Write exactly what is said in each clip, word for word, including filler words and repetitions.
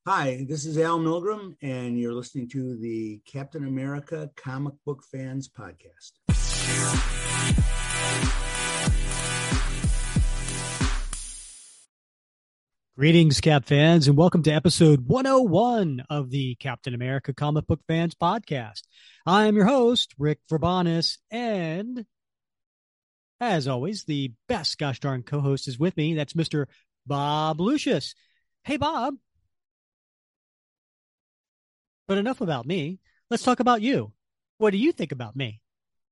Hi, this is Al Milgram, and you're listening to the Captain America Comic Book Fans Podcast. Greetings, Cap fans, and welcome to episode one oh one of the Captain America Comic Book Fans Podcast. I am your host, Rick Verbanis, and as always, the best gosh darn co-host is with me. That's Mister Bob Lucius. Hey, Bob. But enough about me. Let's talk about you. What do you think about me?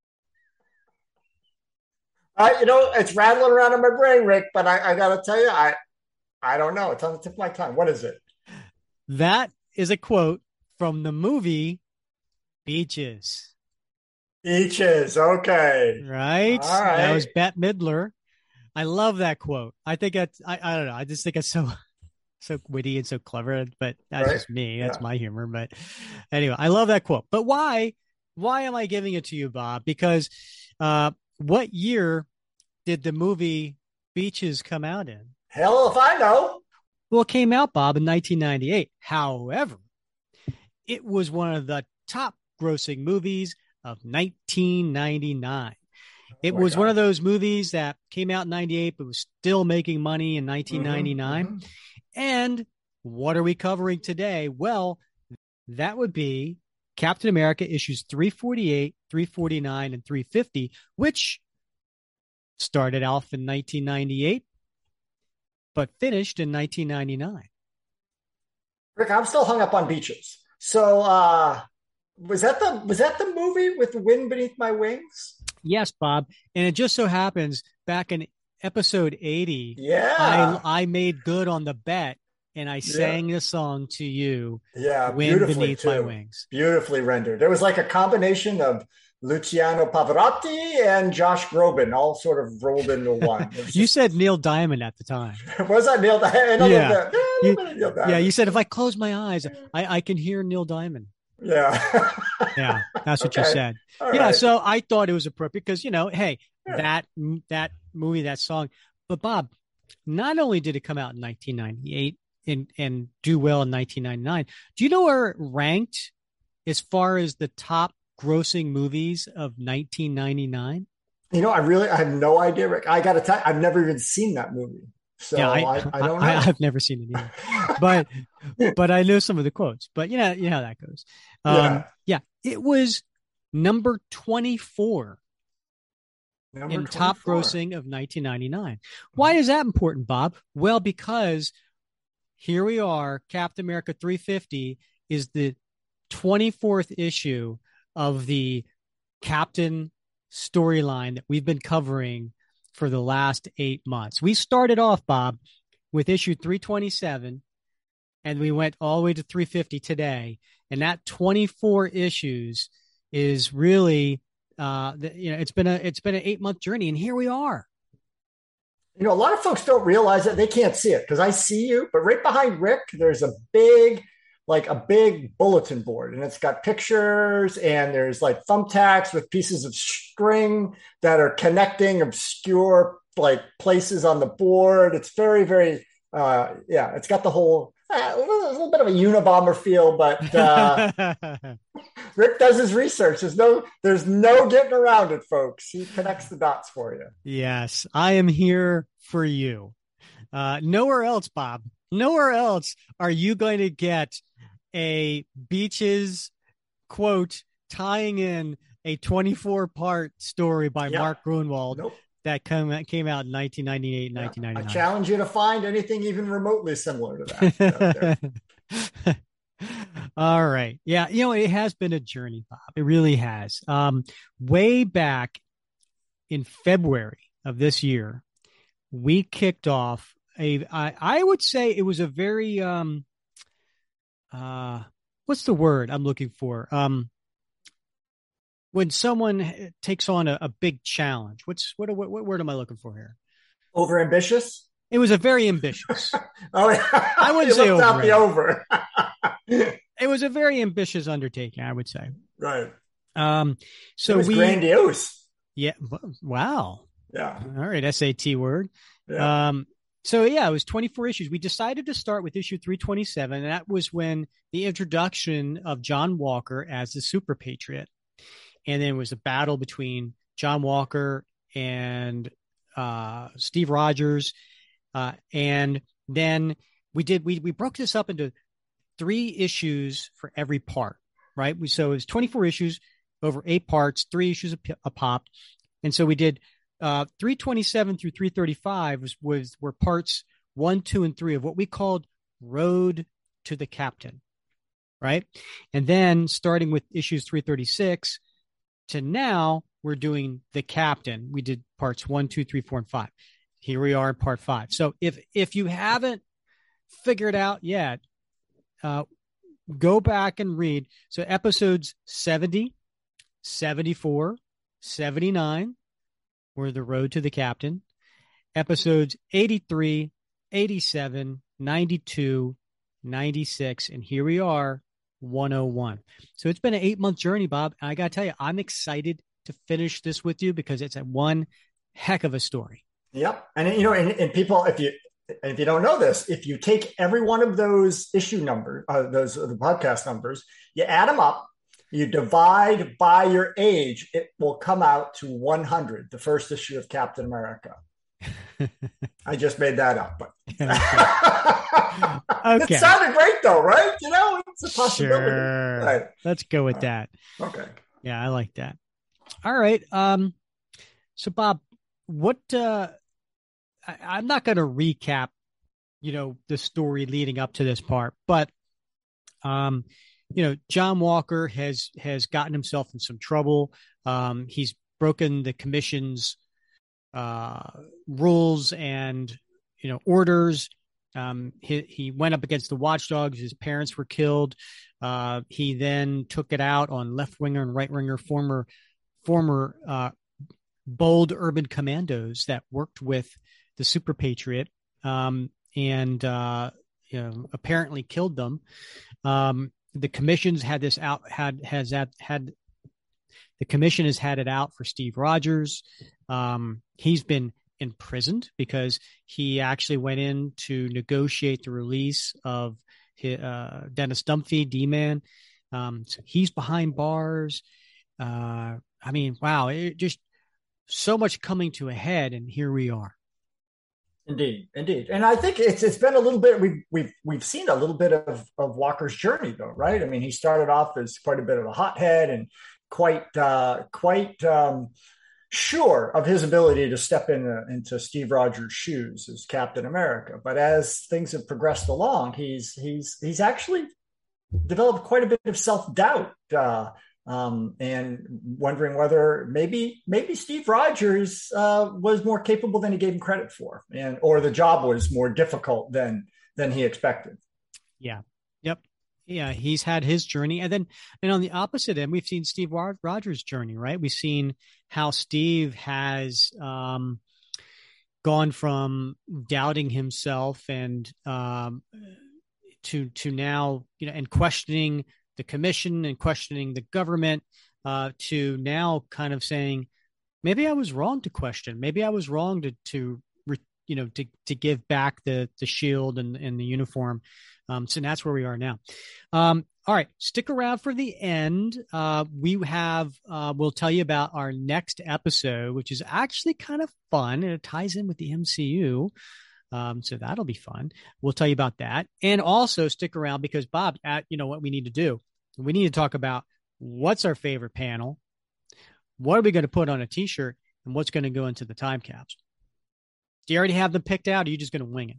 Uh, you know, it's rattling around in my brain, Rick, but I, I got to tell you, I, I don't know. It's on the tip of my tongue. What is it? That is a quote from the movie Beaches. Beaches. Okay. Right? All right. That was Bette Midler. I love that quote. I think it's, I, I don't know. I just think it's so, so witty and so clever, but that's Right? just me. That's Yeah. my humor. But anyway, I love that quote. But why, why am I giving it to you, Bob? Because, uh, what year did the movie Beaches come out in? Hell if I know. Well, it came out, Bob, in nineteen ninety-eight. However, it was one of the top grossing movies of nineteen ninety-nine. It Oh my was one God. of those movies that came out in ninety-eight, but was still making money in nineteen ninety-nine. Mhm, mhm. And what are we covering today? Well, that would be Captain America issues three forty-eight, three forty-nine, and three fifty, which started off in nineteen ninety-eight, but finished in nineteen ninety-nine. Rick, I'm still hung up on Beaches. So, uh, was that the was that the movie with the Wind Beneath My Wings? Yes, Bob. And it just so happens back in episode eighty, Yeah. I I made good on the bet and I sang the song to you, Yeah, Wind beautifully Beneath My too. Wings. Beautifully rendered. There was like a combination of Luciano Pavarotti and Josh Groban, all sort of rolled into one. It was You just- said Neil Diamond at the time. was that Neil Diamond? A little Yeah. bit. Yeah, a You- little bit of Neil Diamond. Yeah, you said if I close my eyes, I, I can hear Neil Diamond. Yeah. Yeah, that's what you Okay. said. All Yeah, right. so I thought it was appropriate because, you know, hey, Yeah. that that movie, that song. But Bob, not only did it come out in nineteen ninety-eight and, and do well in nineteen ninety-nine, do you know where it ranked as far as the top grossing movies of nineteen ninety-nine? You know, I really I have no idea, Rick. I got to tell you, I've never even seen that movie. So yeah, I, I, don't know. I, have never seen it either, but but I know some of the quotes. But you know, you know how that goes. Um, Yeah. yeah, it was number twenty-four Number in top twenty-four. grossing of nineteen ninety-nine. Why is that important, Bob? Well, because here we are. Captain America three fifty is the twenty-fourth issue of the Captain storyline that we've been covering for the last eight months. We started off, Bob, with issue three twenty-seven, and we went all the way to three fifty today. And that twenty-four issues is really, uh, the, you know, it's been a it's been an eight month journey, and here we are. You know, a lot of folks don't realize that they can't see it because I see you, but right behind Rick, there's a big, like a big bulletin board, and it's got pictures and there's like thumbtacks with pieces of string that are connecting obscure like places on the board. It's very, very, uh, yeah, it's got the whole, uh, a, little, a little bit of a Unabomber feel, but uh, Rick does his research. There's no, there's no getting around it, folks. He connects the dots for you. Yes, I am here for you. Uh, nowhere else, Bob. Nowhere else are you going to get a Beaches quote tying in a twenty-four part story by Yeah. Mark Grunwald Nope. that come, came out in nineteen ninety-eight, Yeah. nineteen I ninety-nine. challenge you to find anything even remotely similar to that. out there. All right. Yeah. You know, it has been a journey, Bob. It really has. Um, way back in February of this year, we kicked off a, I, I would say it was a very, um, uh, what's the word I'm looking for? Um, when someone takes on a, a big challenge, what's, what, what, what word am I looking for here? Over ambitious? It was a very ambitious. Oh, yeah. I wouldn't You say left out the over. over. It was a very ambitious undertaking, I would say. Right. Um, so it was we, grandiose. yeah, wow. Yeah. All right. S A T word. Yeah. Um, So yeah, it was twenty-four issues. We decided to start with issue three twenty-seven, and that was when the introduction of John Walker as the Super Patriot. And then it was a battle between John Walker and uh, Steve Rogers. Uh, and then we did, we, we broke this up into three issues for every part, right? We, so it was twenty-four issues over eight parts, three issues a, a pop. And so we did uh, three twenty-seven through three thirty-five was, was were parts one, two, and three of what we called Road to the Captain, right? And then starting with issues three thirty-six to now, we're doing the Captain. We did parts one, two, three, four, and five. Here we are in part five. So if if you haven't figured out yet, uh, go back and read. So episodes seventy, seventy-four, seventy-nine were the Road to the Captain. Episodes eighty-three, eighty-seven, ninety-two, ninety-six, and here we are, one oh one. So it's been an eight-month journey, Bob. And I got to tell you, I'm excited to finish this with you because it's a one heck of a story. Yep. And, you know, and, and people, if you if you don't know this, if you take every one of those issue numbers, uh, those the podcast numbers, you add them up, you divide by your age, it will come out to one hundred, the first issue of Captain America. I just made that up, but okay. It sounded great though, right? You know, it's a possibility. Sure. Right. Let's go with Right. that. Okay. Yeah, I like that. All right. Um, so Bob, what, uh, I, I'm not going to recap, you know, the story leading up to this part, but, um, you know, John Walker has, has gotten himself in some trouble. Um, he's broken the commission's, uh, rules and, you know, orders. Um, he, he went up against the watchdogs. His parents were killed. Uh, he then took it out on left winger and right winger, former, former, uh, bold urban commandos that worked with the Super Patriot, um, and, uh, you know, apparently killed them. Um, the commissions had this out, had, has that had, the commission has had it out for Steve Rogers. Um, he's been imprisoned because he actually went in to negotiate the release of his, uh, Dennis Dumphy, D-Man. Um, so he's behind bars. Uh, I mean, wow, it just so much coming to a head, and here we are. Indeed, indeed, and I think it's it's been a little bit. We've we've we've seen a little bit of of Walker's journey, though, right? I mean, he started off as quite a bit of a hothead and quite uh, quite um, sure of his ability to step in uh, into Steve Rogers' shoes as Captain America. But as things have progressed along, he's he's he's actually developed quite a bit of self doubt. Uh, Um, and wondering whether maybe maybe Steve Rogers uh, was more capable than he gave him credit for, and or the job was more difficult than than he expected. Yeah. Yep. Yeah, he's had his journey, and then and on the opposite end, we've seen Steve Rogers' journey. Right, we've seen how Steve has um, gone from doubting himself and um, to to now, you know, and questioning the commission and questioning the government, uh, to now kind of saying, maybe I was wrong to question. Maybe I was wrong to, to, you know, to, to give back the, the shield and, and the uniform. Um, so that's where we are now. Um, all right. Stick around for the end. Uh, we have, uh, we'll tell you about our next episode, which is actually kind of fun, and it ties in with the M C U. Um, so that'll be fun. We'll tell you about that. And also stick around because Bob, at, you know what we need to do? We need to talk about what's our favorite panel, what are we going to put on a t-shirt, and what's going to go into the time caps. Do you already have them picked out, or are you just going to wing it?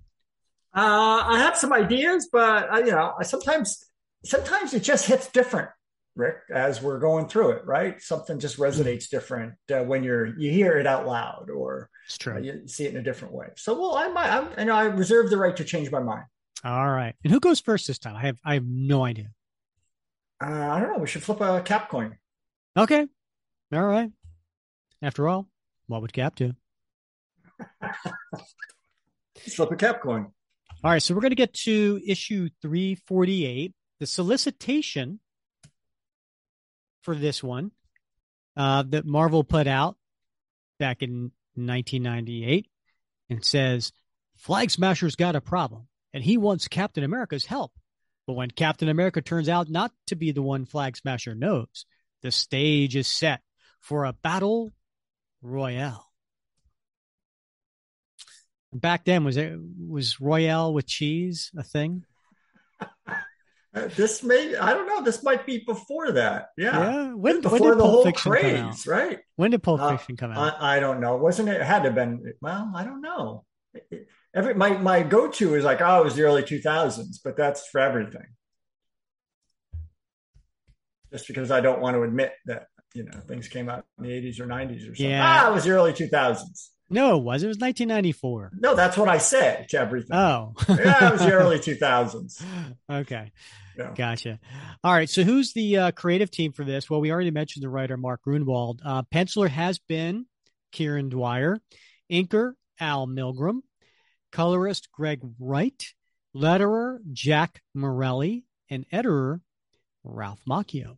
Uh, I have some ideas, but I, you know, I sometimes, sometimes it just hits different, Rick, as we're going through it, right? Something just resonates different uh, when you're, you hear it out loud, or it's true. Uh, you see it in a different way. So, well, I might, I'm, and I reserve the right to change my mind. All right. And who goes first this time? I have, I have no idea. Uh, I don't know. We should flip a Cap coin. Okay. All right. After all, what would Cap do? Let's flip a Cap coin. All right. So we're going to get to issue three forty-eight. The solicitation for this one uh, that Marvel put out back in nineteen ninety-eight and says, Flag Smasher's got a problem, and he wants Captain America's help. But when Captain America turns out not to be the one Flag Smasher knows, the stage is set for a battle royale. Back then, was it was Royale with cheese a thing? This may, I don't know. This might be before that. Yeah. Yeah. When, before when did the Pulp whole Fiction craze, come out? right? When did Pulp Uh, Fiction come out? I, I don't know. Wasn't it? It had to have been, well, I don't know. Every my, my go-to is like, oh, it was the early two thousands, but that's for everything. Just because I don't want to admit that, you know, things came out in the eighties or nineties or something. Yeah. Ah, it was the early two thousands. No, it was. It was nineteen ninety-four. No, that's what I said to everything. Oh. Yeah, it was the early two thousands. Okay. Yeah. Gotcha. All right. So who's the uh, creative team for this? Well, we already mentioned the writer, Mark Grunwald. Uh, penciler has been Kieran Dwyer. Inker, Al Milgram. Colorist, Greg Wright. Letterer, Jack Morelli. And editor, Ralph Macchio.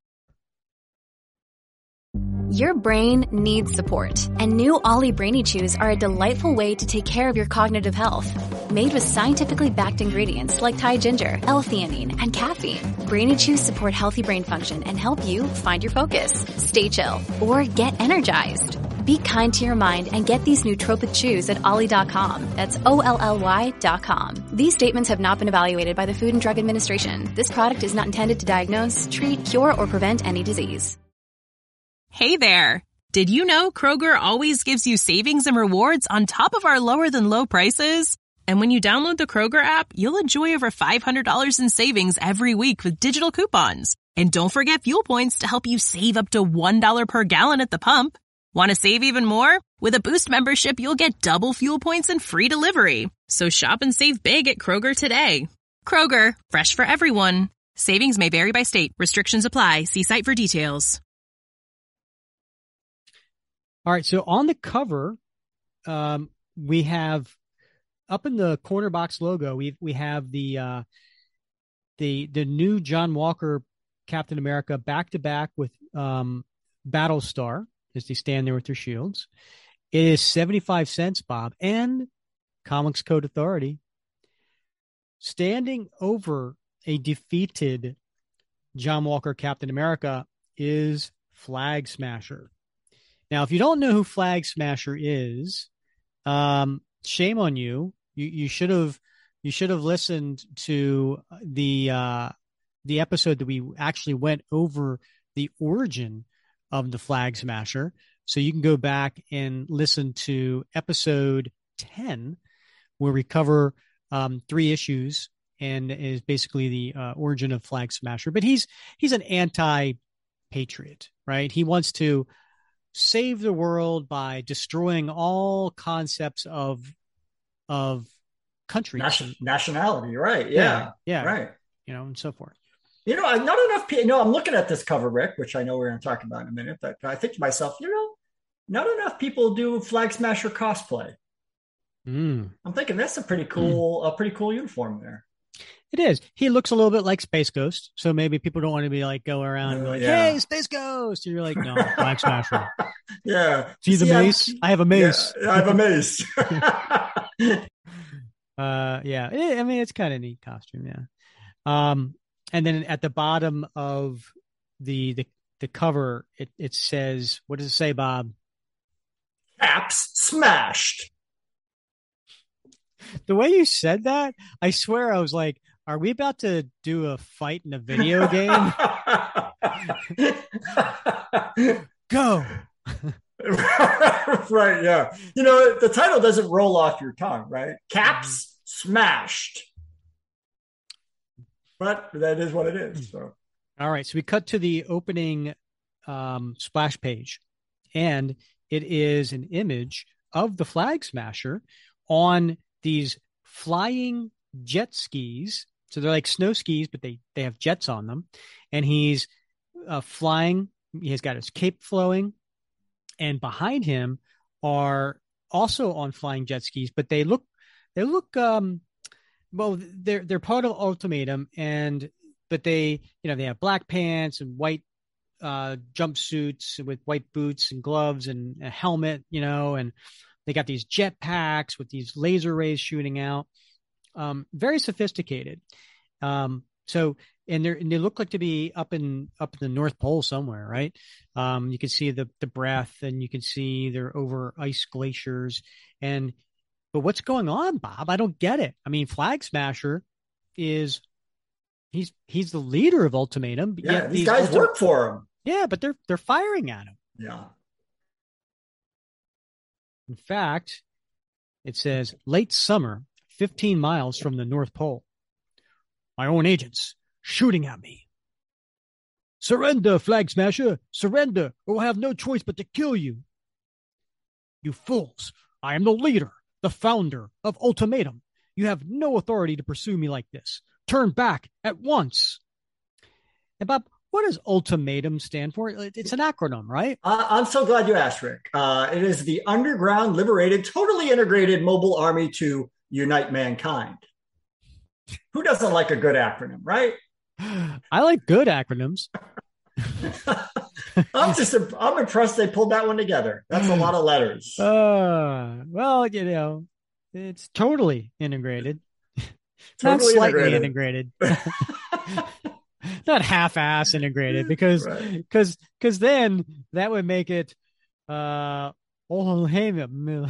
Your brain needs support, and new Ollie Brainy Chews are a delightful way to take care of your cognitive health. Made with scientifically backed ingredients like Thai ginger, L-theanine, and caffeine, Brainy Chews support healthy brain function and help you find your focus, stay chill, or get energized. Be kind to your mind and get these nootropic chews at ollie dot com. That's O L L Y dot com. These statements have not been evaluated by the Food and Drug Administration. This product is not intended to diagnose, treat, cure, or prevent any disease. Hey there. Did you know Kroger always gives you savings and rewards on top of our lower than low prices? And when you download the Kroger app, you'll enjoy over five hundred dollars in savings every week with digital coupons. And don't forget fuel points to help you save up to one dollar per gallon at the pump. Want to save even more? With a Boost membership, you'll get double fuel points and free delivery. So shop and save big at Kroger today. Kroger, fresh for everyone. Savings may vary by state. Restrictions apply. See site for details. All right. So on the cover, um, we have up in the corner box logo, we we have the uh, the the new John Walker Captain America back to back with um, Battlestar as they stand there with their shields. It is seventy-five cents, Bob, and Comics Code Authority. Standing over a defeated John Walker Captain America is Flag Smasher. Now, if you don't know who Flag Smasher is, um, shame on you. You you should have you should have listened to the uh, the episode that we actually went over the origin of the Flag Smasher. So you can go back and listen to episode ten, where we cover um, three issues and is basically the uh, origin of Flag Smasher. But he's he's an anti-patriot, right? He wants to save the world by destroying all concepts of of countries, Nation, nationality, right? Yeah, yeah, yeah, right. You know, and so forth. You know, not enough people. You know, I'm looking at this cover, Rick, which I know we're going to talk about in a minute. But I think to myself, you know, not enough people do Flag Smasher cosplay. Mm. I'm thinking that's a pretty cool, mm. a pretty cool uniform there. It is. He looks a little bit like Space Ghost, so maybe people don't want to be like go around and be like, yeah. "Hey, Space Ghost!" And you're like, "No, Flag Smasher." Yeah. See the See, mace? I, I have a mace. Yeah, I have a mace. uh, yeah. I mean, it's kind of a neat costume. Yeah. Um, and then at the bottom of the the the cover, it it says, "What does it say, Bob?" Caps smashed. The way you said that, I swear I was like, are we about to do a fight in a video game? Go. Right, yeah. You know, the title doesn't roll off your tongue, right? Caps smashed. But that is what it is. So. All right. So we cut to the opening um, splash page, and it is an image of the Flag Smasher on these flying jet skis. So they're like snow skis, but they, they have jets on them. And he's uh, flying. He's got his cape flowing. And behind him are also on flying jet skis, but they look, they look, um, well, they're, they're part of Ultimatum. And, but they, you know, they have black pants and white uh, jumpsuits with white boots and gloves and a helmet, you know, and They got these jet packs with these laser rays shooting out. Um, very sophisticated. Um, so, and, and they look like to be up in up in the North Pole somewhere, right? Um, you can see the the breath, and you can see they're over ice glaciers. And but what's going on, Bob? I don't get it. I mean, Flag Smasher is he's he's the leader of Ultimatum. Yeah, these guys Ultim- work for him. Yeah, but they're they're firing at him. Yeah. In fact, it says late summer, fifteen miles from the North Pole. My own agents shooting at me. Surrender, Flag Smasher, surrender, or we'll have no choice but to kill you. You fools, I am the leader, the founder of Ultimatum. You have no authority to pursue me like this. Turn back at once. And Bob, what does Ultimatum stand for? It's an acronym, right? Uh, I'm so glad you asked, Rick. Uh, it is the Underground Liberated, Totally Integrated Mobile Army to Unite Mankind. Who doesn't like a good acronym, right? I like good acronyms. I'm just I'm impressed they pulled that one together. That's a lot of letters. Uh, well, you know, it's totally integrated. Not Totally slightly integrated. integrated. Not half-ass integrated, because because right. because then that would make it uh oh hey and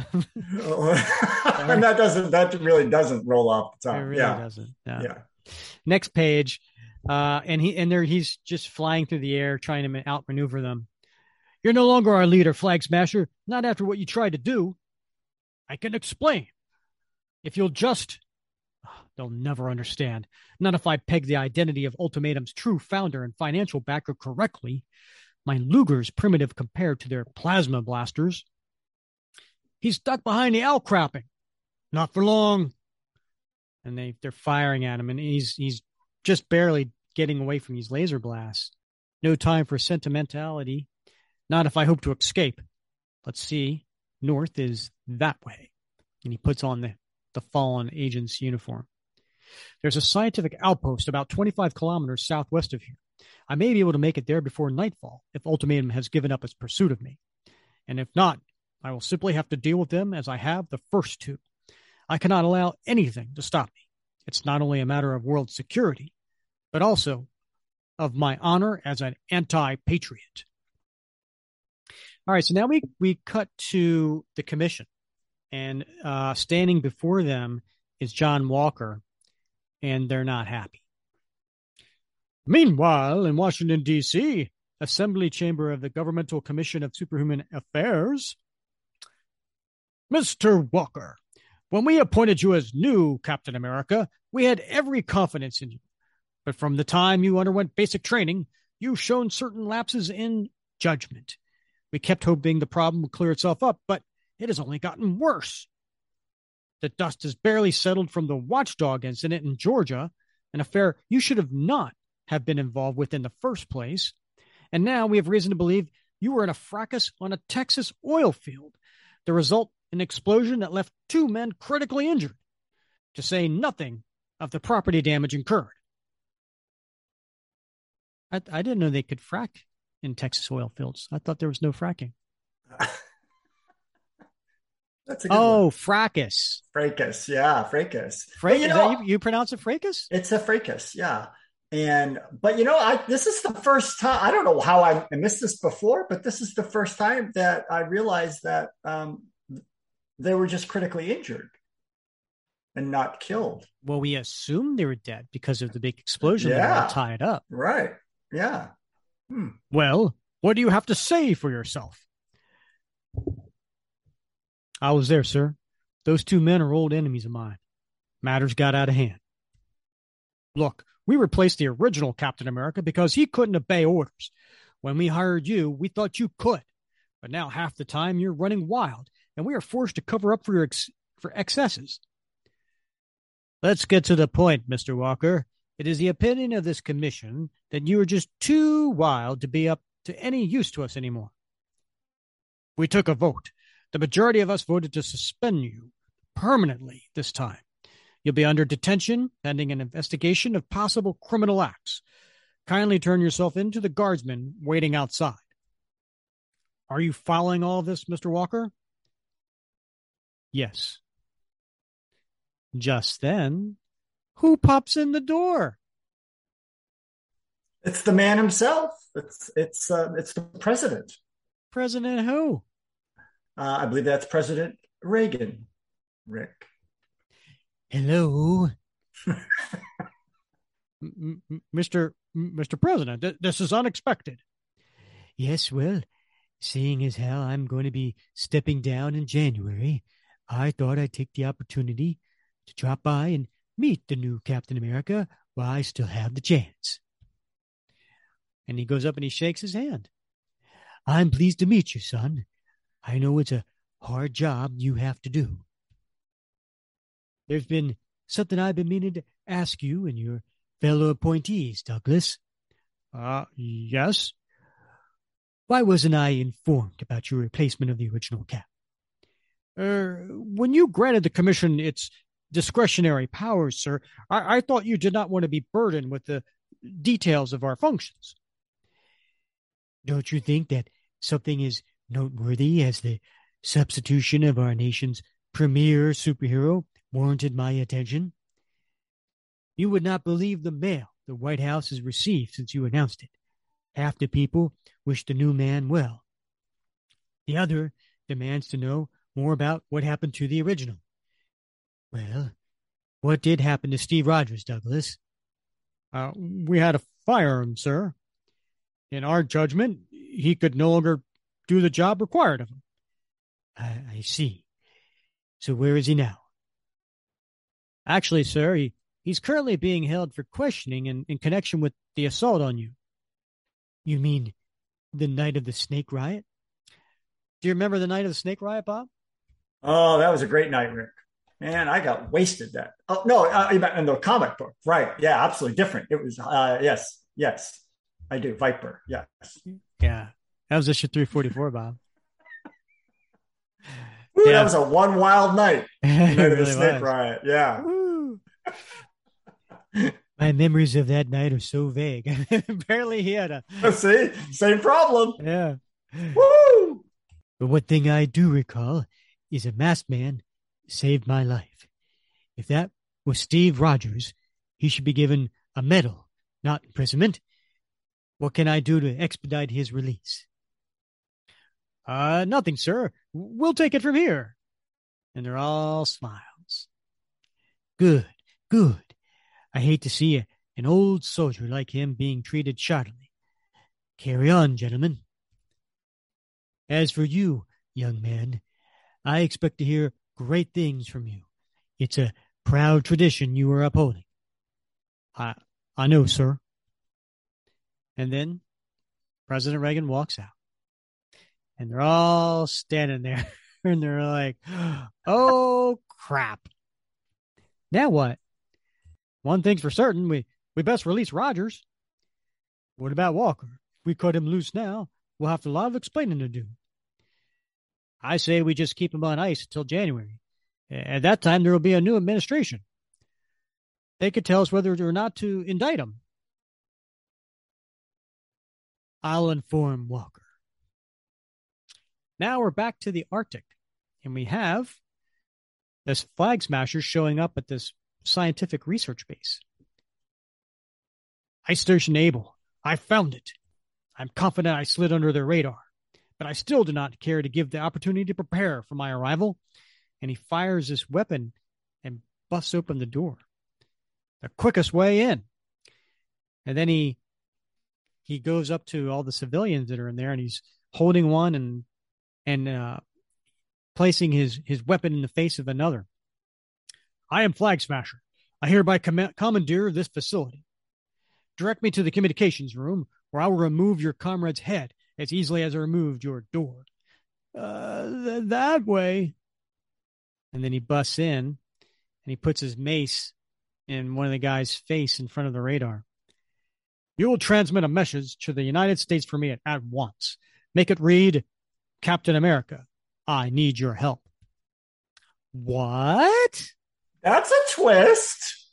that doesn't that really doesn't roll off the tongue. It really yeah. doesn't. No. Yeah. Next page, uh, and he and there he's just flying through the air trying to outmaneuver them. You're no longer our leader, Flag Smasher. Not after what you tried to do. I can explain. If you'll just. They'll never understand. Not if I peg the identity of Ultimatum's true founder and financial backer correctly. My Luger's primitive compared to their plasma blasters. He's stuck behind the outcropping. Not for long. And they, they're firing at him, and he's he's just barely getting away from these laser blasts. No time for sentimentality. Not if I hope to escape. Let's see. North is that way. And he puts on the, the fallen agent's uniform. There's a scientific outpost about twenty-five kilometers southwest of here. I may be able to make it there before nightfall if Ultimatum has given up its pursuit of me. And if not, I will simply have to deal with them as I have the first two. I cannot allow anything to stop me. It's not only a matter of world security, but also of my honor as an anti-patriot. All right, so now we, we cut to the commission. And uh, standing before them is John Walker, and they're not happy. Meanwhile, in Washington, D C, Assembly Chamber of the Governmental Commission of Superhuman Affairs, Mister Walker, when we appointed you as new Captain America, we had every confidence in you. But from the time you underwent basic training, you've shown certain lapses in judgment. We kept hoping the problem would clear itself up, but it has only gotten worse. The dust has barely settled from the Watchdog incident in Georgia, an affair you should have not have been involved with in the first place. And now we have reason to believe you were in a fracas on a Texas oil field. The result, an explosion that left two men critically injured, to say nothing of the property damage incurred. I, I didn't know they could frack in Texas oil fields. I thought there was no fracking. That's a good oh, one. fracas. Fracas, yeah, fracas. Fracas. You, know, you, you pronounce it fracas? It's a fracas, yeah. And but you know, I this is the first time. I don't know how I missed this before, but this is the first time that I realized that um, they were just critically injured and not killed. Well, we assumed they were dead because of the big explosion yeah. that all tied up. Right. Yeah. Hmm. Well, what do you have to say for yourself? I was there, sir. Those two men are old enemies of mine. Matters got out of hand. Look, we replaced the original Captain America because he couldn't obey orders. When we hired you, we thought you could. But now half the time you're running wild, and we are forced to cover up for your ex- for excesses. Let's get to the point, Mister Walker. It is the opinion of this commission that you are just too wild to be up to any use to us anymore. We took a vote. The majority of us voted to suspend you permanently this time. You'll be under detention pending an investigation of possible criminal acts. Kindly turn yourself in to the guardsmen waiting outside. Are you following all of this, Mister Walker? Yes. Just then, who pops in the door? It's the man himself. It's it's uh, it's the president. President who? Uh, I believe that's President Reagan. Rick. Hello, Mister Mister President. Th- this is unexpected. Yes, well, seeing as how I'm going to be stepping down in January, I thought I'd take the opportunity to drop by and meet the new Captain America while I still have the chance. And he goes up and he shakes his hand. I'm pleased to meet you, son. I know it's a hard job you have to do. There's been something I've been meaning to ask you and your fellow appointees, Douglas. Uh, yes? Why wasn't I informed about your replacement of the original Cap? Uh, when you granted the commission its discretionary powers, sir, I, I thought you did not want to be burdened with the details of our functions. Don't you think that something as noteworthy as the substitution of our nation's premier superhero warranted my attention? You would not believe the mail the White House has received since you announced it. Half the people wish the new man well. The other demands to know more about what happened to the original. Well, what did happen to Steve Rogers, Douglas? Uh, we had to fire him, sir. In our judgment, he could no longer do the job required of him. I, I see. So where is he now? Actually, sir, he, he's currently being held for questioning in, in connection with the assault on you. You mean the night of the snake riot? Do you remember the night of the snake riot, Bob? Oh, that was a great night, Rick. Man, I got wasted that. Oh, no, uh, in the comic book. Right. Yeah, absolutely different. It was, uh, yes, yes, I do. Viper. Yes. Yeah. That was issue three forty-four, Bob. Woo, yeah. That was a one wild night. Night of really the snake was. riot. Yeah. My memories of that night are so vague. Apparently he had a... See? Same problem. Yeah. Woo! But one thing I do recall is a masked man saved my life. If that was Steve Rogers, he should be given a medal, not imprisonment. What can I do to expedite his release? Uh, nothing, sir. We'll take it from here. And they're all smiles. Good, good. I hate to see a, an old soldier like him being treated shoddily. Carry on, gentlemen. As for you, young man, I expect to hear great things from you. It's a proud tradition you are upholding. I, I know, sir. And then President Reagan walks out. And they're all standing there. And they're like, oh, crap. Now what? One thing's for certain, we, we best release Rogers. What about Walker? If we cut him loose now, we'll have a lot of explaining to do. I say we just keep him on ice until January. At that time, there will be a new administration. They could tell us whether or not to indict him. I'll inform Walker. Now we're back to the Arctic, and we have this flag smasher showing up at this scientific research base. Ice Station Able, I found it. I'm confident I slid under their radar, but I still do not care to give the opportunity to prepare for my arrival. And he fires this weapon and busts open the door. The quickest way in. And then he he goes up to all the civilians that are in there, and he's holding one and and uh, placing his, his weapon in the face of another. I am Flag Smasher. I hereby com- commandeer this facility. Direct me to the communications room, where I will remove your comrade's head as easily as I removed your door. Uh, th- that way. And then he busts in, and he puts his mace in one of the guy's face in front of the radar. You will transmit a message to the United States for me at, at once. Make it read, Captain America, I need your help. What? That's a twist.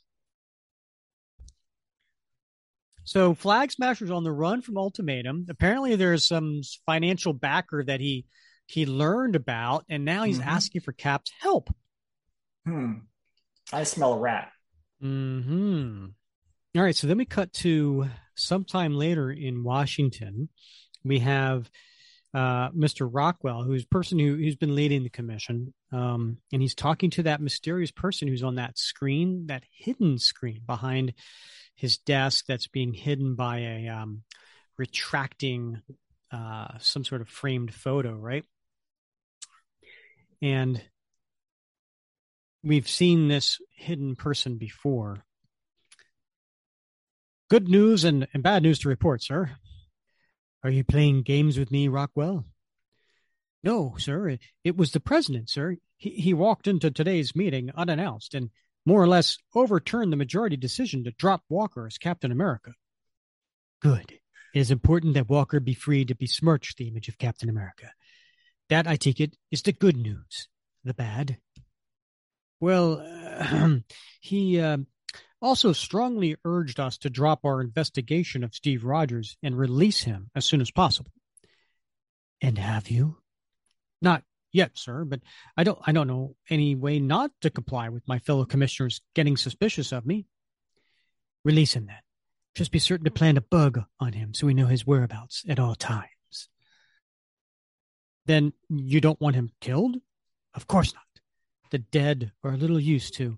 So Flag Smasher's on the run from Ultimatum. Apparently there's some financial backer that he he learned about, and now he's mm-hmm. asking for Cap's help. Hmm. I smell a rat. Hmm. All right. So then we cut to sometime later in Washington. We have uh, Mister Rockwell, who's person who, who's been leading the commission. Um, and he's talking to that mysterious person who's on that screen, that hidden screen behind his desk that's being hidden by a um, retracting uh, some sort of framed photo, right? And we've seen this hidden person before. Good news and, and bad news to report, sir. Are you playing games with me, Rockwell? No, sir. It, it was the president, sir. He, he walked into today's meeting unannounced and more or less overturned the majority decision to drop Walker as Captain America. Good. It is important that Walker be free to besmirch the image of Captain America. That, I take it, is the good news. The bad? Well, uh, he uh, also strongly urged us to drop our investigation of Steve Rogers and release him as soon as possible. And have you? Not yet, sir, but I don't I don't know any way not to comply with my fellow commissioners getting suspicious of me. Release him then. Just be certain to plant a bug on him so we know his whereabouts at all times. Then you don't want him killed? Of course not. The dead are a little used to.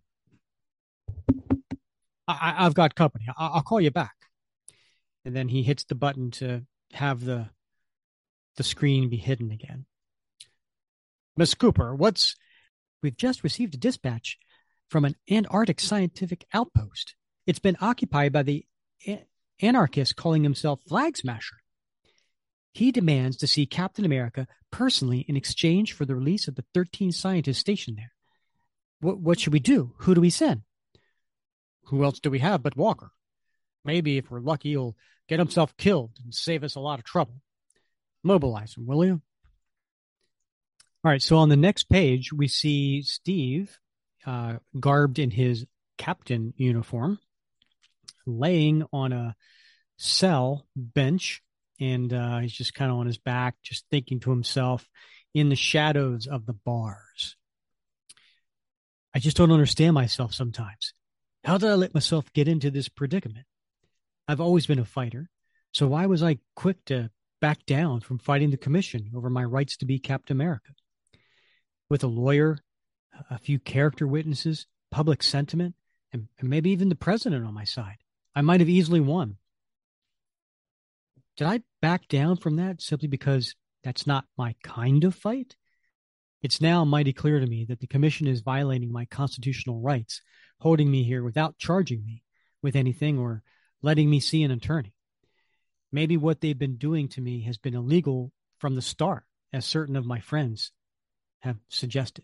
I, I've got company. I, I'll call you back. And then he hits the button to have the the screen be hidden again. Miss Cooper, what's... We've just received a dispatch from an Antarctic scientific outpost. It's been occupied by the anarchist calling himself Flag Smasher. He demands to see Captain America personally in exchange for the release of the thirteen scientists stationed there. What, what should we do? Who do we send? Who else do we have but Walker? Maybe if we're lucky, he'll get himself killed and save us a lot of trouble. Mobilize him, will you? All right, so on the next page, we see Steve, uh, garbed in his captain uniform, laying on a cell bench, and uh, he's just kind of on his back, just thinking to himself in the shadows of the bars. I just don't understand myself sometimes. How did I let myself get into this predicament? I've always been a fighter, so why was I quick to back down from fighting the commission over my rights to be Captain America? With a lawyer, a few character witnesses, public sentiment, and, and maybe even the president on my side, I might have easily won. Did I back down from that simply because that's not my kind of fight? It's now mighty clear to me that the commission is violating my constitutional rights, holding me here without charging me with anything or letting me see an attorney. Maybe what they've been doing to me has been illegal from the start, as certain of my friends have suggested.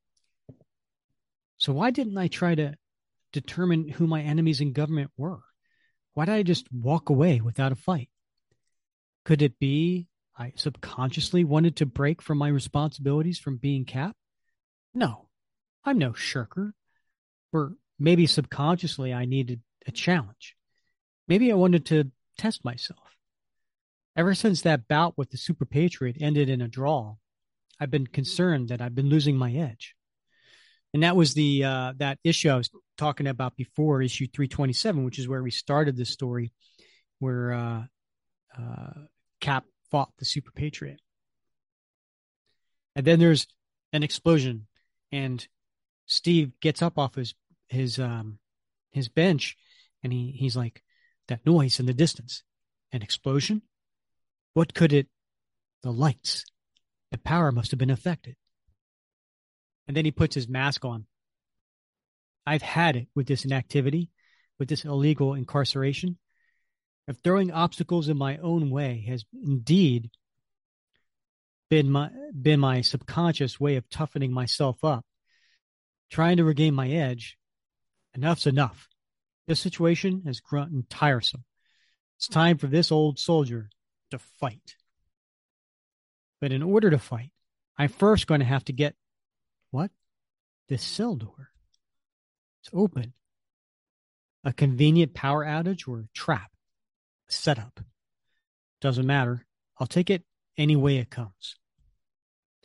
So why didn't I try to determine who my enemies in government were? Why did I just walk away without a fight? Could it be I subconsciously wanted to break from my responsibilities from being Cap? No, I'm no shirker. Or maybe subconsciously I needed a challenge. Maybe I wanted to test myself. Ever since that bout with the Super Patriot ended in a draw, I've been concerned that I've been losing my edge. And that was the uh, that issue I was talking about before, issue three twenty-seven, which is where we started this story, where uh, uh, Cap fought the Super Patriot. And then there's an explosion, and Steve gets up off his his um, his bench, and he he's like, that noise in the distance, an explosion? What could it? The lights. The power must have been affected. And then he puts his mask on. I've had it with this inactivity, with this illegal incarceration. If throwing obstacles in my own way has indeed been my, been my subconscious way of toughening myself up, trying to regain my edge, enough's enough. This situation has grown tiresome. It's time for this old soldier to fight. But in order to fight, I'm first going to have to get, what? This cell door. It's open. A convenient power outage or a trap. A setup. Doesn't matter. I'll take it any way it comes.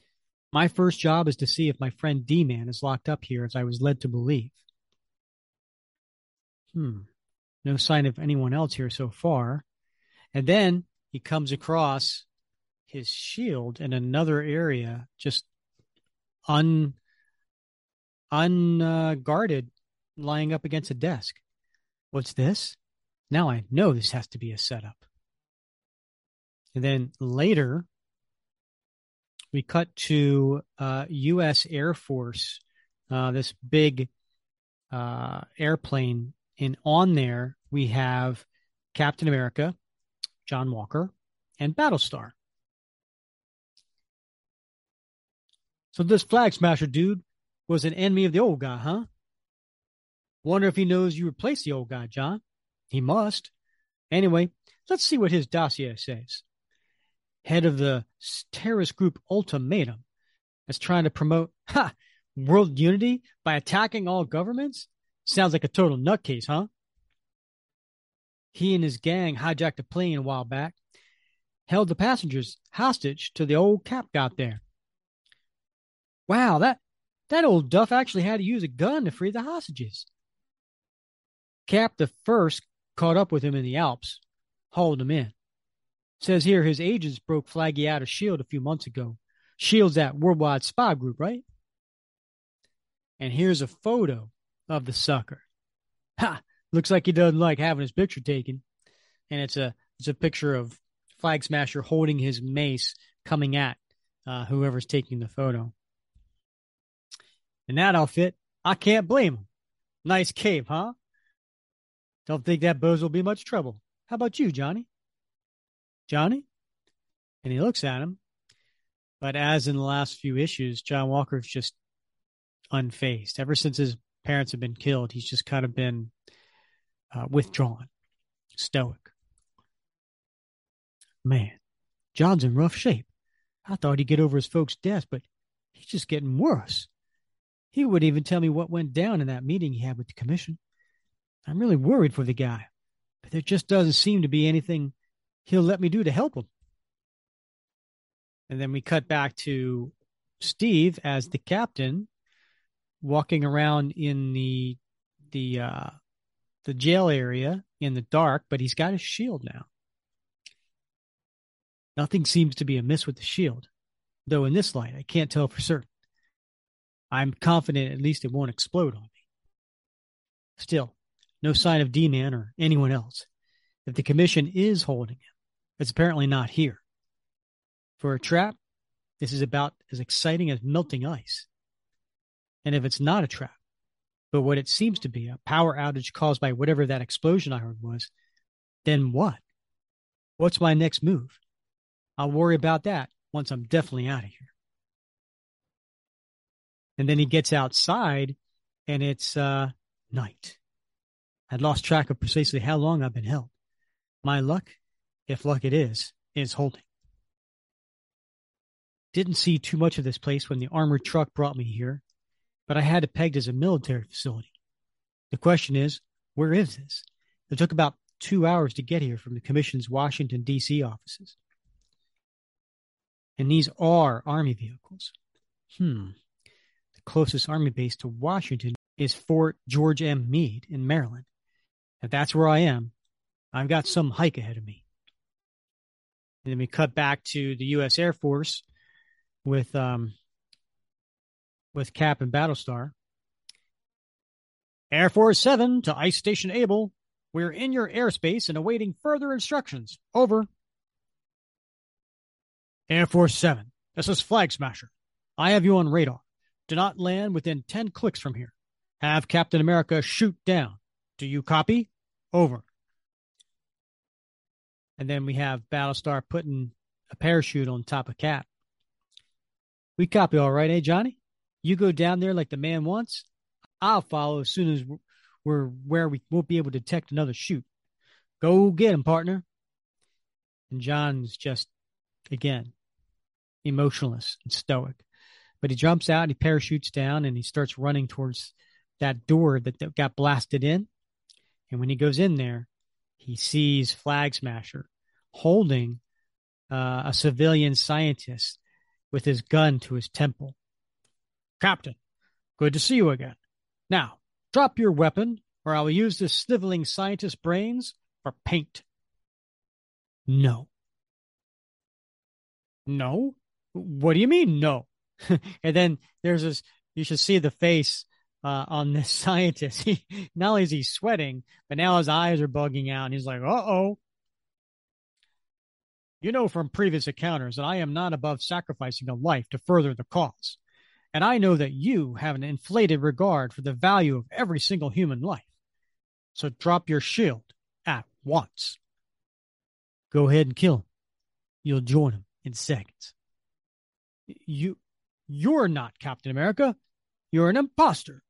My first job is to see if my friend D-Man is locked up here, as I was led to believe. Hmm. No sign of anyone else here so far. And then he comes across his shield in another area, just un unguarded, uh, lying up against a desk. What's this? Now I know this has to be a setup. And then later, we cut to uh, U S Air Force, uh, this big uh, airplane, and on there we have Captain America, John Walker, and Battlestar. So this Flag Smasher dude was an enemy of the old guy, huh? Wonder if he knows you replaced the old guy, John. He must. Anyway, let's see what his dossier says. Head of the terrorist group Ultimatum is trying to promote ha, world unity by attacking all governments? Sounds like a total nutcase, huh? He and his gang hijacked a plane a while back, held the passengers hostage till the old Cap got there. Wow, that, that old Duff actually had to use a gun to free the hostages. Cap the First caught up with him in the Alps, hauled him in. Says here his agents broke Flaggy out of S H I E L D a few months ago. S H I E L's that worldwide spy group, right? And here's a photo of the sucker. Ha! Looks like he doesn't like having his picture taken. And it's a it's a picture of Flag Smasher holding his mace coming at uh, whoever's taking the photo. In that outfit, I can't blame him. Nice cape, huh? Don't think that bozo will be much trouble. How about you, Johnny? Johnny? And he looks at him. But as in the last few issues, John Walker's just unfazed. Ever since his parents have been killed, he's just kind of been uh, withdrawn, stoic. Man, John's in rough shape. I thought he'd get over his folks' death, but he's just getting worse. He wouldn't even tell me what went down in that meeting he had with the commission. I'm really worried for the guy, but there just doesn't seem to be anything he'll let me do to help him. And then we cut back to Steve as the captain, walking around in the the uh, the jail area in the dark, but he's got his shield now. Nothing seems to be amiss with the shield, though in this light I can't tell for certain. I'm confident at least it won't explode on me. Still, no sign of D-Man or anyone else. If the commission is holding him, it's apparently not here. For a trap, this is about as exciting as melting ice. And if it's not a trap, but what it seems to be, a power outage caused by whatever that explosion I heard was, then what? What's my next move? I'll worry about that once I'm definitely out of here. And then he gets outside, and it's uh, night. I'd lost track of precisely how long I've been held. My luck, if luck it is, is holding. Didn't see too much of this place when the armored truck brought me here, but I had it pegged as a military facility. The question is, where is this? It took about two hours to get here from the Commission's Washington, D C offices. And these are Army vehicles. Hmm. The closest Army base to Washington is Fort George M. Meade in Maryland. If that's where I am, I've got some hike ahead of me. And then we cut back to the U S Air Force with um, with Cap and Battlestar. Air Force seven to Ice Station Able. We're in your airspace and awaiting further instructions. Over. Air Force seven, this is Flag Smasher. I have you on radar. Do not land within ten clicks from here. Have Captain America shoot down. Do you copy? Over. And then we have Battlestar putting a parachute on top of Cap. We copy all right, eh, Johnny? You go down there like the man wants. I'll follow as soon as we're where we won't be able to detect another shoot. Go get him, partner. And John's just, again, emotionless and stoic. But he jumps out and he parachutes down and he starts running towards that door that, that got blasted in. And when he goes in there, he sees Flag Smasher holding uh, a civilian scientist with his gun to his temple. Captain, good to see you again. Now, drop your weapon, or I will use this sniveling scientist's brains for paint. No. No? What do you mean, no? And then there's this, you should see the face uh, on this scientist. He, not only is he sweating, but now his eyes are bugging out, and he's like, uh-oh. You know from previous encounters that I am not above sacrificing a life to further the cause. And I know that you have an inflated regard for the value of every single human life. So drop your shield at once. Go ahead and kill him. You'll join him in seconds. You, you're not Captain America. You're an imposter.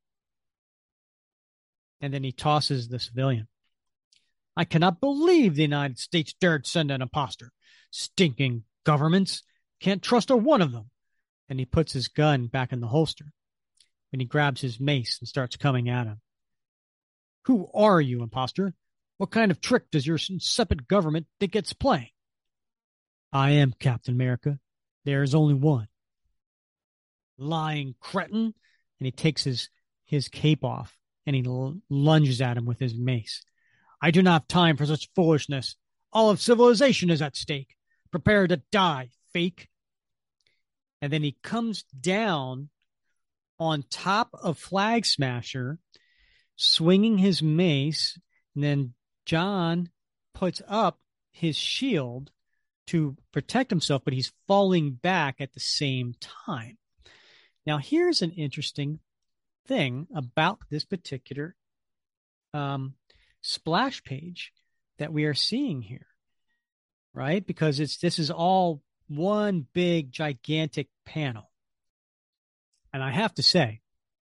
And then he tosses the civilian. I cannot believe the United States dared send an imposter. Stinking governments. Can't trust a one of them. And he puts his gun back in the holster. And he grabs his mace and starts coming at him. Who are you, imposter? What kind of trick does your insipid government think it's playing? I am Captain America. There is only one. Lying cretin. And he takes his, his cape off and he l- lunges at him with his mace. I do not have time for such foolishness. All of civilization is at stake. Prepare to die, fake. And then he comes down on top of Flag Smasher, swinging his mace. And then John puts up his shield to protect himself, but he's falling back at the same time. Now, here's an interesting thing about this particular um, splash page that we are seeing here, right? Because it's this is all one big, gigantic panel. And I have to say,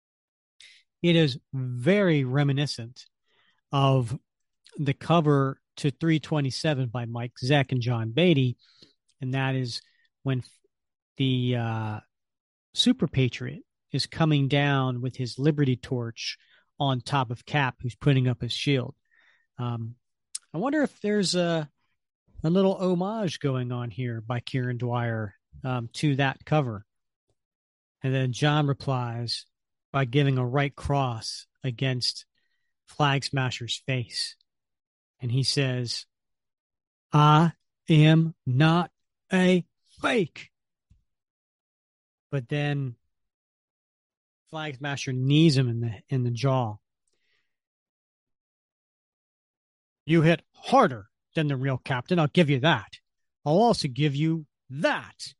it is very reminiscent of the cover to three twenty-seven by Mike Zeck and John Beatty. And that is when the uh, Super Patriot is coming down with his Liberty Torch on top of Cap, who's putting up his shield. Um, I wonder if there's a, a little homage going on here by Kieran Dwyer um, to that cover. And then John replies by giving a right cross against Flag Smasher's face. And he says, I am not a fake. But then Flag Smasher knees him in the in the jaw. You hit harder than the real Captain. I'll give you that. I'll also give you that.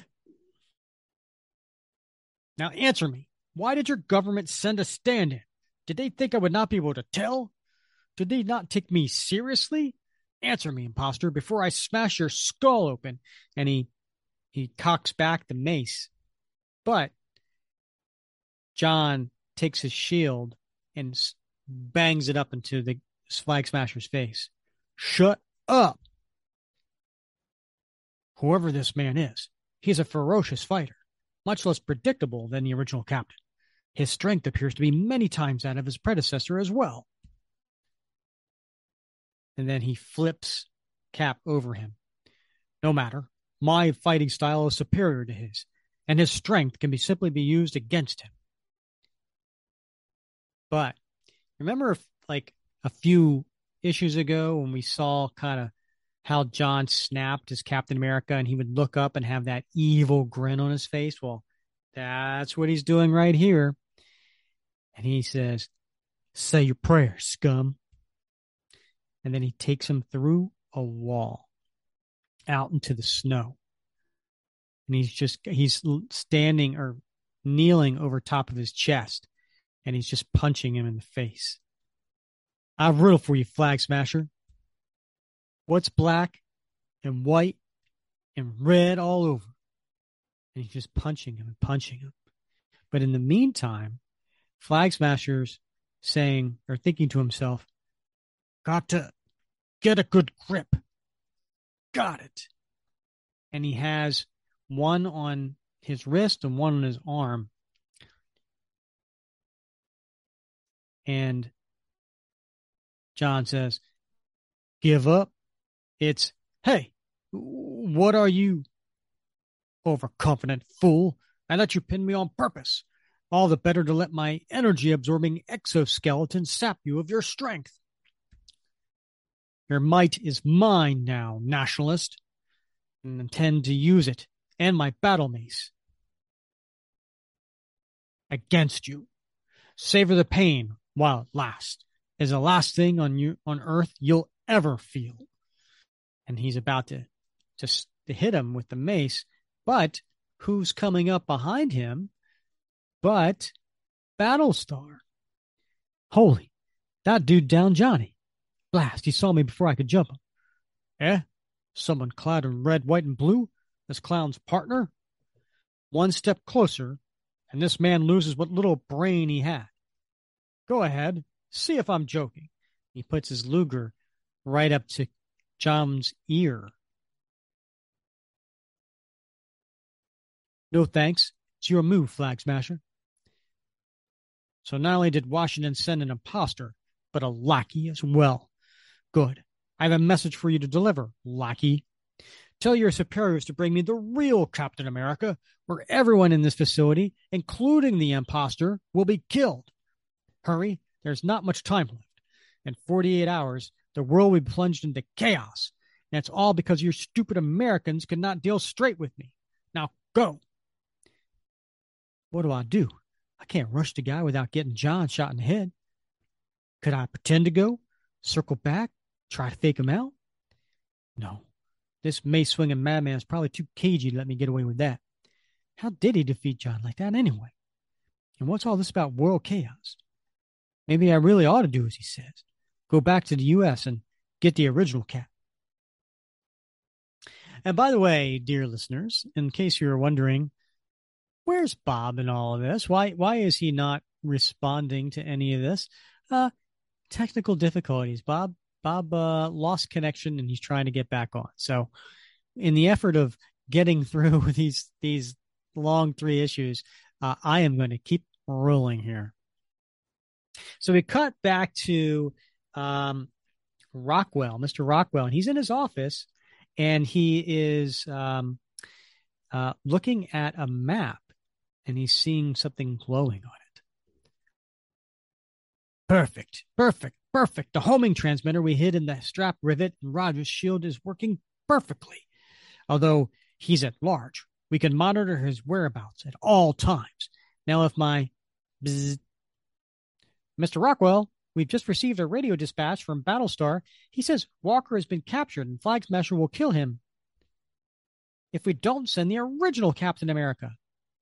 Now answer me. Why did your government send a stand-in? Did they think I would not be able to tell? Did they not take me seriously? Answer me, imposter, before I smash your skull open. And he he cocks back the mace. But John takes his shield and bangs it up into the Flag Smasher's face. Shut up. Whoever this man is, he's a ferocious fighter, much less predictable than the original Captain. His strength appears to be many times that of his predecessor as well. And then he flips Cap over him. No matter, my fighting style is superior to his, and his strength can be simply be used against him. But remember, if, like a few issues ago, when we saw kind of how John snapped as Captain America, and he would look up and have that evil grin on his face? Well, that's what he's doing right here. And he says, say your prayers, scum. And then he takes him through a wall out into the snow. And he's just, he's standing or kneeling over top of his chest. And he's just punching him in the face. I've riddled for you, Flag Smasher. What's black and white and red all over? And he's just punching him and punching him. But in the meantime, Flag Smasher's saying or thinking to himself, got to get a good grip. Got it. And he has one on his wrist and one on his arm. And John says, give up. It's, hey, what are you Overconfident fool. I let you pin me on purpose. All the better to let my energy-absorbing exoskeleton sap you of your strength. Your might is mine now, nationalist, and intend to use it and my battle mace against you. Savor the pain while it lasts. Is the last thing on you on earth you'll ever feel. And he's about to, to, to hit him with the mace, but who's coming up behind him but Battlestar? Holy, that dude down Johnny. Blast, he saw me before I could jump him. Eh? Someone clad in red, white, and blue? This clown's partner? One step closer, and this man loses what little brain he had. Go ahead, see if I'm joking. He puts his Luger right up to John's ear. No thanks. It's your move, Flag Smasher. So not only did Washington send an imposter, but a lackey as well. Good. I have a message for you to deliver, lackey. Tell your superiors to bring me the real Captain America, where everyone in this facility, including the imposter, will be killed. Hurry, there's not much time left. In forty-eight hours, the world will be plunged into chaos. And it's all because your stupid Americans could not deal straight with me. Now go. What do I do? I can't rush the guy without getting John shot in the head. Could I pretend to go? Circle back? Try to fake him out? No. This mace-swinging madman is probably too cagey to let me get away with that. How did he defeat John like that anyway? And what's all this about world chaos? Maybe I really ought to do as he says. Go back to the U S and get the original Cap. And by the way, dear listeners, in case you were wondering, where's Bob in all of this? Why why is he not responding to any of this? Uh, technical difficulties. Bob Bob uh, lost connection and he's trying to get back on. So in the effort of getting through these these long three issues, uh, I am going to keep rolling here. So we cut back to um, Rockwell, Mister Rockwell, and he's in his office and he is um, uh, looking at a map and he's seeing something glowing on it. Perfect, perfect, perfect. The homing transmitter we hid in the strap rivet in Roger's shield is working perfectly. Although he's at large, we can monitor his whereabouts at all times. Now, if my... Bzz, Mister Rockwell, we've just received a radio dispatch from Battlestar. He says Walker has been captured and Flag Smasher will kill him if we don't send the original Captain America.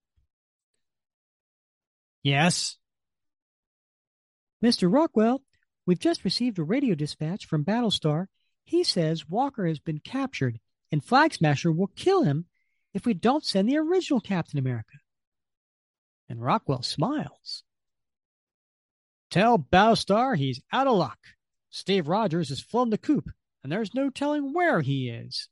Yes. Mister Rockwell, we've just received a radio dispatch from Battlestar. He says Walker has been captured and Flag Smasher will kill him if we don't send the original Captain America. And Rockwell smiles. Tell Battlestar he's out of luck. Steve Rogers has flown the coop, and there's no telling where he is.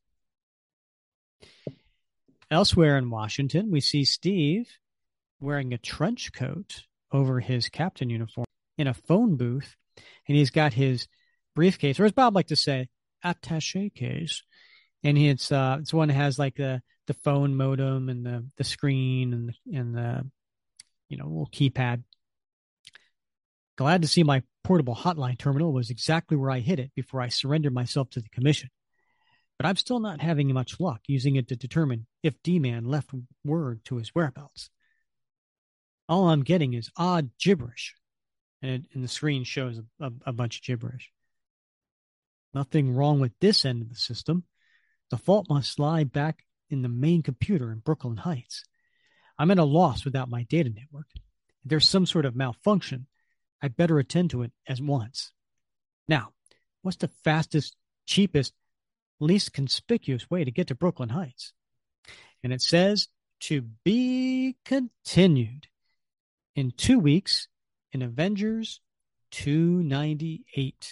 Elsewhere in Washington, we see Steve wearing a trench coat over his captain uniform in a phone booth, and he's got his briefcase, or as Bob like to say, attaché case. And it's uh, it's one that has like the the phone modem and the the screen and the, and the you know little keypad. Glad to see my portable hotline terminal was exactly where I hid it before I surrendered myself to the commission. But I'm still not having much luck using it to determine if D-Man left word to his whereabouts. All I'm getting is odd gibberish, and, it, and the screen shows a, a, a bunch of gibberish. Nothing wrong with this end of the system. The fault must lie back in the main computer in Brooklyn Heights. I'm at a loss without my data network. If there's some sort of malfunction, I'd better attend to it at once. Now, what's the fastest, cheapest, least conspicuous way to get to Brooklyn Heights? And it says to be continued in two weeks in Avengers two ninety-eight.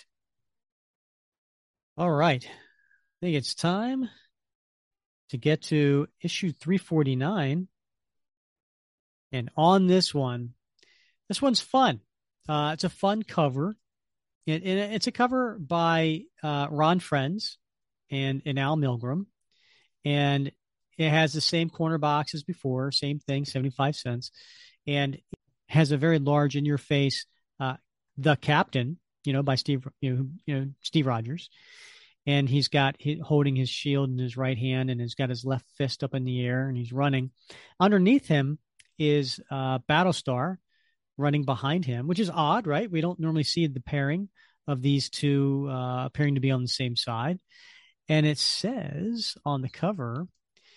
All right. I think it's time to get to issue three forty-nine. And on this one, this one's fun. Uh, it's a fun cover. It, it, it's a cover by uh, Ron Frenz and, and Al Milgrom. And it has the same corner box as before, same thing, seventy-five cents, and has a very large in your face, uh, the Captain, you know, by Steve, you know, you know, Steve Rogers. And he's got he, holding his shield in his right hand, and he's got his left fist up in the air, and he's running. Underneath him is uh, Battlestar running behind him, which is odd, right? We don't normally see the pairing of these two uh, appearing to be on the same side. And it says on the cover,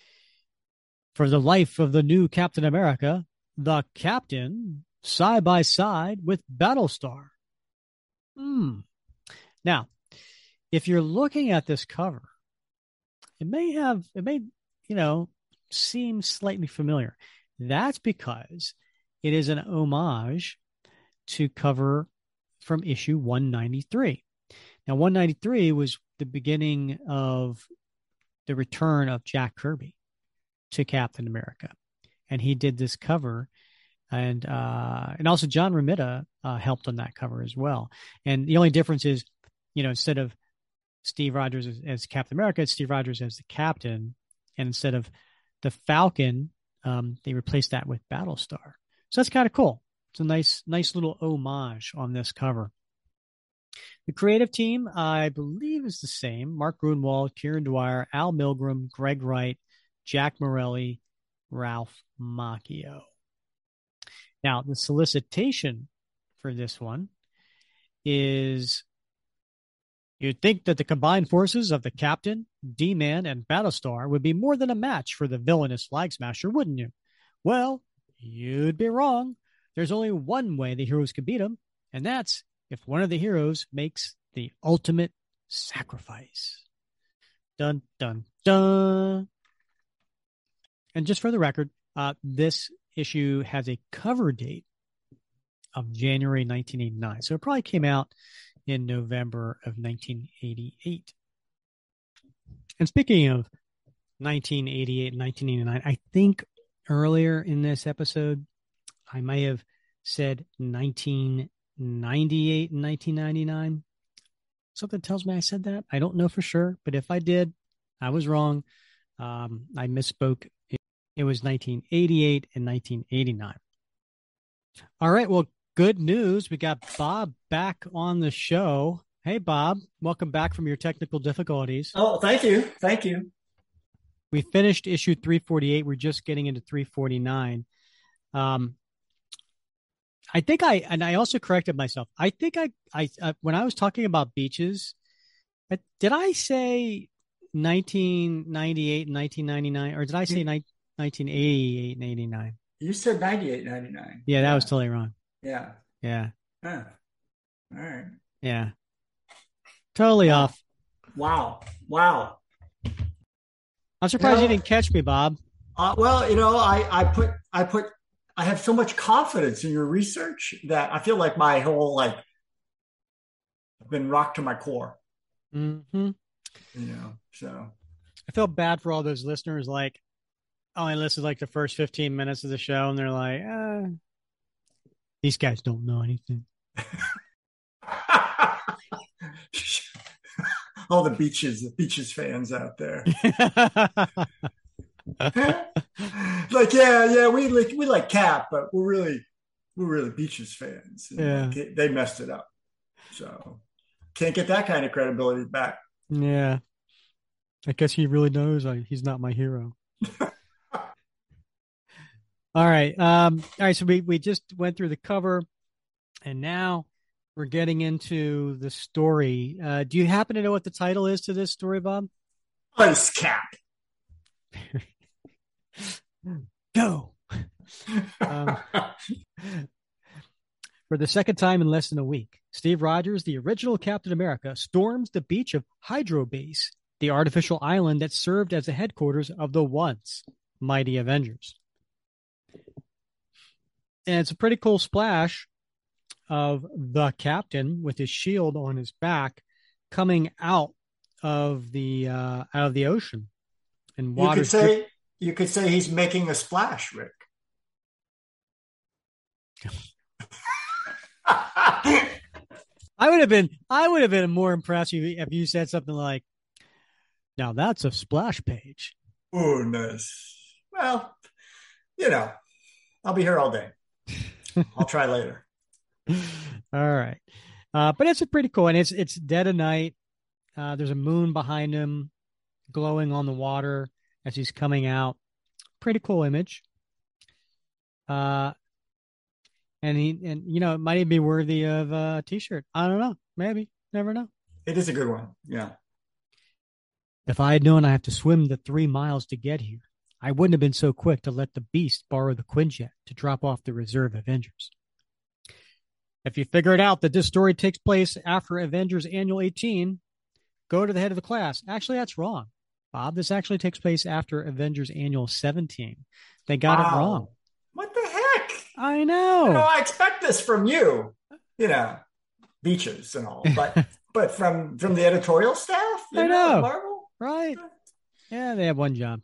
for the life of the new Captain America, the Captain side by side with Battlestar. Hmm. Now, if you're looking at this cover, it may have, it may, you know, seem slightly familiar. That's because it is an homage to cover from issue one ninety-three. Now, one ninety-three was the beginning of the return of Jack Kirby to Captain America. And he did this cover. And uh, and also John Romita uh, helped on that cover as well. And the only difference is, you know, instead of Steve Rogers as, as Captain America, it's Steve Rogers as the Captain. And instead of the Falcon, um, they replaced that with Battlestar. So that's kind of cool. It's a nice, nice little homage on this cover. The creative team, I believe, is the same. Mark Gruenwald, Kieran Dwyer, Al Milgrom, Greg Wright, Jack Morelli, Ralph Macchio. Now, the solicitation for this one is, you'd think that the combined forces of the Captain, D-Man, and Battlestar would be more than a match for the villainous Flag Smasher, wouldn't you? Well, you'd be wrong. There's only one way the heroes could beat them, and that's if one of the heroes makes the ultimate sacrifice. Dun, dun, dun. And just for the record, uh, this issue has a cover date of January nineteen eighty-nine. So it probably came out in November of nineteen eighty-eight. And speaking of nineteen eighty-eight and nineteen eighty-nine, I think earlier in this episode, I may have said nineteen ninety-eight and nineteen ninety-nine. Something tells me I said that. I don't know for sure, but if I did, I was wrong. Um, I misspoke. It, it was nineteen eighty-eight and nineteen eighty-nine. All right. Well, good news. We got Bob back on the show. Hey, Bob. Welcome back from your technical difficulties. Oh, thank you. Thank you. We finished issue three forty-eight. We're just getting into three forty-nine. Um, I think I, and I also corrected myself. I think I, I, uh, when I was talking about beaches, uh, did I say nineteen ninety-eight and nineteen ninety-nine, or did I say you, ni- nineteen eighty-eight and eighty-nine? You said ninety-eight, ninety-nine. Yeah, that yeah. was totally wrong. Yeah. Yeah. Huh. All right. Yeah. Totally wow. off. Wow. Wow. I'm surprised you, know, you didn't catch me, Bob. Uh, well, you know, I, I put, I put, I have so much confidence in your research that I feel like my whole, like, I've been rocked to my core. Mm-hmm. You know, so. I feel bad for all those listeners, like, oh, I listened like the first fifteen minutes of the show, and they're like, uh, these guys don't know anything. All the beaches, the beaches fans out there. Like, yeah, yeah, we like we like Cap, but we're really we're really Beaches fans. And yeah, like, they messed it up, so can't get that kind of credibility back. Yeah, I guess he really knows I, he's not my hero. All right, um, all right. So we we just went through the cover, and now we're getting into the story. Uh, do you happen to know what the title is to this story, Bob? Ice Cap. Go. um, for the second time in less than a week, Steve Rogers, the original Captain America, storms the beach of Hydro Base, the artificial island that served as the headquarters of the once mighty Avengers. And it's a pretty cool splash of the Captain with his shield on his back coming out of the uh, out of the ocean. And water. You could say drip- you could say he's making a splash, Rick. I would have been I would have been more impressed if you said something like, "Now that's a splash page." Ooh, nice. Well, you know, I'll be here all day. I'll try later. All right. Uh, but it's a pretty cool, and it's it's dead of night. Uh, there's a moon behind him glowing on the water as he's coming out. Pretty cool image. Uh, and he and you know, it might even be worthy of a t-shirt. I don't know. Maybe. Never know. It is a good one. Yeah. If I had known I have to swim the three miles to get here, I wouldn't have been so quick to let the Beast borrow the Quinjet to drop off the reserve Avengers. If you figured out that this story takes place after Avengers Annual eighteen, go to the head of the class. Actually, that's wrong, Bob. This actually takes place after Avengers Annual seventeen. They got wow. it wrong. What the heck? I know. You know, I expect this from you. You know, beaches and all, but but from from the editorial staff, you I know, know. Marvel, right? Yeah, they have one job.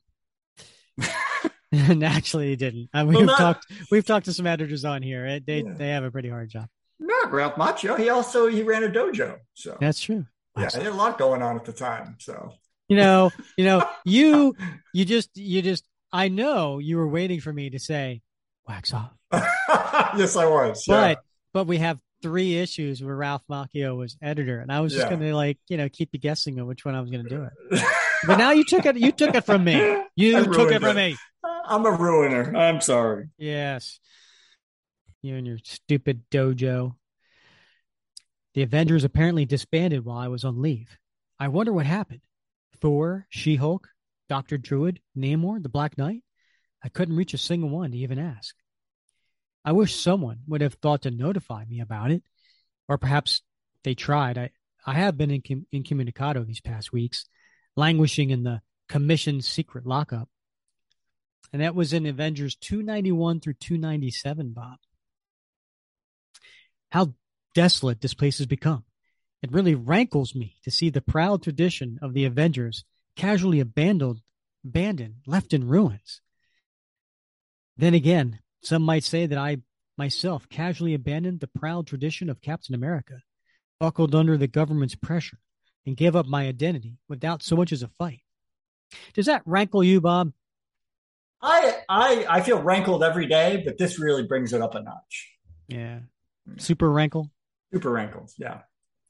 And actually, he didn't. Uh, we've well, not, talked. We've talked to some editors on here. It, they yeah. they have a pretty hard job. Not Ralph Macchio. He also he ran a dojo. So that's true. Yeah, awesome. He had a lot going on at the time. So you know, you know, you you just you just. I know you were waiting for me to say wax off. Yes, I was. But yeah. but we have three issues where Ralph Macchio was editor, and I was just yeah. going to like you know keep you guessing on which one I was going to do it. But now you took it. You took it from me. You took it from it. me. I'm a ruiner. I'm sorry. Yes. You and your stupid dojo. The Avengers apparently disbanded while I was on leave. I wonder what happened. Thor, She-Hulk, Doctor Druid, Namor, the Black Knight. I couldn't reach a single one to even ask. I wish someone would have thought to notify me about it. Or perhaps they tried. I, I have been in, incommunicado these past weeks, languishing in the commission's secret lockup. And that was in Avengers two ninety-one through two ninety-seven, Bob. How desolate this place has become. It really rankles me to see the proud tradition of the Avengers casually abandoned, abandoned, left in ruins. Then again, some might say that I myself casually abandoned the proud tradition of Captain America, buckled under the government's pressure, and gave up my identity without so much as a fight. Does that rankle you, Bob? I I I feel rankled every day, but this really brings it up a notch. Yeah. Super rankle? Super rankles, yeah.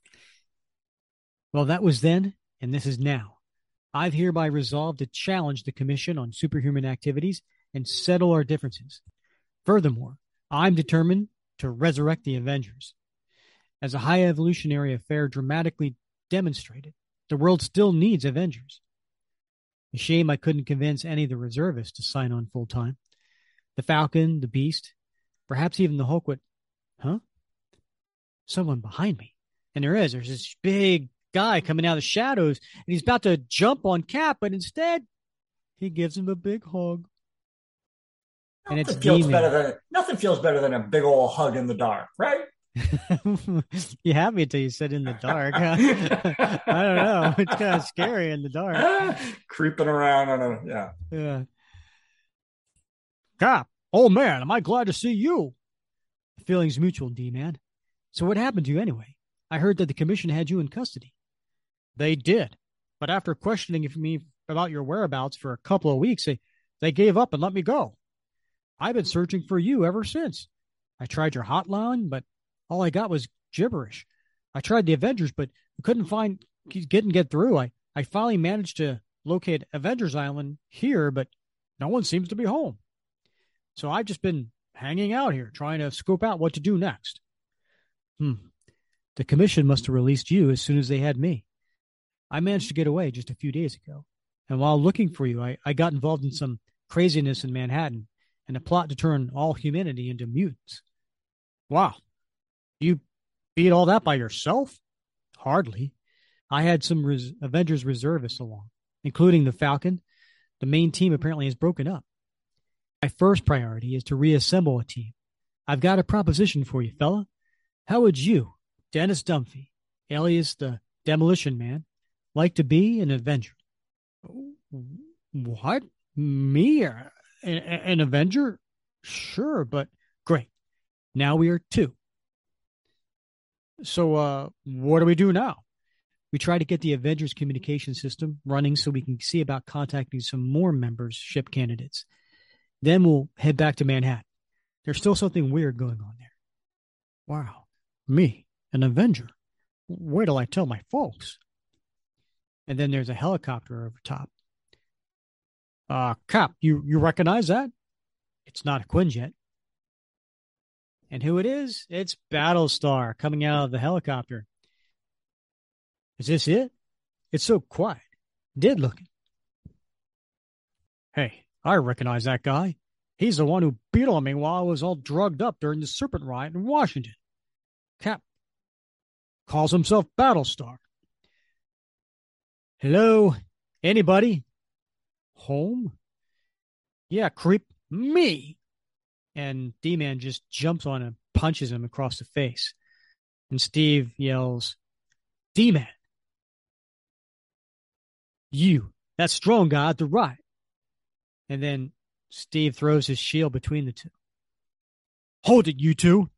Well, that was then, and this is now. I've hereby resolved to challenge the Commission on Superhuman Activities and settle our differences. Furthermore, I'm determined to resurrect the Avengers. As a high evolutionary affair dramatically demonstrated, the world still needs Avengers. A shame I couldn't convince any of the reservists to sign on full time. The Falcon, the Beast, perhaps even the Hulk would... Huh? Someone behind me. And there is. There's this big guy coming out of the shadows, and he's about to jump on Cap, but instead, he gives him a big hug. And nothing it's feels better than nothing feels better than a big old hug in the dark, right? You have me until you said in the dark. I don't know. It's kind of scary in the dark. Creeping around on a yeah. Yeah. Cap, oh man, am I glad to see you? The feeling's mutual, D-Man. So what happened to you anyway? I heard that the Commission had you in custody. They did. But after questioning me about your whereabouts for a couple of weeks, they, they gave up and let me go. I've been searching for you ever since. I tried your hotline, but all I got was gibberish. I tried the Avengers, but couldn't find, couldn't get through. I, I finally managed to locate Avengers Island here, but no one seems to be home. So I've just been hanging out here, trying to scope out what to do next. Hmm. The Commission must have released you as soon as they had me. I managed to get away just a few days ago. And while looking for you, I, I got involved in some craziness in Manhattan and a plot to turn all humanity into mutants. Wow. You beat all that by yourself? Hardly. I had some res- Avengers reservists along, including the Falcon. The main team apparently has broken up. My first priority is to reassemble a team. I've got a proposition for you, fella. How would you, Dennis Dunphy, alias the Demolition Man, like to be an Avenger? What? Me? An, an Avenger? Sure, but great. Now we are two. So, uh, what do we do now? We We try to get the Avengers communication system running so we can see about contacting some more membership candidates. Then we'll head back to Manhattan. There's still something weird going on there. Wow. Me, an Avenger? Wait till I tell my folks. And then there's a helicopter over top. Uh, Cap, you, you recognize that? It's not a Quinjet. And who it is? It's Battlestar coming out of the helicopter. Is this it? It's so quiet. Dead looking. Hey, I recognize that guy. He's the one who beat on me while I was all drugged up during the Serpent Riot in Washington. Cap calls himself Battlestar. Hello? Anybody? Home? Yeah, creep. Me. And D-Man just jumps on him, punches him across the face. And Steve yells, D-Man. You, that strong guy at the right. And then Steve throws his shield between the two. Hold it, you two.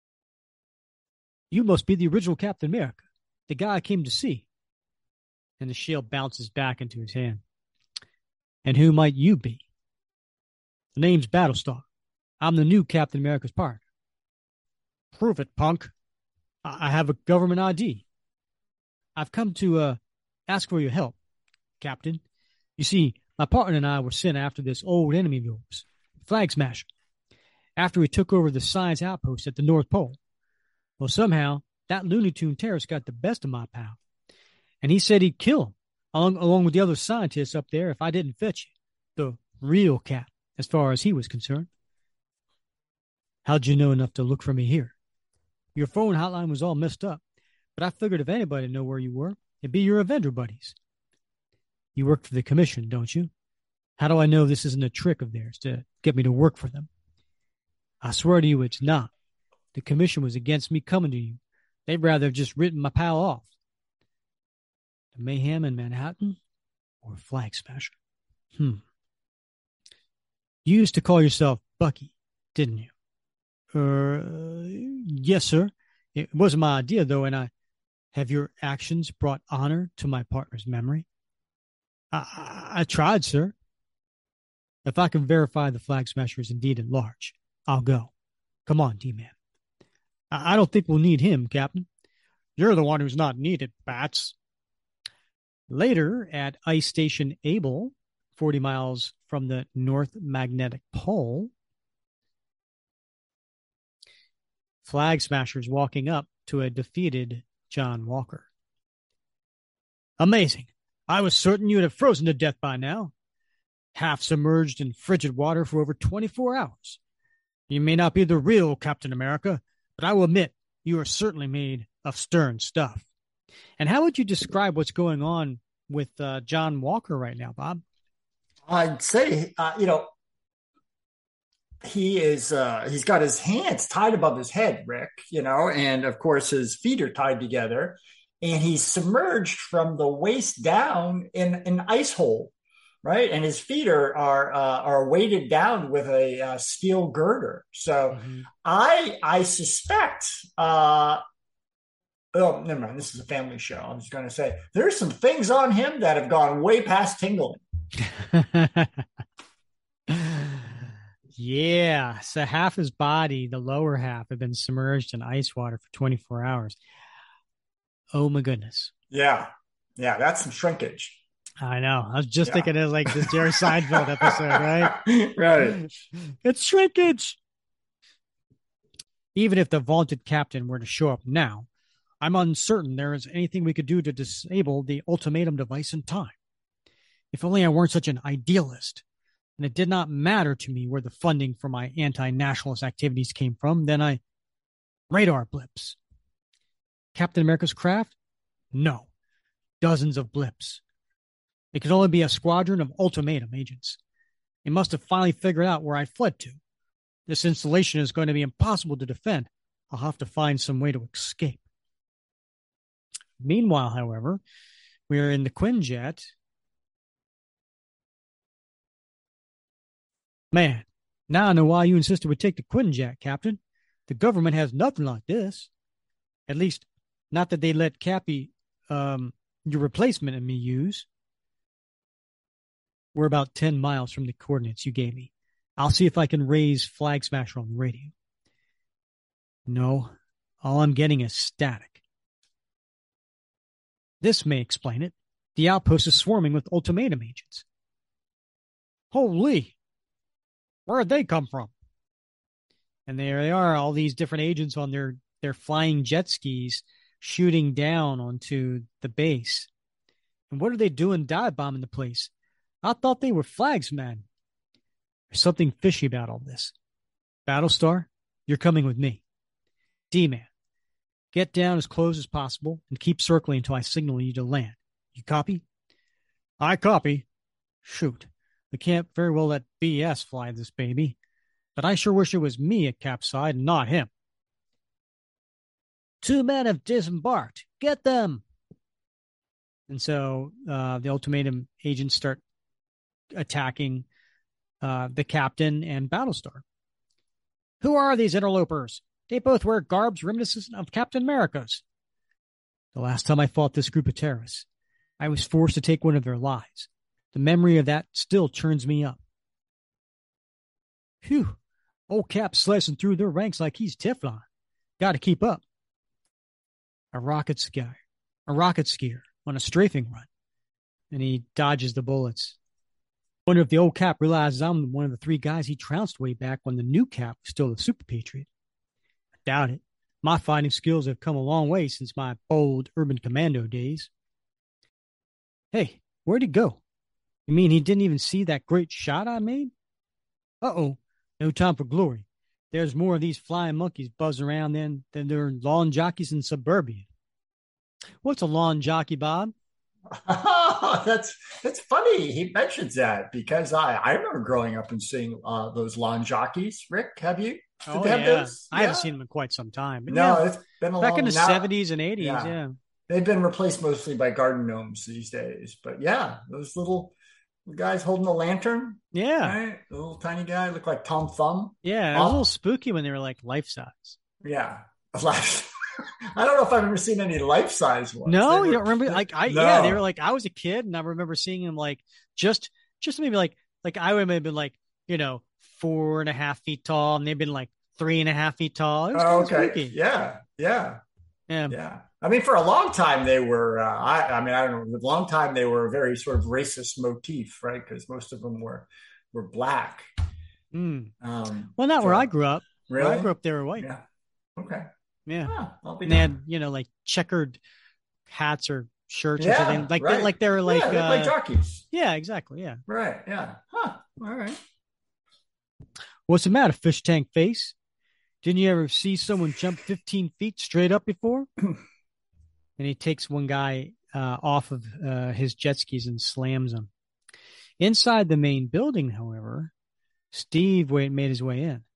You must be the original Captain America, the guy I came to see. And the shield bounces back into his hand. And who might you be? The name's Battlestar. I'm the new Captain America's partner. Prove it, punk. I have a government I D. I've come to uh, ask for your help, Captain. You see, my partner and I were sent after this old enemy of yours, Flag Smasher, after he took over the science outpost at the North Pole. Well, somehow, that Looney Tune terrorist got the best of my pal, and he said he'd kill him, along, along with the other scientists up there if I didn't fetch you, the real Cap, as far as he was concerned. How'd you know enough to look for me here? Your phone hotline was all messed up, but I figured if anybody knew where you were, it'd be your Avenger buddies. You work for the Commission, don't you? How do I know this isn't a trick of theirs to get me to work for them? I swear to you it's not. The Commission was against me coming to you. They'd rather have just written my pal off. The Mayhem in Manhattan or Flag Smasher? Hmm. You used to call yourself Bucky, didn't you? Uh, yes, sir. It wasn't my idea, though, and I have your actions brought honor to my partner's memory. I, I, I tried, sir. If I can verify the Flag Smasher is indeed at large, I'll go. Come on, D-Man. I, I don't think we'll need him, Captain. You're the one who's not needed, Bats. Later, at Ice Station Able, forty miles from the North Magnetic Pole, Flag Smasher's walking up to a defeated John Walker. Amazing. I was certain you'd have frozen to death by now. Half submerged in frigid water for over twenty-four hours. You may not be the real Captain America, but I will admit you are certainly made of stern stuff. And how would you describe what's going on with uh, John Walker right now, Bob? I'd say, uh, you know, he is, uh, he's got his hands tied above his head, Rick, you know, and of course his feet are tied together, and he's submerged from the waist down in an ice hole, right? And his feet are are uh, are weighted down with a uh, steel girder. So mm-hmm. I I suspect. Uh, oh, never mind. This is a family show. I'm just going to say there's some things on him that have gone way past tingling. Yeah. So half his body, the lower half, had been submerged in ice water for twenty-four hours. Oh my goodness. Yeah. Yeah. That's some shrinkage. I know. I was just yeah. thinking of like this Jerry Seinfeld episode, right? Right. It's shrinkage. Even if the vaunted captain were to show up now, I'm uncertain there is anything we could do to disable the ultimatum device in time. If only I weren't such an idealist, and it did not matter to me where the funding for my anti-nationalist activities came from, then I... Radar blips. Captain America's craft? No. Dozens of blips. It could only be a squadron of ultimatum agents. They must have finally figured out where I fled to. This installation is going to be impossible to defend. I'll have to find some way to escape. Meanwhile, however, we are in the Quinjet. Man, now I know why you insisted we take the Quinjet, Captain. The government has nothing like this. At least, not that they let Cappy um, your replacement and me use. We're about ten miles from the coordinates you gave me. I'll see if I can raise Flag Smasher on the radio. No, all I'm getting is static. This may explain it. The outpost is swarming with ultimatum agents. Holy! Where'd they come from? And there they are, all these different agents on their, their flying jet skis shooting down onto the base. And what are they doing dive bombing the place? I thought they were flagsmen. There's something fishy about all this. Battlestar, you're coming with me. D-Man, get down as close as possible and keep circling until I signal you to land. You copy? I copy. Shoot, we can't very well let B S fly this baby, but I sure wish it was me at Cap's side and not him. Two men have disembarked. Get them. And so uh, the ultimatum agents start attacking uh, the captain and Battlestar. Who are these interlopers? They both wear garbs reminiscent of Captain America's. The last time I fought this group of terrorists, I was forced to take one of their lives. The memory of that still churns me up. Phew, old Cap's slicing through their ranks like he's Teflon. Got to keep up. A rocket skier, a rocket skier on a strafing run, and he dodges the bullets. Wonder if the old Cap realizes I'm one of the three guys he trounced way back when the new Cap was still a super patriot. I doubt it. My fighting skills have come a long way since my bold urban commando days. Hey, where'd he go? You mean he didn't even see that great shot I made? Uh-oh, no time for glory. There's more of these flying monkeys buzzing around than, than there are lawn jockeys in suburbia. What's a lawn jockey, Bob? Oh, that's that's funny. He mentions that because I, I remember growing up and seeing uh, those lawn jockeys. Rick, have you? Did Oh, they have yeah. those? I Yeah. haven't seen them in quite some time. But No, yeah, it's been a back long in the now- seventies and eighties, Yeah. yeah. They've been replaced mostly by garden gnomes these days. But yeah, those little guys holding the lantern, Yeah, right? The little tiny guy looked like Tom Thumb. yeah. It was a Oh. little spooky when they were like life size. Yeah. I don't know if I've ever seen any life size ones. No, They you were- don't remember? Like I, No. yeah, they were like I was a kid and I remember seeing them like just, just maybe like, like I would have been like, you know, four and a half feet tall, and they've been like three and a half feet tall. It was Oh, kind of okay. spooky. Yeah. Yeah. Yeah. Yeah. I mean, for a long time, they were, uh, I, I mean, I don't know, a long time, they were a very sort of racist motif, right? Because most of them were, were black. Mm. Um, Well, not so- where I grew up. Where Really? I grew up, they were white. Yeah. Okay. Yeah. Ah, I'll be And they damned. had, you know, like checkered hats or shirts or Yeah, something. Like, right. they, like they were like, yeah, they're uh, like jockeys. yeah, exactly. Yeah. Right. Yeah. Huh. All right. What's the matter, fish tank face? Didn't you ever see someone jump fifteen feet straight up before? And he takes one guy uh, off of uh, his jet skis and slams him. Inside the main building, however, Steve wait, made his way in.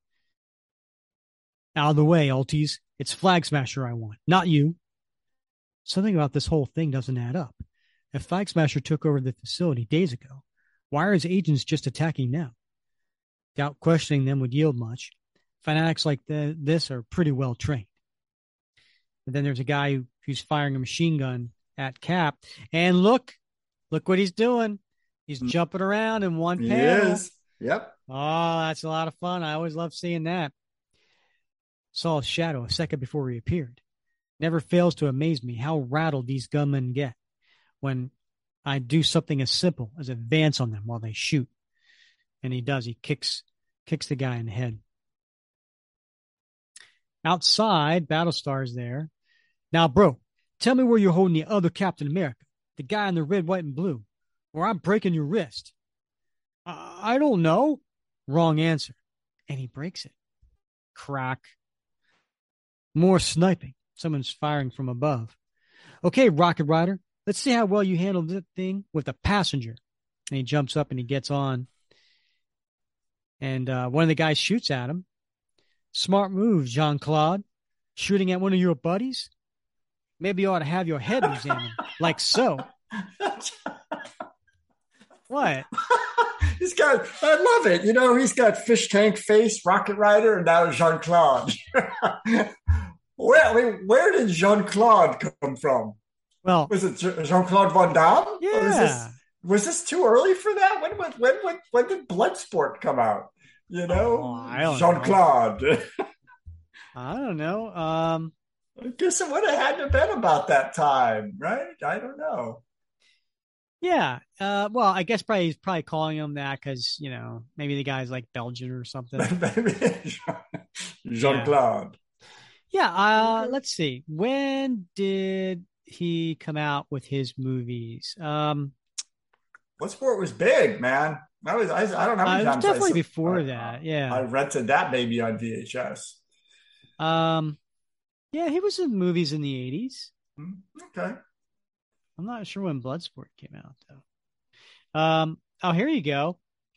Out of the way, Alties. It's Flag Smasher I want, not you. Something about this whole thing doesn't add up. If Flag Smasher took over the facility days ago, why are his agents just attacking now? Doubt questioning them would yield much. Fanatics like the, this are pretty well trained. And then there's a guy who, who's firing a machine gun at Cap. And look, look what he's doing. He's jumping around in one He panel. is. Yep. Oh, that's a lot of fun. I always love seeing that. Saw his shadow a second before he appeared. Never fails to amaze me how rattled these gunmen get when I do something as simple as advance on them while they shoot. And he does. He kicks kicks the guy in the head. Outside, Battlestar's there. Now, bro, tell me where you're holding the other Captain America, the guy in the red, white, and blue, or I'm breaking your wrist. I, I don't know. Wrong answer. And he breaks it. Crack. More sniping. Someone's firing from above. Okay, Rocket Rider, let's see how well you handle this thing with a passenger. And he jumps up and he gets on. And uh, one of the guys shoots at him. Smart move, Jean-Claude. Shooting at one of your buddies? Maybe you ought to have your head examined. Like so. What? He's got, I love it. You know, he's got fish tank face, Rocket Rider, and now Jean-Claude. where, I mean, where did Jean-Claude come from? Well, Was it Jean Claude Van Damme? Yeah. Was this, was this too early for that? When when when when, when did Bloodsport come out? You know, oh, Jean Claude. I don't know. Um, I guess it would have had to have been about that time, right? I don't know. Yeah. Uh, well, I guess probably he's probably calling him that because, you know, maybe the guy's like Belgian or something. Jean Claude. Yeah. Uh, let's see. When did he come out with his movies? Um, Bloodsport was big, man. I was, I, I don't know. How many uh, it was times definitely I, before I, that. Yeah. I rented that baby on V H S. Um, yeah, he was in movies in the eighties. Okay. I'm not sure when Bloodsport came out, though. Um, oh, here you go.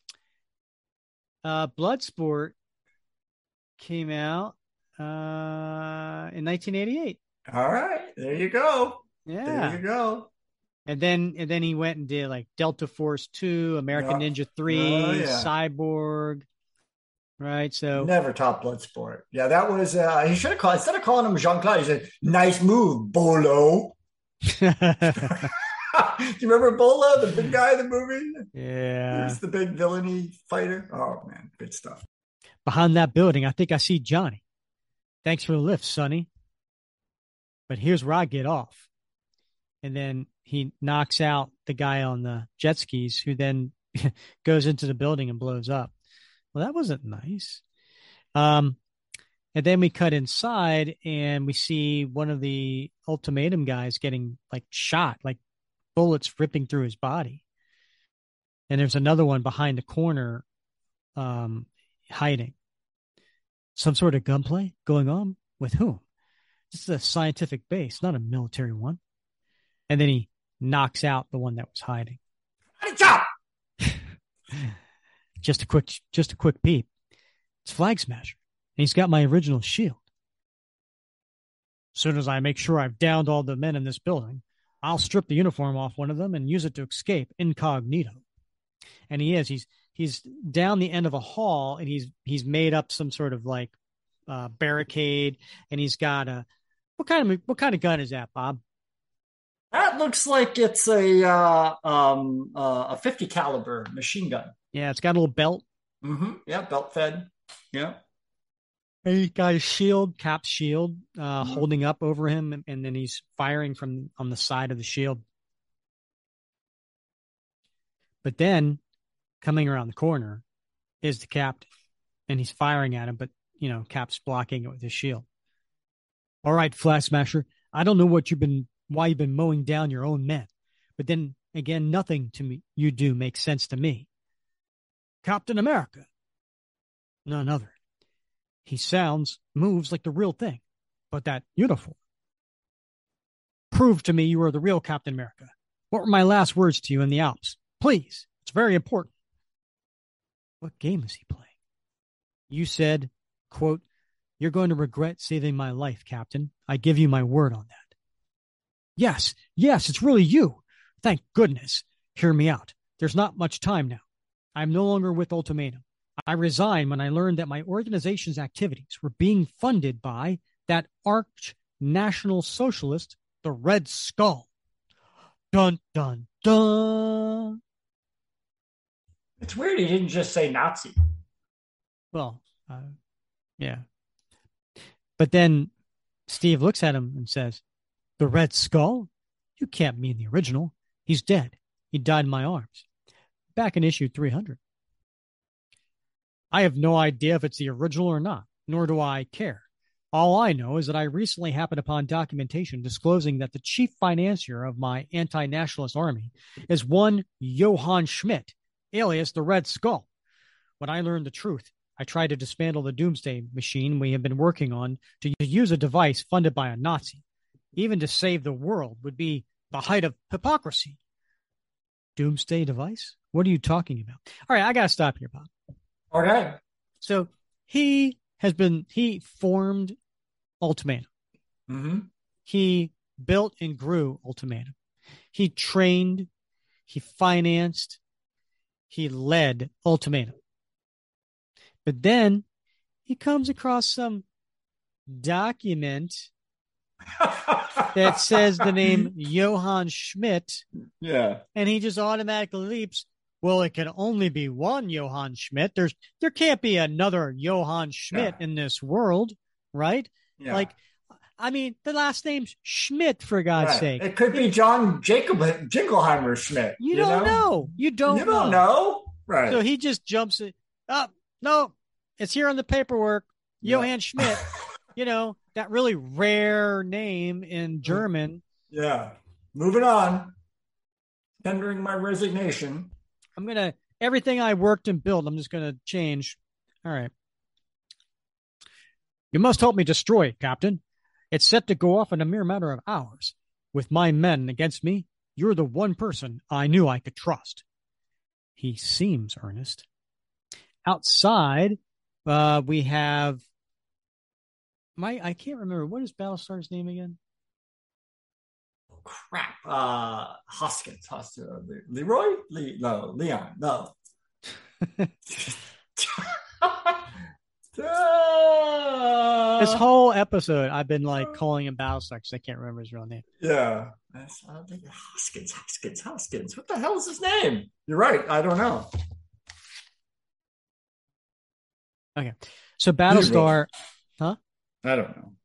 Uh, Bloodsport came out uh, in nineteen eighty-eight. All right, there you go. Yeah, there you go. And then and then he went and did like Delta Force two, American Yeah. Ninja three, Oh, yeah. Cyborg. Right, so Never top Bloodsport. Yeah, that was. Uh, he should have called instead of calling him Jean Claude. He said, "Nice move, Bolo." Do you remember Bolo, the big guy in the movie? Yeah, He was the big villainy fighter. Oh man, good stuff. Behind that building, I think I see Johnny. Thanks for the lift, Sonny. But here's where I get off. And then he knocks out the guy on the jet skis, who then goes into the building and blows up. Well, that wasn't nice. Um, and then we cut inside and we see one of the Ultimatum guys getting like shot, like bullets ripping through his body. And there's another one behind the corner, um, hiding. Some sort of gunplay going on with whom? This is a scientific base, not a military one. And then he knocks out the one that was hiding. Just a quick, just a quick peep. It's Flag Smasher, and he's got my original shield. As soon as I make sure I've downed all the men in this building, I'll strip the uniform off one of them and use it to escape incognito. And he is. He's he's down the end of a hall, and he's he's made up some sort of like uh, barricade, and he's got a what kind of what kind of gun is that, Bob? That looks like it's a uh, um, uh, a fifty caliber machine gun. Yeah, it's got a little belt. Mm-hmm. Yeah, belt fed. Yeah. And he's got his shield, Cap's shield, uh, Mm-hmm. holding up over him, and, and then he's firing from on the side of the shield. But then, coming around the corner, is the captain, and he's firing at him, but, you know, Cap's blocking it with his shield. All right, Flag Smasher, I don't know what you've been, why you've been mowing down your own men, but then again, nothing to me you do makes sense to me. Captain America. None other. He sounds, moves like the real thing, but that uniform. Prove to me you are the real Captain America. What were my last words to you in the Alps? Please, it's very important. What game is he playing? You said, quote, "You're going to regret saving my life, Captain. I give you my word on that." Yes, yes, it's really you. Thank goodness. Hear me out. There's not much time now. I'm no longer with Ultimatum. I resigned when I learned that my organization's activities were being funded by that arch National Socialist, the Red Skull. Dun, dun, dun. It's weird he didn't just say Nazi. Well, uh, yeah. But then Steve looks at him and says, "The Red Skull? You can't mean the original. He's dead. He died in my arms." Back in issue three hundred. I have no idea if it's the original or not, nor do I care. All I know is that I recently happened upon documentation disclosing that the chief financier of my anti-nationalist army is one Johann Schmidt, alias the Red Skull. When I learned the truth, I tried to dismantle the doomsday machine we have been working on to use a device funded by a Nazi. Even to save the world would be the height of hypocrisy. Doomsday device? What are you talking about? All right, I got to stop here, Bob. Okay. So he has been, he formed Ultimatum. Mm-hmm. He built and grew Ultimatum. He trained, he financed, he led Ultimatum. But then he comes across some document that says the name Johann Schmidt. Yeah. And he just automatically leaps. Well, it can only be one Johann Schmidt. There's there can't be another Johann Schmidt yeah. in this world, right? Yeah. Like, I mean, the last name's Schmidt, for God's right. sake. It could be John Jacob Jingleheimer Schmidt. You, you know? don't know. You don't. You know. don't know. Right. So he just jumps it up. Oh, no, it's here on the paperwork. Yeah. Johann Schmidt. You know, that really rare name in German. Yeah. Moving on. Tendering my resignation. I'm going to, everything I worked and built, I'm just going to change. All right. You must help me destroy it, Captain. It's set to go off in a mere matter of hours. With my men against me, you're the one person I knew I could trust. He seems earnest. Outside, uh, we have my, I can't remember. What is Battlestar's name again? Oh, crap. Uh, Hoskins. Hoskins. Leroy? Le- no, Leon. No. This whole episode, I've been like calling him Battlestar because I can't remember his real name. Yeah. I don't think Hoskins, Hoskins, Hoskins. What the hell is his name? You're right. I don't know. Okay. So Battlestar, huh? I don't know.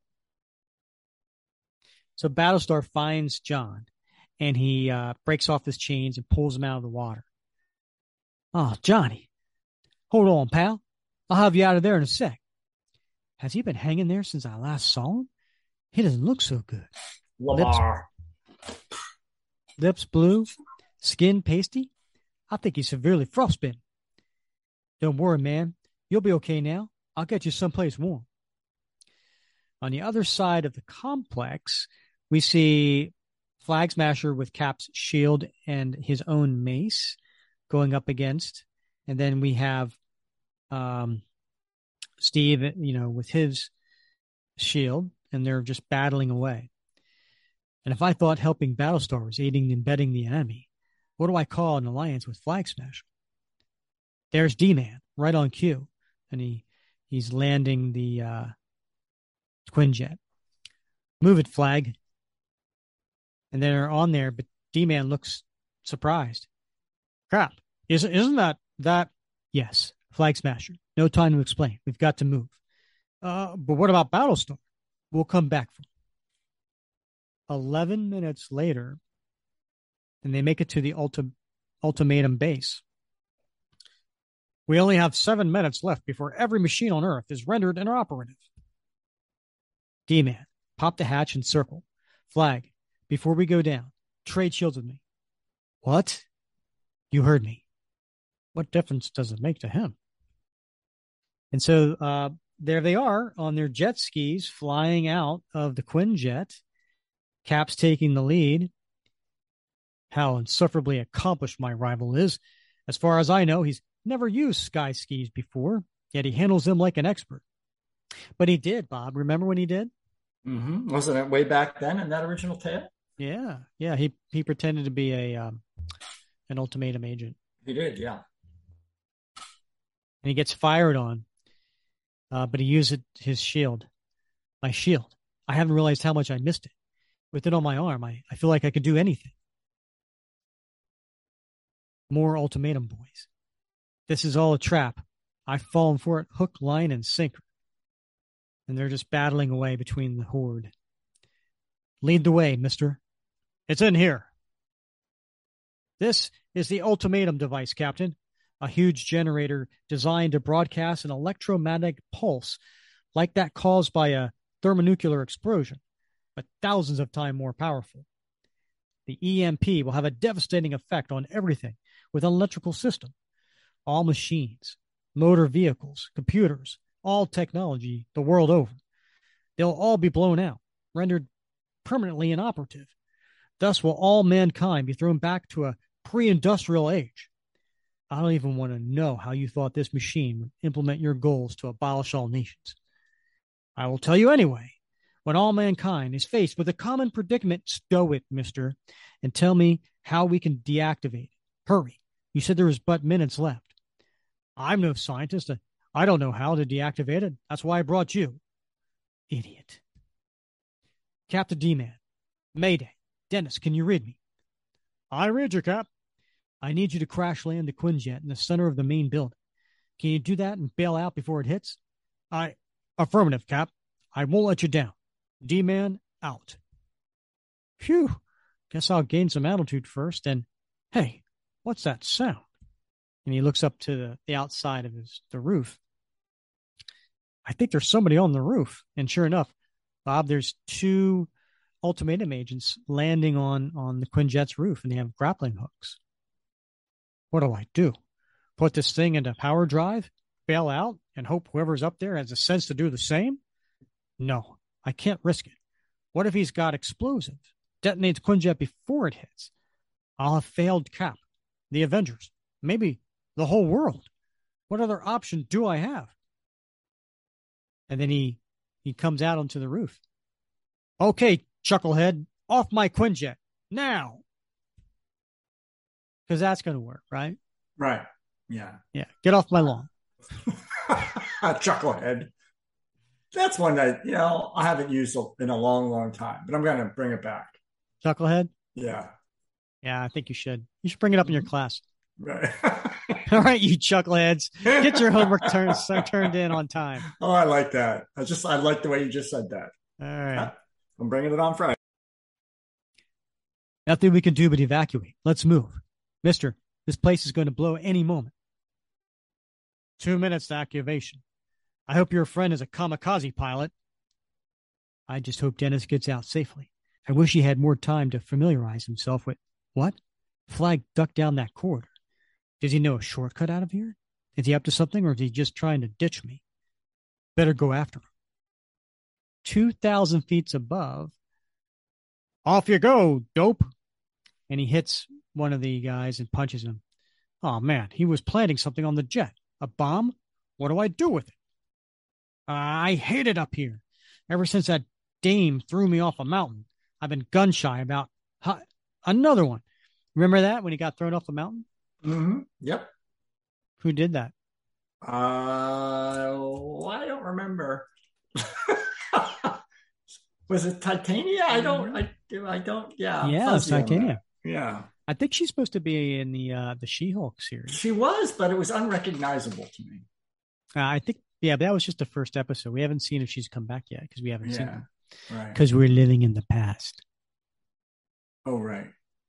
So Battlestar finds John and he uh, breaks off his chains and pulls him out of the water. Oh, Johnny. Hold on, pal. I'll have you out of there in a sec. Has he been hanging there since I last saw him? He doesn't look so good. Lamar. Lips, lips blue, skin pasty. I think he's severely frostbitten. Don't worry, man. You'll be okay now. I'll get you someplace warm. On the other side of the complex, we see Flag Smasher with Cap's shield and his own mace going up against. And then we have um, Steve, you know, with his shield, and they're just battling away. And if I thought helping Battlestar was aiding and abetting the enemy, what do I call an alliance with Flag Smasher? There's D-Man right on cue, and he he's landing the uh, Quinjet. Move it, Flag. And they're on there, but D-Man looks surprised. Crap, isn't isn't that that? Yes, Flag Smasher. No time to explain. We've got to move. Uh, but what about Battlestar? We'll come back for Eleven minutes later, and they make it to the ulti- ultimatum base. We only have seven minutes left before every machine on Earth is rendered inoperative. D-Man, pop the hatch and circle. Flag, before we go down, trade shields with me. What? You heard me. What difference does it make to him? And so uh, there they are on their jet skis flying out of the Quinjet. Cap's taking the lead. How insufferably accomplished my rival is. As far as I know, he's never used sky skis before, yet he handles them like an expert. But he did, Bob. Remember when he did? Mm-hmm. Wasn't it way back then in that original tale? Yeah, yeah. He he pretended to be a um, an ultimatum agent. He did, yeah. And he gets fired on, uh, but he used it, his shield. My shield. I haven't realized how much I missed it. With it on my arm, I, I feel like I could do anything. More ultimatum, boys. This is all a trap. I've fallen for it hook, line, and sinker. And they're just battling away between the horde. Lead the way, mister. It's in here. This is the ultimatum device, Captain. A huge generator designed to broadcast an electromagnetic pulse like that caused by a thermonuclear explosion, but thousands of times more powerful. The E M P will have a devastating effect on everything with an electrical system. All machines, motor vehicles, computers, all technology the world over. They'll all be blown out, rendered permanently inoperative. Thus will all mankind be thrown back to a pre-industrial age. I don't even want to know how you thought this machine would implement your goals to abolish all nations. I will tell you anyway. When all mankind is faced with a common predicament, stow it, mister, and tell me how we can deactivate it. Hurry. You said there was but minutes left. I'm no scientist. I don't know how to deactivate it. That's why I brought you. Idiot. Captain D-Man. Mayday. Dennis, can you read me? I read you, Cap. I need you to crash land the Quinjet in the center of the main building. Can you do that and bail out before it hits? I... Affirmative, Cap. I won't let you down. D-Man, out. Phew. Guess I'll gain some altitude first. And, hey, what's that sound? And he looks up to the, the outside of his the roof. I think there's somebody on the roof. And sure enough, Bob, there's two ultimatum agents landing on, on the Quinjet's roof, and they have grappling hooks. What do I do? Put this thing into power drive, bail out, and hope whoever's up there has the sense to do the same? No, I can't risk it. What if he's got explosives? Detonates Quinjet before it hits? I'll have failed Cap, the Avengers, maybe the whole world. What other option do I have? And then he he comes out onto the roof. Okay, Chucklehead, off my Quinjet, now. Because that's going to work, right? Right. Yeah. Yeah. Get off my lawn. Chucklehead. That's one that, you know, I haven't used in a long, long time, but I'm going to bring it back. Chucklehead? Yeah. Yeah, I think you should. You should bring it up in your class. Right. All right, you chuckleheads. Get your homework turned turned in on time. Oh, I like that. I just, I like the way you just said that. All right. I'm bringing it on Friday. Nothing we can do but evacuate. Let's move. Mister, this place is going to blow any moment. Two minutes to activation. I hope your friend is a kamikaze pilot. I just hope Dennis gets out safely. I wish he had more time to familiarize himself with what? Flag ducked down that corridor. Does he know a shortcut out of here? Is he up to something, or is he just trying to ditch me? Better go after him. Two thousand feet above. Off you go, dope. And he hits one of the guys and punches him. Oh, man, he was planting something on the jet. A bomb? What do I do with it? I hate it up here. Ever since that dame threw me off a mountain, I've been gun shy about huh, another one. Remember that when he got thrown off the mountain? Mm-hmm. Yep. Who did that? Uh, I don't remember. Was it Titania? I don't. I, I don't. Yeah. Yeah, it's Titania. Yeah. I think she's supposed to be in the uh, the She-Hulk series. She was, but it was unrecognizable to me. Uh, I think. Yeah, but that was just the first episode. We haven't seen if she's come back yet because we haven't yeah. seen her. Right. Because we're living in the past. Oh, right.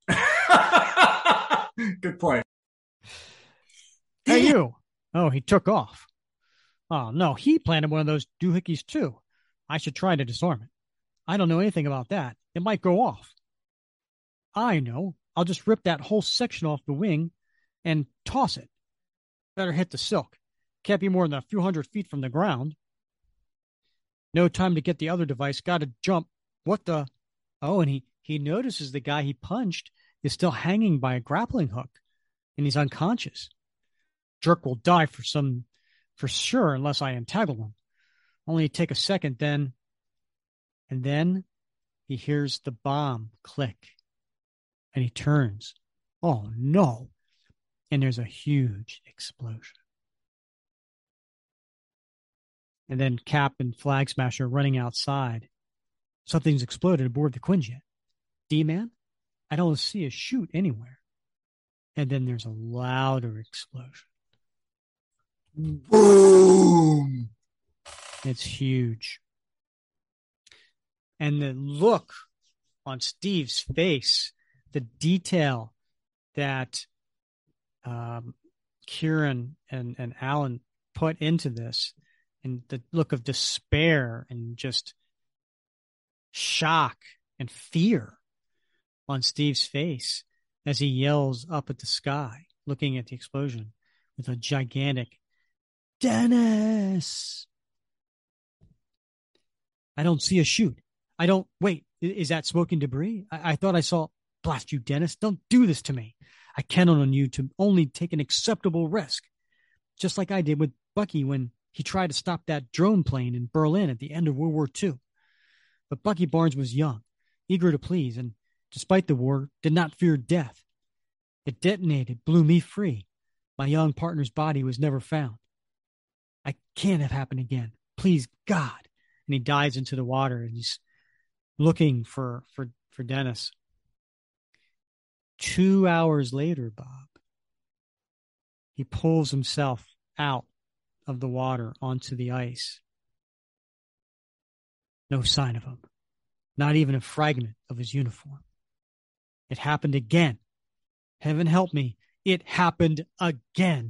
Good point. Hey, you. Oh, he took off. Oh, no, he planted one of those doohickeys, too. I should try to disarm it. I don't know anything about that. It might go off. I know. I'll just rip that whole section off the wing and toss it. Better hit the silk. Can't be more than a few hundred feet from the ground. No time to get the other device. Got to jump. What the? Oh, and he, he notices the guy he punched is still hanging by a grappling hook, and he's unconscious. Jerk will die for some, for sure, unless I entangle him. Only take a second, then, and then he hears the bomb click, and he turns. Oh no! And there's a huge explosion. And then Cap and Flag Smasher running outside. Something's exploded aboard the Quinjet. D-Man? I don't see a chute anywhere. And then there's a louder explosion. Boom! It's huge. And the look on Steve's face, the detail that um, Kieran and, and Alan put into this, and the look of despair and just shock and fear on Steve's face as he yells up at the sky, looking at the explosion with a gigantic Dennis. I don't see a chute. I don't wait. Is that smoking debris? I, I thought I saw. Blast you, Dennis. Don't do this to me. I count on you to only take an acceptable risk. Just like I did with Bucky when he tried to stop that drone plane in Berlin at the end of World War Two. But Bucky Barnes was young, eager to please, and despite the war, did not fear death. It detonated, blew me free. My young partner's body was never found. I can't have happened again. Please, God. And he dives into the water, and he's looking for for for Dennis. Two hours later, Bob, he pulls himself out of the water onto the ice. No sign of him. Not even a fragment of his uniform. It happened again. Heaven help me. It happened again.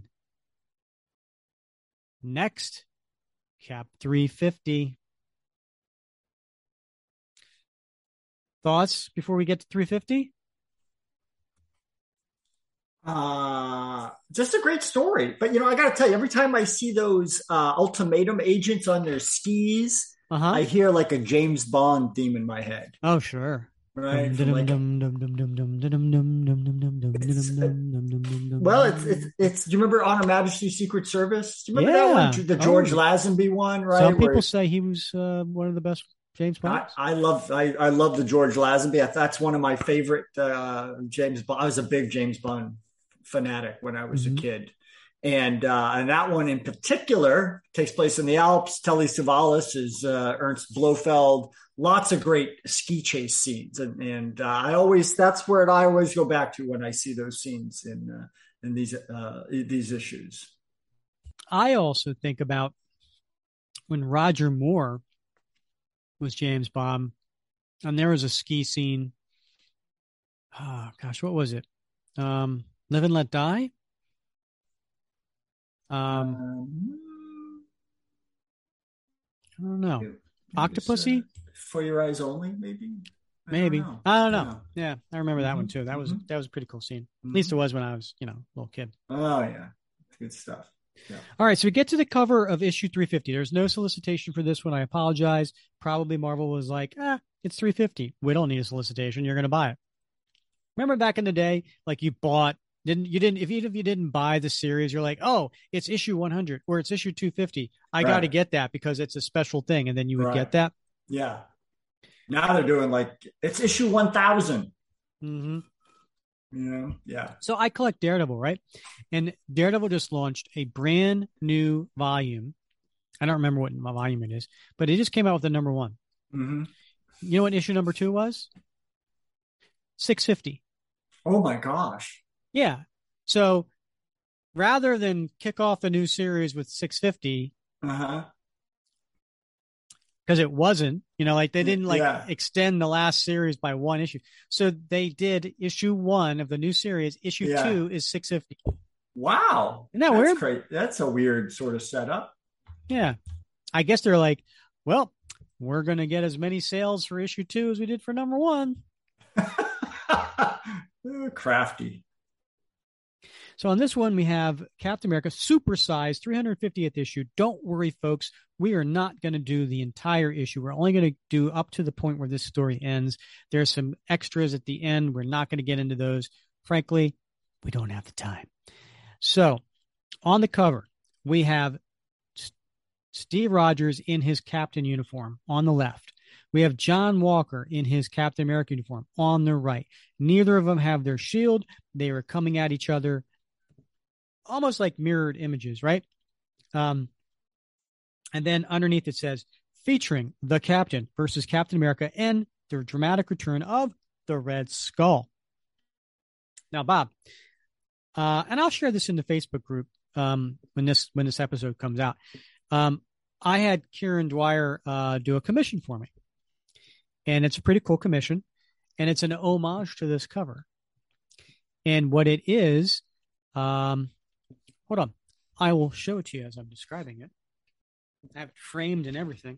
Next, Cap three fifty. Thoughts before we get to three fifty? Uh, just a great story. But, you know, I got to tell you, every time I see those uh, ultimatum agents on their skis, uh-huh. I hear like a James Bond theme in my head. Oh, sure. Right. Like, well, it's, it's, it's, do you remember On Her Majesty's Secret Service? Do you remember yeah. that one? The George oh. Lazenby one, right? Some people Where, say he was uh, one of the best James Bond. I, I love, I, I love the George Lazenby. That's one of my favorite uh, James Bond. I was a big James Bond fanatic when I was mm-hmm. a kid. And uh, and that one in particular takes place in the Alps. Telly Savalas is uh, Ernst Blofeld. Lots of great ski chase scenes, and and uh, I always that's where I always go back to when I see those scenes in uh, in these uh, these issues. I also think about when Roger Moore was James Bond, and there was a ski scene. Oh gosh, what was it? Um, Live and Let Die. Um, I don't know. Maybe Octopussy? Uh, For Your Eyes Only, maybe? I maybe. Don't I don't know. Yeah. yeah, I remember that mm-hmm. one too. That was mm-hmm. that was a pretty cool scene. Mm-hmm. At least it was when I was, you know, a little kid. Oh yeah. Good stuff. Yeah. All right, so we get to the cover of issue three fifty. There's no solicitation for this one. I apologize. Probably Marvel was like, ah, it's three fifty. We don't need a solicitation. You're going to buy it. Remember back in the day, like you bought Didn't you didn't if you if you didn't buy the series, you're like, oh, it's issue one hundred or it's issue two fifty. I right. got to get that because it's a special thing, and then you would right. get that. Yeah. Now they're doing like it's issue one thousand. Mm-hmm. You know, yeah. So I collect Daredevil, right? And Daredevil just launched a brand new volume. I don't remember what my volume it is, but it just came out with the number one. Mm-hmm. You know what issue number two was? six fifty. Oh my gosh. Yeah. So rather than kick off the new series with six fifty, uh-huh. because it wasn't, you know, like they didn't like yeah. extend the last series by one issue. So they did issue one of the new series. Issue yeah. two is six fifty. Wow. Isn't that That's weird? Crazy. That's a weird sort of setup. Yeah. I guess they're like, well, we're going to get as many sales for issue two as we did for number one. Crafty. So on this one, we have Captain America supersized three hundred fiftieth issue. Don't worry, folks. We are not going to do the entire issue. We're only going to do up to the point where this story ends. There's some extras at the end. We're not going to get into those. Frankly, we don't have the time. So on the cover, we have Steve Rogers in his captain uniform on the left. We have John Walker in his Captain America uniform on the right. Neither of them have their shield. They are coming at each other almost like mirrored images, right? Um, and then underneath it says, featuring the Captain versus Captain America and the dramatic return of the Red Skull. Now, Bob, uh, and I'll share this in the Facebook group um, when this when this episode comes out. Um, I had Kieran Dwyer uh, do a commission for me. And it's a pretty cool commission. And it's an homage to this cover. And what it is, um, hold on. I will show it to you as I'm describing it. I have it framed and everything.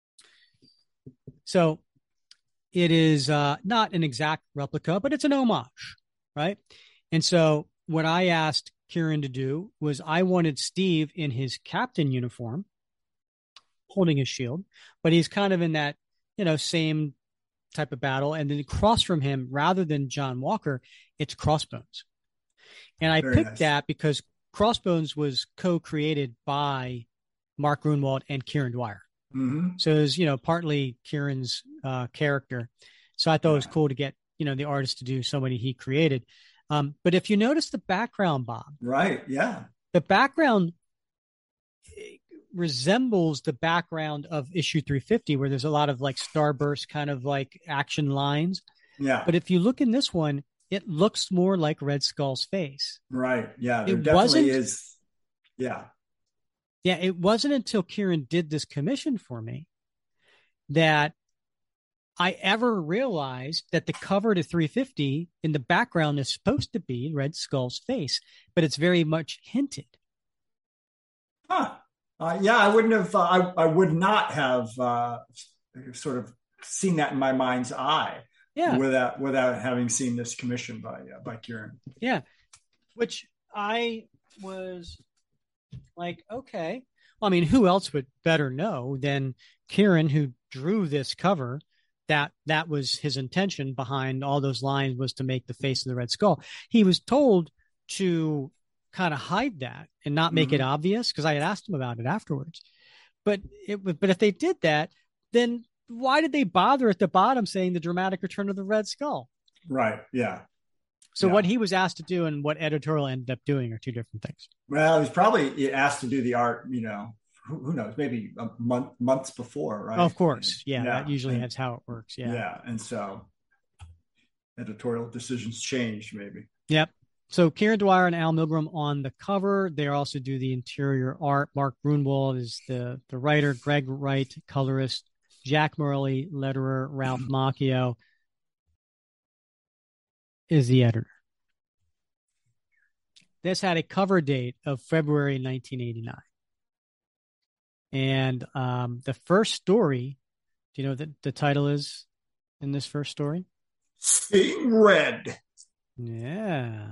So it is uh, not an exact replica, but it's an homage, right? And so what I asked Kieran to do was I wanted Steve in his captain uniform, holding his shield, but he's kind of in that, you know, same type of battle. And then across from him, rather than John Walker, it's Crossbones. And I Very picked nice. that because Crossbones was co-created by Mark Gruenwald and Kieran Dwyer. Mm-hmm. So it was, you know, partly Kieran's uh, character. So I thought yeah. it was cool to get, you know, the artist to do somebody he created. Um, but if you notice the background, Bob. Right. Yeah. The background resembles the background of issue three fifty, where there's a lot of like starburst kind of like action lines. Yeah. But if you look in this one, it looks more like Red Skull's face. Right. Yeah. There It definitely wasn't- is. Yeah. Yeah, it wasn't until Kieran did this commission for me that I ever realized that the cover to three fifty in the background is supposed to be Red Skull's face, but it's very much hinted. Huh. Uh, yeah, I wouldn't have. Uh, I I would not have uh, sort of seen that in my mind's eye. Yeah, Without without having seen this commission by uh, by Kieran. yeah. Which I was like, okay. Well, I mean, who else would better know than Kieran, who drew this cover? That that was his intention behind all those lines, was to make the face of the Red Skull. He was told to kind of hide that and not make Mhm. it obvious, because I had asked him about it afterwards. But it was, but if they did that, then why did they bother at the bottom saying the dramatic return of the Red Skull? Right. Yeah. So Yeah. what he was asked to do and what editorial ended up doing are two different things. Well, he's probably asked to do the art. You know, who, who knows? Maybe a month months before, right? Oh, of course. Yeah, Yeah. that usually And- that's how it works. Yeah. Yeah. And so editorial decisions changed. Maybe. Yep. So Kieran Dwyer and Al Milgram on the cover. They also do the interior art. Mark Brunwald is the, the writer. Greg Wright, colorist. Jack Murley, letterer. Ralph Macchio is the editor. This had a cover date of February nineteen eighty-nine. And um, the first story, do you know what the, the title is in this first story? Seeing red. Yeah.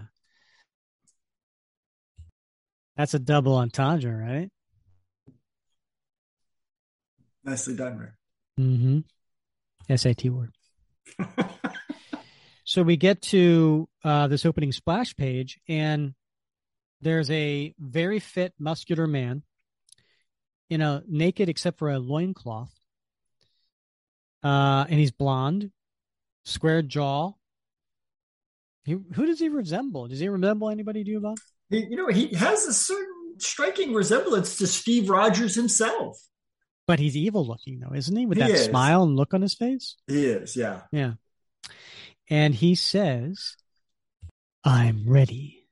That's a double entendre, right? Nicely done, Rick. Mm-hmm. S A T word. So we get to uh, this opening splash page, and there's a very fit, muscular man in a naked except for a loincloth. Uh, and he's blonde, square jaw. He, who does he resemble? Does he resemble anybody to you, Bob? He, you know, he has a certain striking resemblance to Steve Rogers himself. But he's evil looking, though, isn't he? With He that is. smile and look on his face. He is, yeah. Yeah. And he says, I'm ready.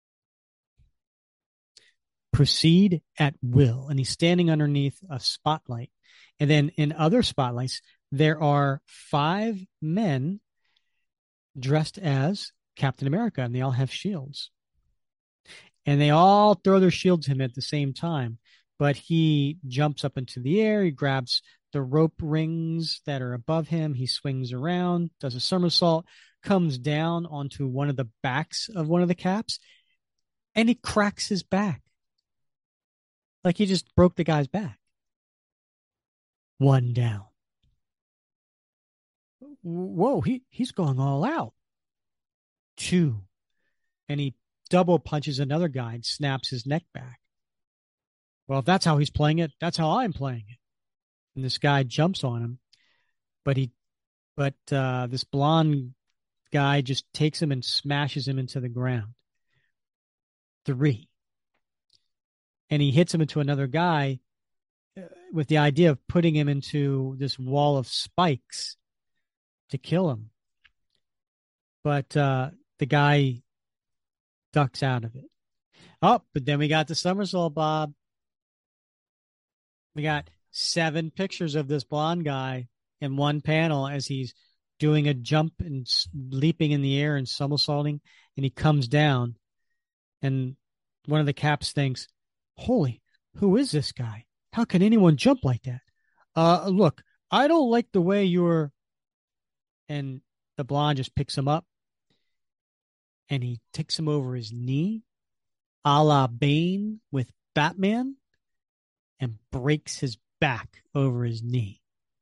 Proceed at will. And he's standing underneath a spotlight. And then in other spotlights, there are five men dressed as Captain America, and they all have shields. And they all throw their shields at him at the same time. But he jumps up into the air. He grabs the rope rings that are above him. He swings around, does a somersault, comes down onto one of the backs of one of the caps, and he cracks his back. Like he just broke the guy's back. One down. Whoa, he, he's going all out. Two. And he double punches another guy and snaps his neck back. Well, if that's how he's playing it, that's how I'm playing it. And this guy jumps on him, but he, but uh, this blonde guy just takes him and smashes him into the ground. Three. And he hits him into another guy uh, with the idea of putting him into this wall of spikes to kill him. But uh, the guy ducks out of it. Oh, but then we got the somersault, Bob. We got seven pictures of this blonde guy in one panel as he's doing a jump and leaping in the air and somersaulting, and he comes down. And one of the caps thinks, holy, who is this guy? How can anyone jump like that? Uh, look, I don't like the way you're... And the blonde just picks him up, and he takes him over his knee, a la Bane with Batman, and breaks his back over his knee.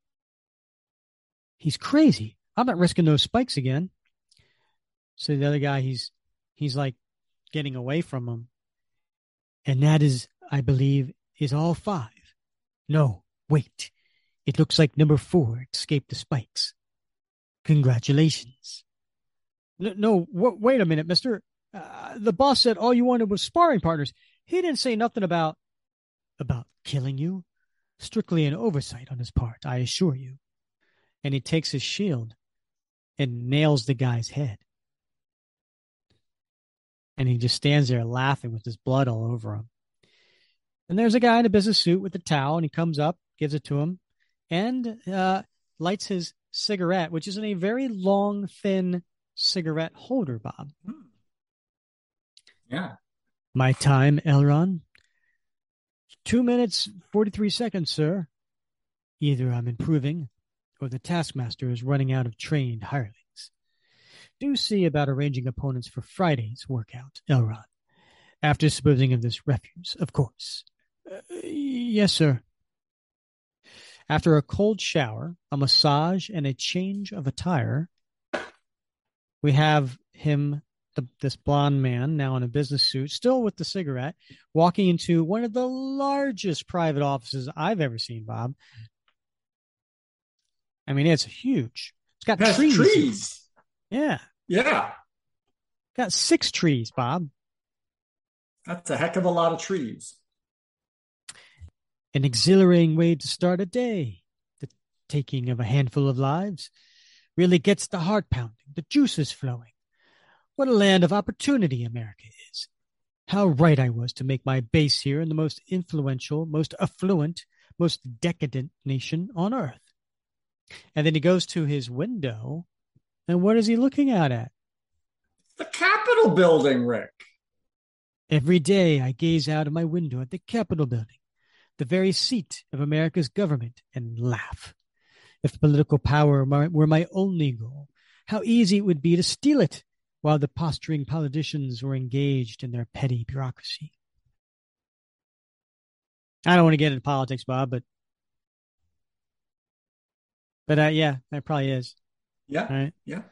He's crazy. I'm not risking those spikes again. So the other guy, he's he's like getting away from him. And that is, I believe, is all five. No, wait. It looks like number four escaped the spikes. Congratulations. No, no w- wait a minute, mister. Uh, the boss said all you wanted was sparring partners. He didn't say nothing about about killing you. Strictly an oversight on his part, I assure you. And he takes his shield and nails the guy's head. And he just stands there laughing with his blood all over him. And there's a guy in a business suit with a towel, and he comes up, gives it to him, and uh, lights his cigarette, which is in a very long, thin cigarette holder, Bob. Yeah. My time, Elron. Two minutes, forty-three seconds, sir. Either I'm improving, or the taskmaster is running out of trained hirelings. Do see about arranging opponents for Friday's workout, Elron. After disposing of this refuse, of course. Uh, yes, sir. After a cold shower, a massage, and a change of attire, we have him, the, this blonde man, now in a business suit, still with the cigarette, walking into one of the largest private offices I've ever seen, Bob. I mean, it's huge. It's got It has trees. trees. Yeah. Yeah. Got six trees, Bob. That's a heck of a lot of trees. An exhilarating way to start a day. The taking of a handful of lives really gets the heart pounding, the juices flowing. What a land of opportunity America is. How right I was to make my base here in the most influential, most affluent, most decadent nation on earth. And then he goes to his window, and what is he looking out at? The Capitol building, Rick. Every day I gaze out of my window at the Capitol building, the very seat of America's government, and laugh. If political power were my only goal, how easy it would be to steal it while the posturing politicians were engaged in their petty bureaucracy. I don't want to get into politics, Bob, but but uh, yeah, that probably is. Yeah. Right? Yeah.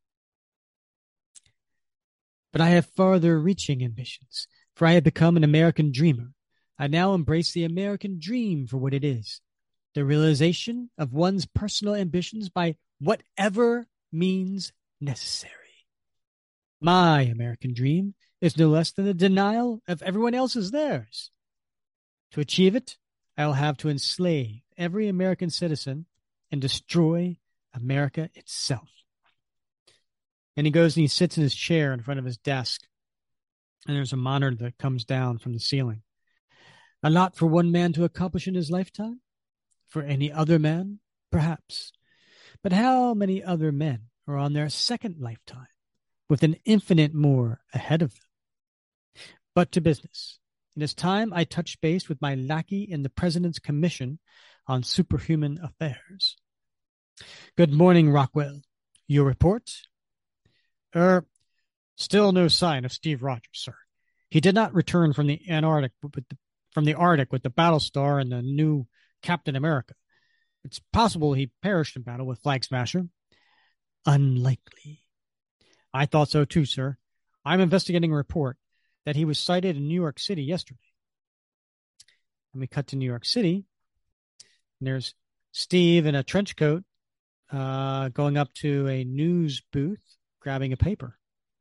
But I have farther-reaching ambitions, for I have become an American dreamer. I now embrace the American dream for what it is, the realization of one's personal ambitions by whatever means necessary. My American dream is no less than the denial of everyone else's theirs. To achieve it, I will have to enslave every American citizen and destroy America itself. And he goes and he sits in his chair in front of his desk, and there's a monitor that comes down from the ceiling. A lot for one man to accomplish in his lifetime? For any other man, perhaps. But how many other men are on their second lifetime, with an infinite more ahead of them? But to business. It is time I touched base with my lackey in the President's Commission on Superhuman Affairs. Good morning, Rockwell. Your report? Er, still no sign of Steve Rogers, sir. He did not return from the Antarctic with the, from the Arctic with the Battlestar and the new Captain America. It's possible he perished in battle with Flag Smasher. Unlikely. I thought so too, sir. I'm investigating a report that he was sighted in New York City yesterday. And we cut to New York City, and there's Steve in a trench coat uh, going up to a news booth, grabbing a paper.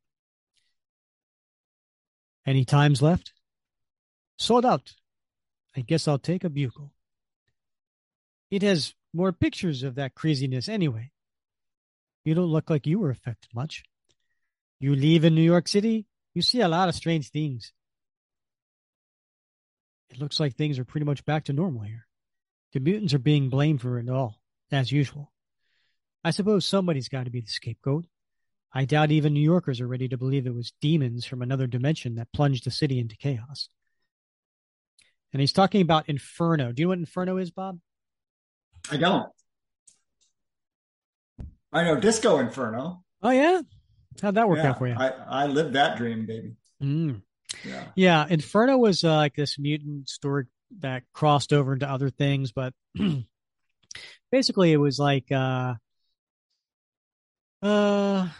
Any times left? Sold out. I guess I'll take a bugle. It has more pictures of that craziness anyway. You don't look like you were affected much. You live in New York City, you see a lot of strange things. It looks like things are pretty much back to normal here. The mutants are being blamed for it all, as usual. I suppose somebody's got to be the scapegoat. I doubt even New Yorkers are ready to believe it was demons from another dimension that plunged the city into chaos. And he's talking about Inferno. Do you know what Inferno is, Bob? I don't. I know Disco Inferno. Oh, yeah? How'd that work Yeah, out for you? I, I lived that dream, baby. Mm. Yeah. Yeah, Inferno was uh, like this mutant story that crossed over into other things, but basically it was like uh uh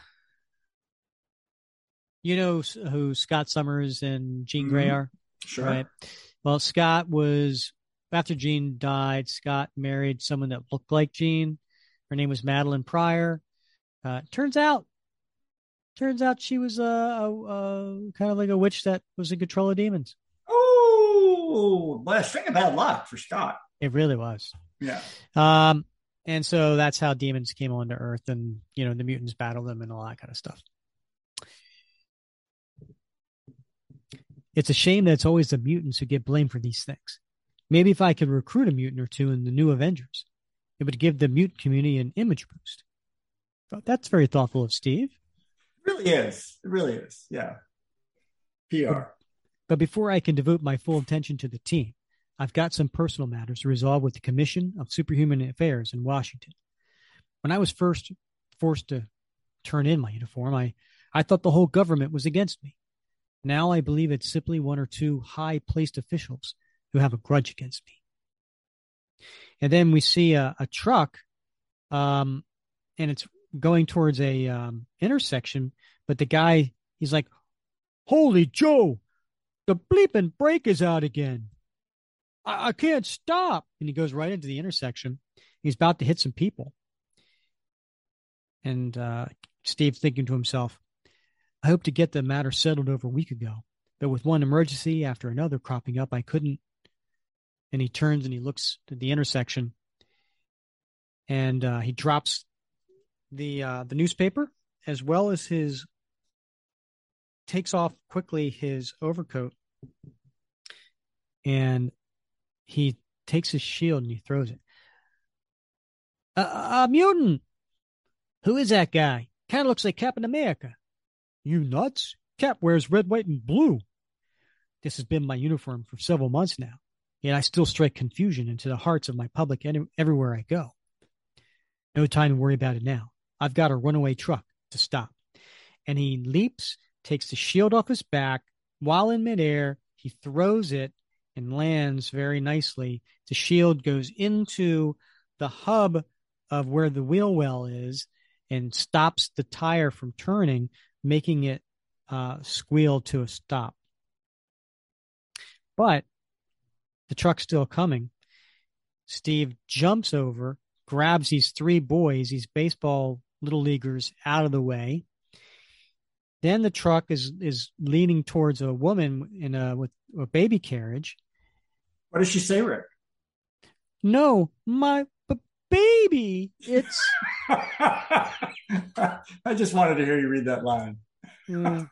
you know who Scott Summers and Jean Mhm. Grey are? Sure. Right. Well, Scott was, after Jean died, Scott married someone that looked like Jean. Her name was Madeline Pryor. Uh, turns out, turns out she was a, a, a kind of like a witch that was in control of demons. Oh, Oh, well, string of bad luck for Scott. It really was. Yeah. Um, and so that's how demons came onto Earth, and you know the mutants battled them and all that kind of stuff. It's a shame that it's always the mutants who get blamed for these things. Maybe if I could recruit a mutant or two in the new Avengers, it would give the mutant community an image boost. But that's very thoughtful of Steve. It really is. It really is. Yeah. P R. But before I can devote my full attention to the team, I've got some personal matters to resolve with the Commission of Superhuman Affairs in Washington. When I was first forced to turn in my uniform, I, I thought the whole government was against me. Now I believe it's simply one or two high-placed officials who have a grudge against me. And then we see a, a truck, um, and it's going towards a um, intersection, but the guy, he's like, "Holy Joe, the bleeping brake is out again. I, I can't stop." And he goes right into the intersection. He's about to hit some people. And uh, Steve's thinking to himself, I hope to get the matter settled over a week ago, but with one emergency after another cropping up, I couldn't. And he turns and he looks at the intersection, and uh, he drops the uh, the newspaper as well as his, takes off quickly his overcoat, and he takes his shield and he throws it. A, a, a mutant! Who is that guy? Kind of looks like Captain America. You nuts? Cap wears red, white, and blue. This has been my uniform for several months now, yet I still strike confusion into the hearts of my public any, everywhere I go. No time to worry about it now. I've got a runaway truck to stop. And he leaps, takes the shield off his back. While in midair, he throws it and lands very nicely. The shield goes into the hub of where the wheel well is and stops the tire from turning, making it uh, squeal to a stop. But the truck's still coming. Steve jumps over, grabs these three boys, these baseball little leaguers, out of the way. Then the truck is is leaning towards a woman in a with a baby carriage. What does she say, Rick? No, my b- baby. It's. I just wanted to hear you read that line. Mm.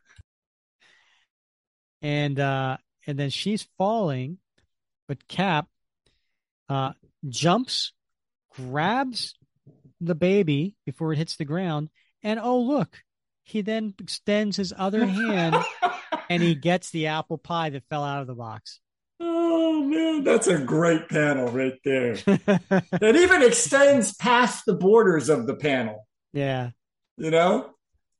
And uh, and then she's falling, but Cap uh, jumps, grabs the baby before it hits the ground, and oh look, he then extends his other hand and he gets the apple pie that fell out of the box. Oh man, that's a great panel right there. It even extends past the borders of the panel. Yeah. You know?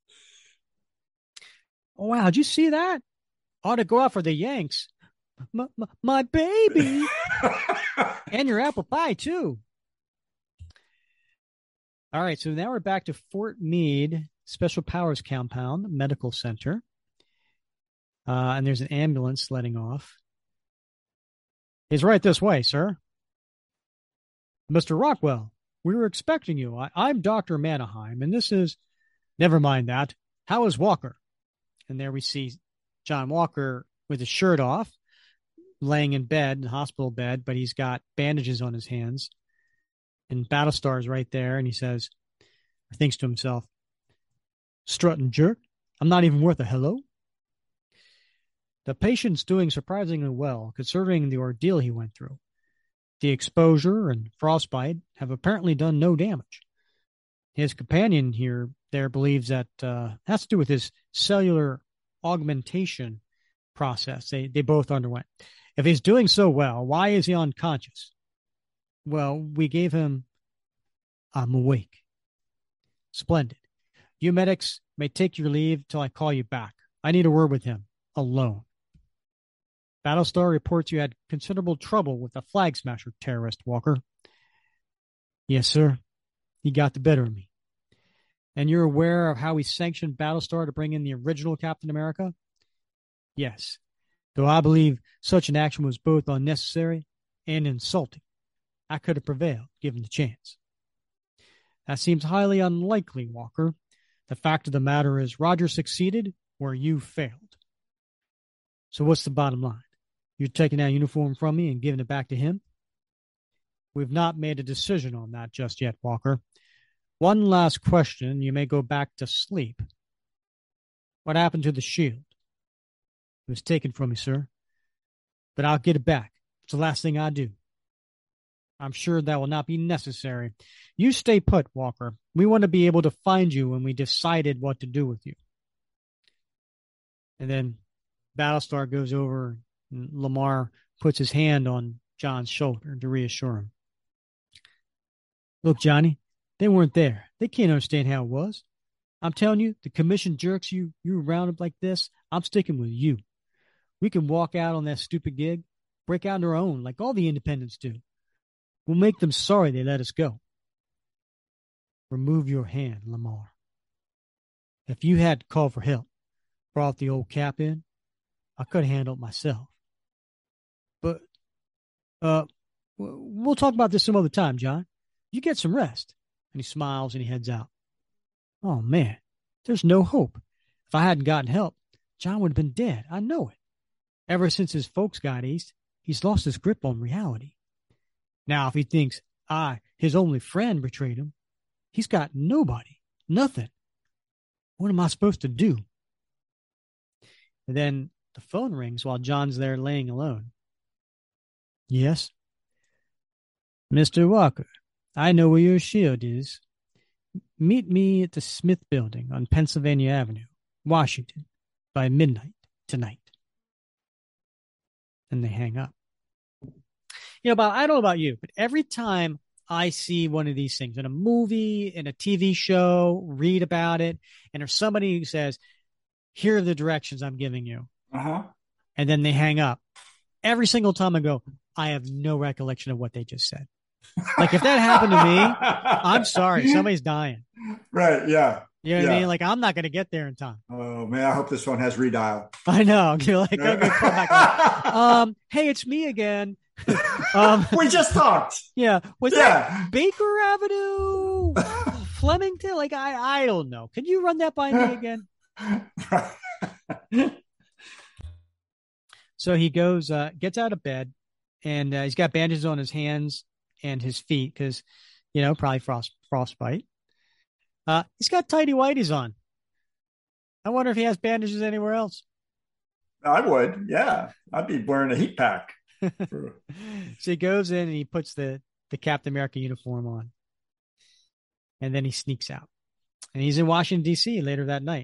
Oh wow, did you see that? Ought to go out for the Yanks. My, my, my baby. And your apple pie too. All right, so now we're back to Fort Meade Special Powers Compound Medical Center. Uh, and there's an ambulance letting off. He's right this way, sir. Mister Rockwell, we were expecting you. I, I'm Doctor Manaheim, and this is... Never mind that. How is Walker? And there we see John Walker with his shirt off, laying in bed, in hospital bed, but he's got bandages on his hands. And Battlestar's right there, and he says, or thinks to himself, strutting jerk, I'm not even worth a hello. The patient's doing surprisingly well, considering the ordeal he went through. The exposure and frostbite have apparently done no damage. His companion here there believes that uh, has to do with his cellular augmentation process they, they both underwent. If he's doing so well, why is he unconscious? Well, we gave him, I'm awake. Splendid. You medics may take your leave till I call you back. I need a word with him, alone. Battlestar reports you had considerable trouble with the Flag Smasher terrorist, Walker. Yes, sir. He got the better of me. And you're aware of how we sanctioned Battlestar to bring in the original Captain America? Yes. Though I believe such an action was both unnecessary and insulting. I could have prevailed, given the chance. That seems highly unlikely, Walker. The fact of the matter is Roger succeeded where you failed. So what's the bottom line? You're taking that uniform from me and giving it back to him? We've not made a decision on that just yet, Walker. One last question, you may go back to sleep. What happened to the shield? It was taken from me, sir. But I'll get it back. It's the last thing I do. I'm sure that will not be necessary. You stay put, Walker. We want to be able to find you when we decided what to do with you. And then Battlestar goes over and Lamar puts his hand on John's shoulder to reassure him. Look, Johnny, they weren't there. They can't understand how it was. I'm telling you, the commission jerks you, you around like this. I'm sticking with you. We can walk out on that stupid gig, break out on our own like all the independents do. We'll make them sorry they let us go. Remove your hand, Lamar. If you had to call for help, brought the old Cap in, I could have handled it myself. But uh, we'll talk about this some other time, John. You get some rest. And he smiles and he heads out. Oh, man, there's no hope. If I hadn't gotten help, John would have been dead. I know it. Ever since his folks got east, he's lost his grip on reality. Now, if he thinks I, his only friend, betrayed him, he's got nobody, nothing. What am I supposed to do? And then the phone rings while John's there laying alone. Yes? Mister Walker, I know where your shield is. Meet me at the Smith Building on Pennsylvania Avenue, Washington, by midnight tonight. And they hang up. You know, Bob, I don't know about you, but every time I see one of these things in a movie, in a T V show, read about it, and there's somebody who says, here are the directions I'm giving you. Uh-huh. And then they hang up. Every single time I go, I have no recollection of what they just said. Like if that happened to me, I'm sorry, somebody's dying. Right, yeah. You know what yeah. I mean? Like I'm not going to get there in time. Oh man, I hope this one has redial. I know. You're like, I'm gonna call back. um, hey, it's me again. um, we just talked. Yeah. Was yeah. that Baker Avenue? Flemington? Like I, I don't know. Can you run that by me again? So he goes, uh, gets out of bed, and uh, he's got bandages on his hands and his feet because, you know, probably frost frostbite. Uh, he's got tighty whities on. I wonder if he has bandages anywhere else. I would, yeah. I'd be wearing a heat pack. So he goes in and he puts the, the Captain America uniform on. And then he sneaks out. And he's in Washington, D C later that night.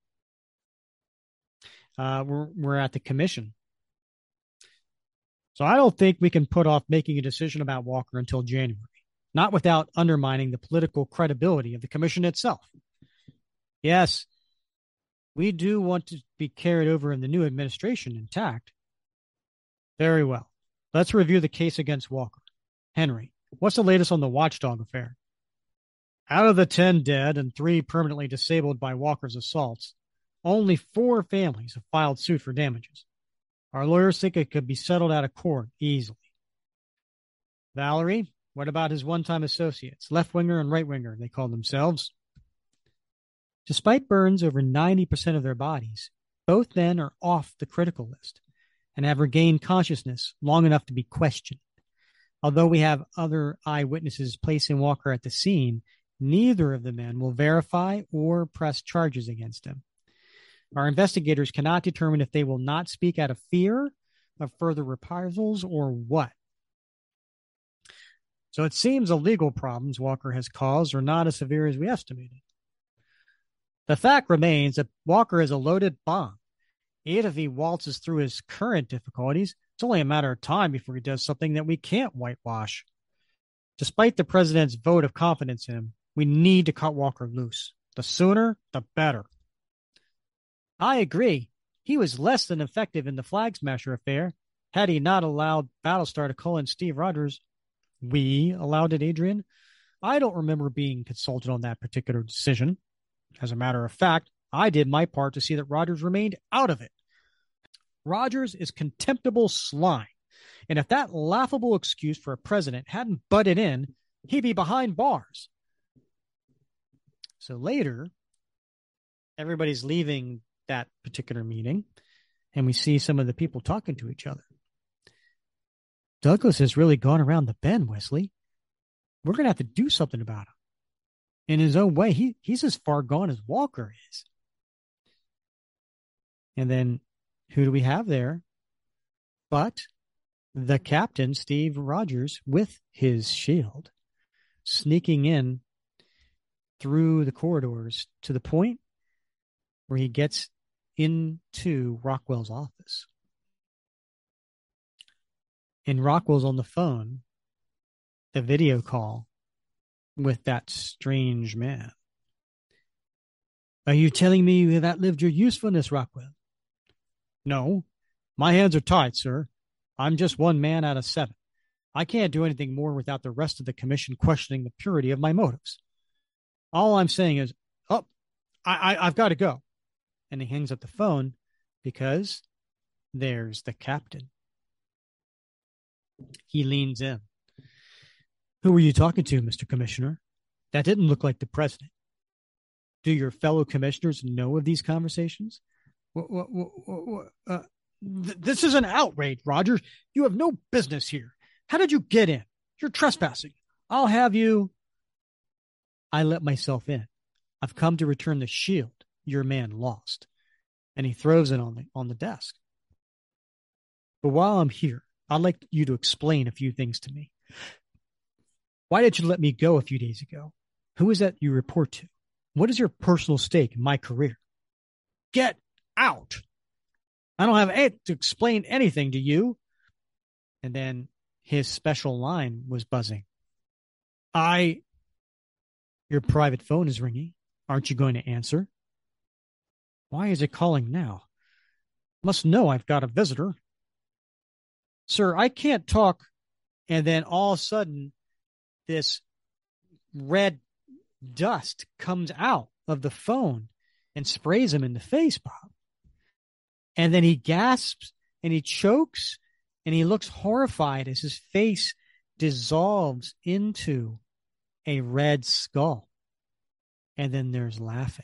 Uh, we're, we're at the commission. So I don't think we can put off making a decision about Walker until January, not without undermining the political credibility of the commission itself. Yes, we do want to be carried over in the new administration intact. Very well. Let's review the case against Walker. Henry, what's the latest on the Watchdog affair? Out of the ten dead and three permanently disabled by Walker's assaults, only four families have filed suit for damages. Our lawyers think it could be settled out of court easily. Valerie, what about his one-time associates, left-winger and right-winger, they call themselves? Despite burns over ninety percent of their bodies, both men are off the critical list and have regained consciousness long enough to be questioned. Although we have other eyewitnesses placing Walker at the scene, neither of the men will verify or press charges against him. Our investigators cannot determine if they will not speak out of fear of further reprisals or what. So it seems the legal problems Walker has caused are not as severe as we estimated. The fact remains that Walker is a loaded bomb. Even if he waltzes through his current difficulties, it's only a matter of time before he does something that we can't whitewash. Despite the president's vote of confidence in him, we need to cut Walker loose. The sooner, the better. I agree. He was less than effective in the Flag Smasher affair. Had he not allowed Battlestar to call in Steve Rogers, we allowed it, Adrian. I don't remember being consulted on that particular decision. As a matter of fact, I did my part to see that Rogers remained out of it. Rogers is contemptible slime. And if that laughable excuse for a president hadn't butted in, he'd be behind bars. So later, everybody's leaving that particular meeting, and we see some of the people talking to each other. Douglas has really gone around the bend, Wesley. We're going to have to do something about him. In his own way, he, he's as far gone as Walker is. And then who do we have there but the captain, Steve Rogers, with his shield, sneaking in through the corridors to the point where he gets into Rockwell's office. And Rockwell's on the phone, the video call with that strange man. Are you telling me you have outlived your usefulness, Rockwell? No, my hands are tied, sir. I'm just one man out of seven. I can't do anything more without the rest of the commission questioning the purity of my motives. All I'm saying is, oh, I, I, I've got to go. And he hangs up the phone because there's the captain. He leans in. Who were you talking to, Mister Commissioner? That didn't look like the president. Do your fellow commissioners know of these conversations? What, what, what, what, uh, th- this is an outrage, Rogers. You have no business here. How did you get in? You're trespassing. I'll have you. I let myself in. I've come to return the shield your man lost. And he throws it on the, on the desk. But while I'm here, I'd like you to explain a few things to me. Why did you let me go a few days ago? Who is that you report to? What is your personal stake in my career? Get out. I don't have any, to explain anything to you. And then his special line was buzzing. I, your private phone is ringing. Aren't you going to answer? Why is it calling now? Must know I've got a visitor. Sir, I can't talk. And then all of a sudden, this red dust comes out of the phone and sprays him in the face, Bob. And then he gasps and he chokes and he looks horrified as his face dissolves into a red skull. And then there's laughing.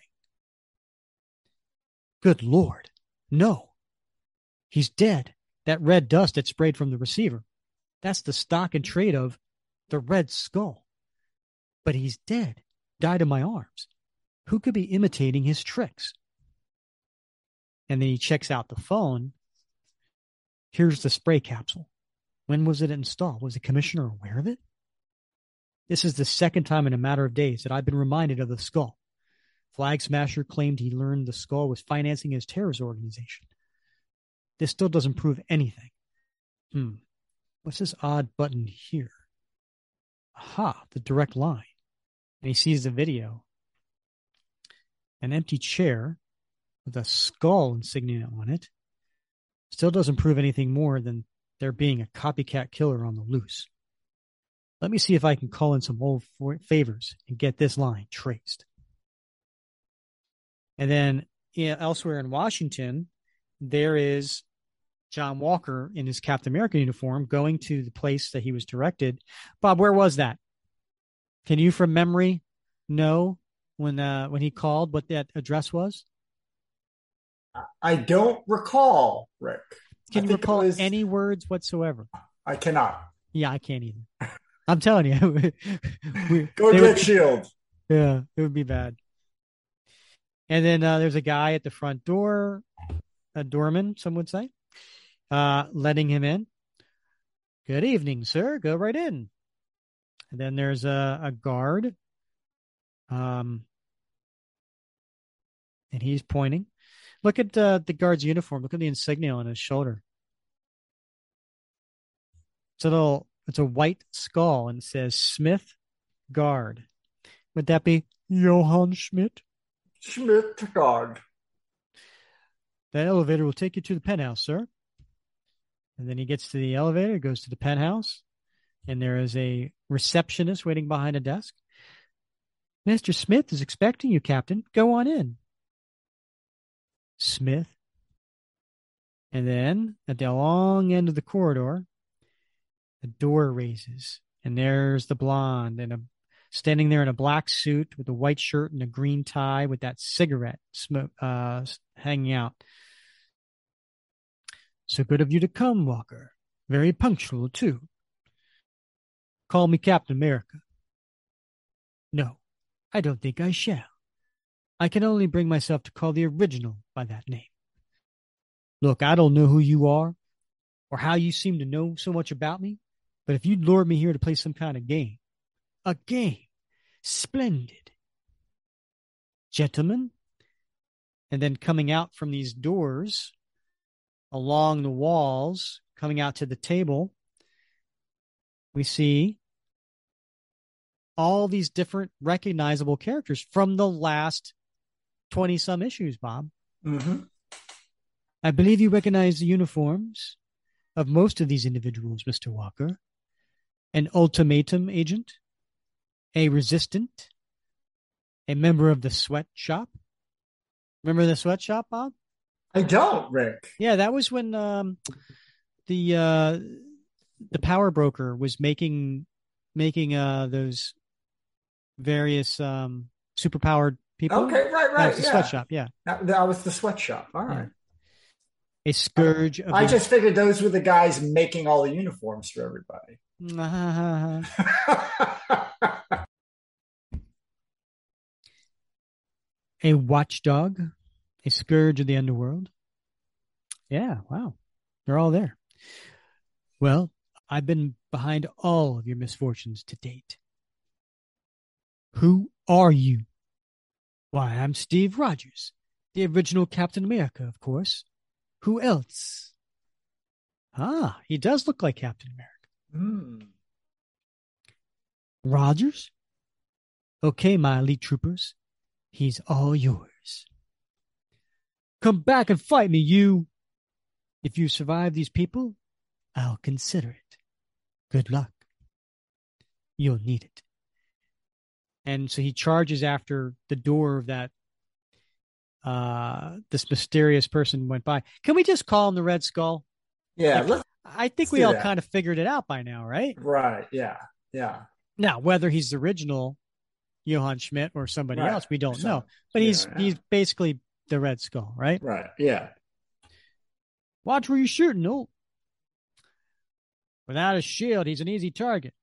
Good Lord. No. He's dead. That red dust that sprayed from the receiver. That's the stock and trade of the Red Skull. But he's dead. Died in my arms. Who could be imitating his tricks? And then he checks out the phone. Here's the spray capsule. When was it installed? Was the commissioner aware of it? This is the second time in a matter of days that I've been reminded of the skull. Flag Smasher claimed he learned the skull was financing his terrorist organization. This still doesn't prove anything. Hmm. What's this odd button here? Aha, the direct line. And he sees the video. An empty chair with a skull insignia on it still doesn't prove anything more than there being a copycat killer on the loose. Let me see if I can call in some old favors and get this line traced. And then yeah, elsewhere in Washington, there is John Walker in his Captain America uniform going to the place that he was directed. Bob, where was that? Can you from memory know when uh, when he called what that address was? I don't recall, Rick. Can I you recall was... any words whatsoever? I cannot. Yeah, I can't either. I'm telling you. we, Go get would, shield. Yeah, it would be bad. And then uh, there's a guy at the front door, a doorman, some would say, uh, letting him in. Good evening, sir. Go right in. And then there's a, a guard. Um, and he's pointing. Look at uh, the guard's uniform. Look at the insignia on his shoulder. It's a little, it's a white skull and it says Smith Guard. Would that be Johann Schmidt? Schmidt Guard. That elevator will take you to the penthouse, sir. And then he gets to the elevator, goes to the penthouse, and there is a receptionist waiting behind a desk. Mister Smith is expecting you, Captain. Go on in. Smith. And then at the long end of the corridor, the door raises, and there's the blonde and a standing there in a black suit with a white shirt and a green tie with that cigarette smoke uh, hanging out. So good of you to come, Walker. Very punctual, too. Call me Captain America. No, I don't think I shall. I can only bring myself to call the original by that name. Look, I don't know who you are or how you seem to know so much about me, but if you lured me here to play some kind of game, a game, splendid. Gentlemen, and then coming out from these doors along the walls, coming out to the table, we see all these different recognizable characters from the last twenty-some issues, Bob. Mm-hmm. I believe you recognize the uniforms of most of these individuals, Mister Walker. An ultimatum agent, a resistant, a member of the sweatshop. Remember the sweatshop, Bob? I don't, Rick. Yeah, that was when um, the uh, the power broker was making making uh, those various um, superpowered people. Okay, right, right. That was the yeah. sweatshop, yeah. That, that was the sweatshop. All right. Yeah. A scourge of I the- just figured those were the guys making all the uniforms for everybody. A watchdog, a scourge of the underworld. Yeah, wow. They're all there. Well, I've been behind all of your misfortunes to date. Who are you? Why, I'm Steve Rogers, the original Captain America, of course. Who else? Ah, he does look like Captain America. Mm. Rogers? Okay, my elite troopers. He's all yours. Come back and fight me, you. If you survive these people, I'll consider it. Good luck. You'll need it. And so he charges after the door of that, uh, this mysterious person went by. Can we just call him the Red Skull? Yeah, Like, let's, I think let's we do all that. kind of figured it out by now, right? right. Yeah, yeah. Now, whether he's the original Johann Schmidt or somebody Right. else, we don't So- know. But he's yeah, yeah. he's basically the Red Skull, right? Right. Yeah. Watch where you're shooting. Oh, without a shield, he's an easy target.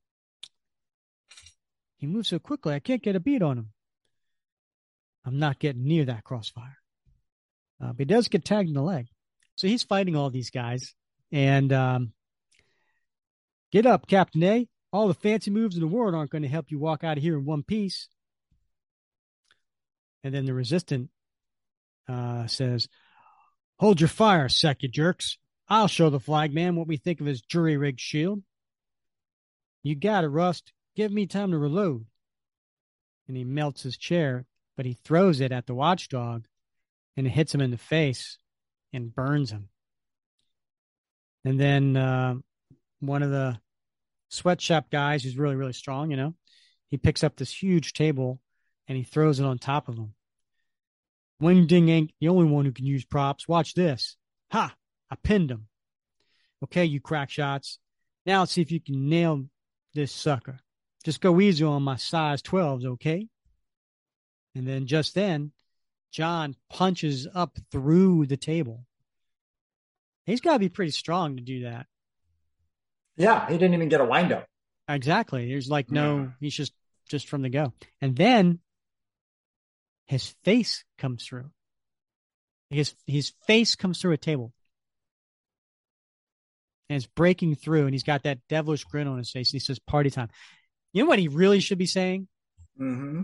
He moves so quickly, I can't get a beat on him. I'm not getting near that crossfire. Uh, but he does get tagged in the leg. So he's fighting all these guys. And um, get up, Captain A. All the fancy moves in the world aren't going to help you walk out of here in one piece. And then the resistant uh, says, hold your fire, sec, you jerks. I'll show the flag man what we think of his jury-rigged shield. You got it, Rust. Give me time to reload. And he melts his chair, but he throws it at the watchdog, and it hits him in the face and burns him. And then uh, one of the sweatshop guys who's really, really strong, you know, he picks up this huge table and he throws it on top of him. Wing Ding ain't the only one who can use props. Watch this. Ha! I pinned him. Okay, you crack shots. Now let's see if you can nail this sucker. Just go easy on my size twelves, okay? And then just then, John punches up through the table. He's got to be pretty strong to do that. Yeah. He didn't even get a wind up. Exactly. There's like no, he's just, just from the go. And then his face comes through. His, his face comes through a table. And it's breaking through, and he's got that devilish grin on his face, and he says, party time. You know what he really should be saying? Mm-hmm.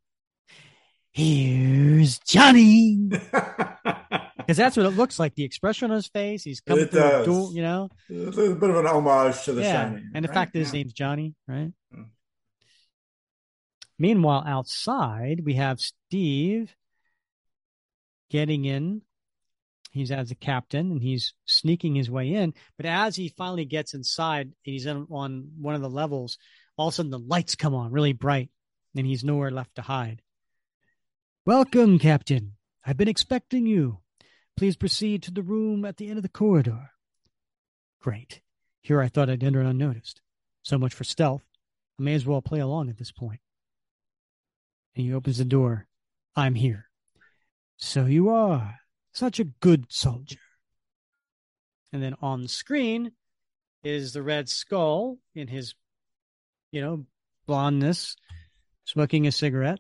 Here's Johnny. Because that's what it looks like. The expression on his face. He's coming It through a does. door, you know? It's a bit of an homage to The Yeah. Shining. And the right? fact that his Yeah. name's Johnny, right? Mm. Meanwhile, outside, we have Steve getting in. He's as a captain, and he's sneaking his way in. But as he finally gets inside, and he's in, on one of the levels, all of a sudden the lights come on really bright, and he's nowhere left to hide. Welcome, Captain. I've been expecting you. Please proceed to the room at the end of the corridor. Great. Here I thought I'd enter unnoticed. So much for stealth. I may as well play along at this point. And he opens the door. I'm here. So you are. Such a good soldier. And then on the screen, is the Red Skull in his, you know, blondness, smoking a cigarette.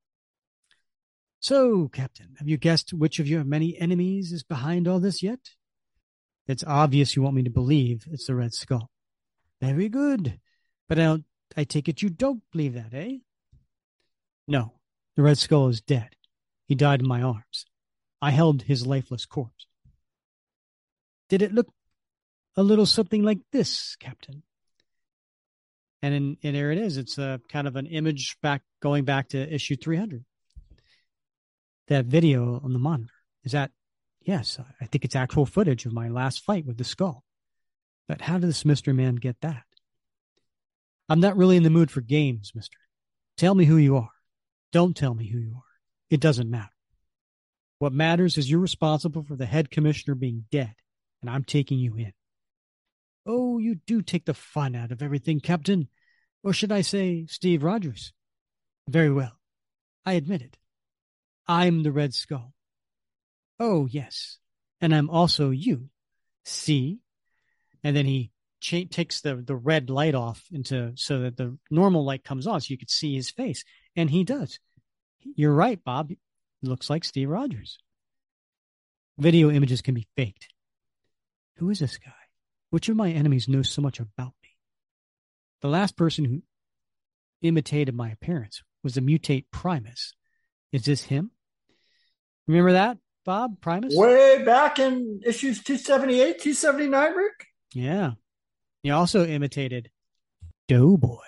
So, Captain, have you guessed which of your many enemies is behind all this yet? It's obvious you want me to believe it's the Red Skull. Very good. But I don't, I take it you don't believe that, eh? No, the Red Skull is dead. He died in my arms. I held his lifeless corpse. Did it look a little something like this, Captain? And, in, and there it is. It's a kind of an image back going back to issue three hundred. That video on the monitor. Is that, yes, I think it's actual footage of my last fight with the skull. But how did this Mister Man get that? I'm not really in the mood for games, mister. Tell me who you are. Don't tell me who you are. It doesn't matter. What matters is you're responsible for the head commissioner being dead, and I'm taking you in. Oh, you do take the fun out of everything, Captain. Or should I say, Steve Rogers? Very well. I admit it. I'm the Red Skull. Oh, yes. And I'm also you. See? And then he cha- takes the, the red light off into so that the normal light comes on so you could see his face. And he does. You're right, Bob. He looks like Steve Rogers. Video images can be faked. Who is this guy? Which of my enemies knows so much about me? The last person who imitated my appearance was the mutate Primus. Is this him? Remember that, Bob? Primus? Way back in issues two seventy-eight, two seventy-nine, Rick? Yeah. He also imitated Doughboy.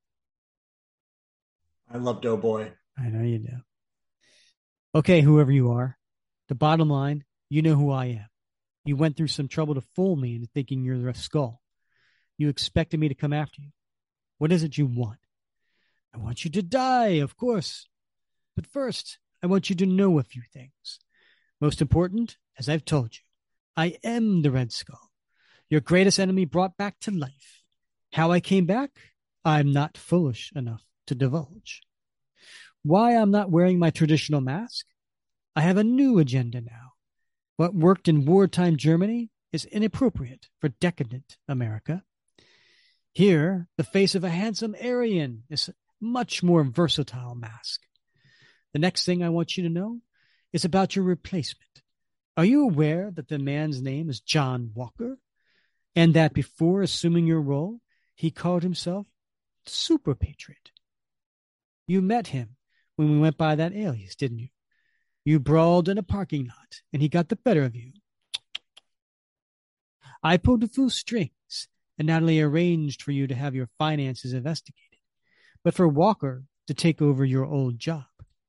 I love Doughboy. I know you do. Okay, whoever you are, the bottom line, you know who I am. You went through some trouble to fool me into thinking you're the skull. You expected me to come after you. What is it you want? I want you to die, of course. But first, I want you to know a few things. Most important, as I've told you, I am the Red Skull, your greatest enemy brought back to life. How I came back, I'm not foolish enough to divulge. Why I'm not wearing my traditional mask? I have a new agenda now. What worked in wartime Germany is inappropriate for decadent America. Here, the face of a handsome Aryan is a much more versatile mask. The next thing I want you to know is about your replacement. Are you aware that the man's name is John Walker? And that before assuming your role, he called himself Super Patriot? You met him when we went by that alias, didn't you? You brawled in a parking lot, and he got the better of you. I pulled the full strings, and not only arranged for you to have your finances investigated, but for Walker to take over your old job.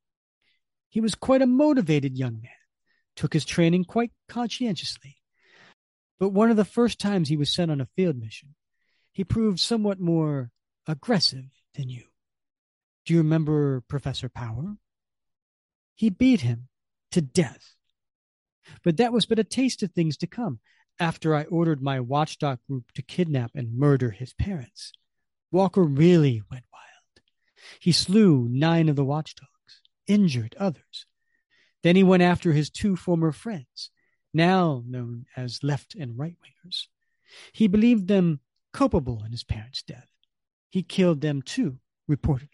He was quite a motivated young man, took his training quite conscientiously. But one of the first times he was sent on a field mission, he proved somewhat more aggressive than you. Do you remember Professor Power? He beat him to death. But that was but a taste of things to come after I ordered my watchdog group to kidnap and murder his parents. Walker really went wild. He slew nine of the watchdogs, injured others. Then he went after his two former friends, now known as left and right wingers. He believed them culpable in his parents' death. He killed them too, reportedly.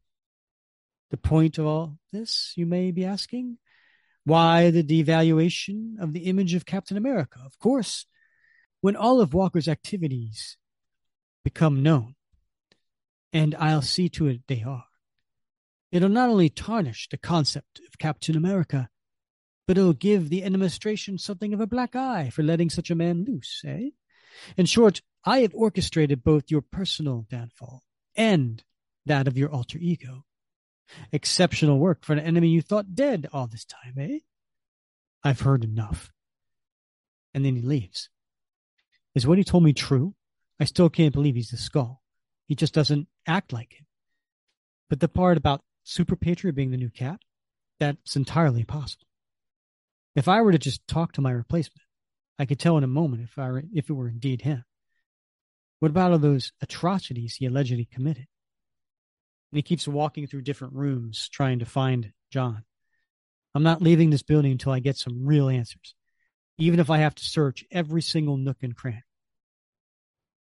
The point of all this, you may be asking? Why the devaluation of the image of Captain America? Of course, when all of Walker's activities become known, and I'll see to it they are, it'll not only tarnish the concept of Captain America, but it'll give the administration something of a black eye for letting such a man loose, eh? In short, I have orchestrated both your personal downfall and that of your alter ego. Exceptional work for an enemy you thought dead all this time, eh? I've heard enough. And then he leaves. Is what he told me true? I still can't believe he's the Skull. He just doesn't act like it. But the part about Super Patriot being the new Cap, that's entirely possible. If I were to just talk to my replacement, I could tell in a moment if I were, if it were indeed him. What about all those atrocities he allegedly committed? And he keeps walking through different rooms trying to find John. I'm not leaving this building until I get some real answers, even if I have to search every single nook and cranny.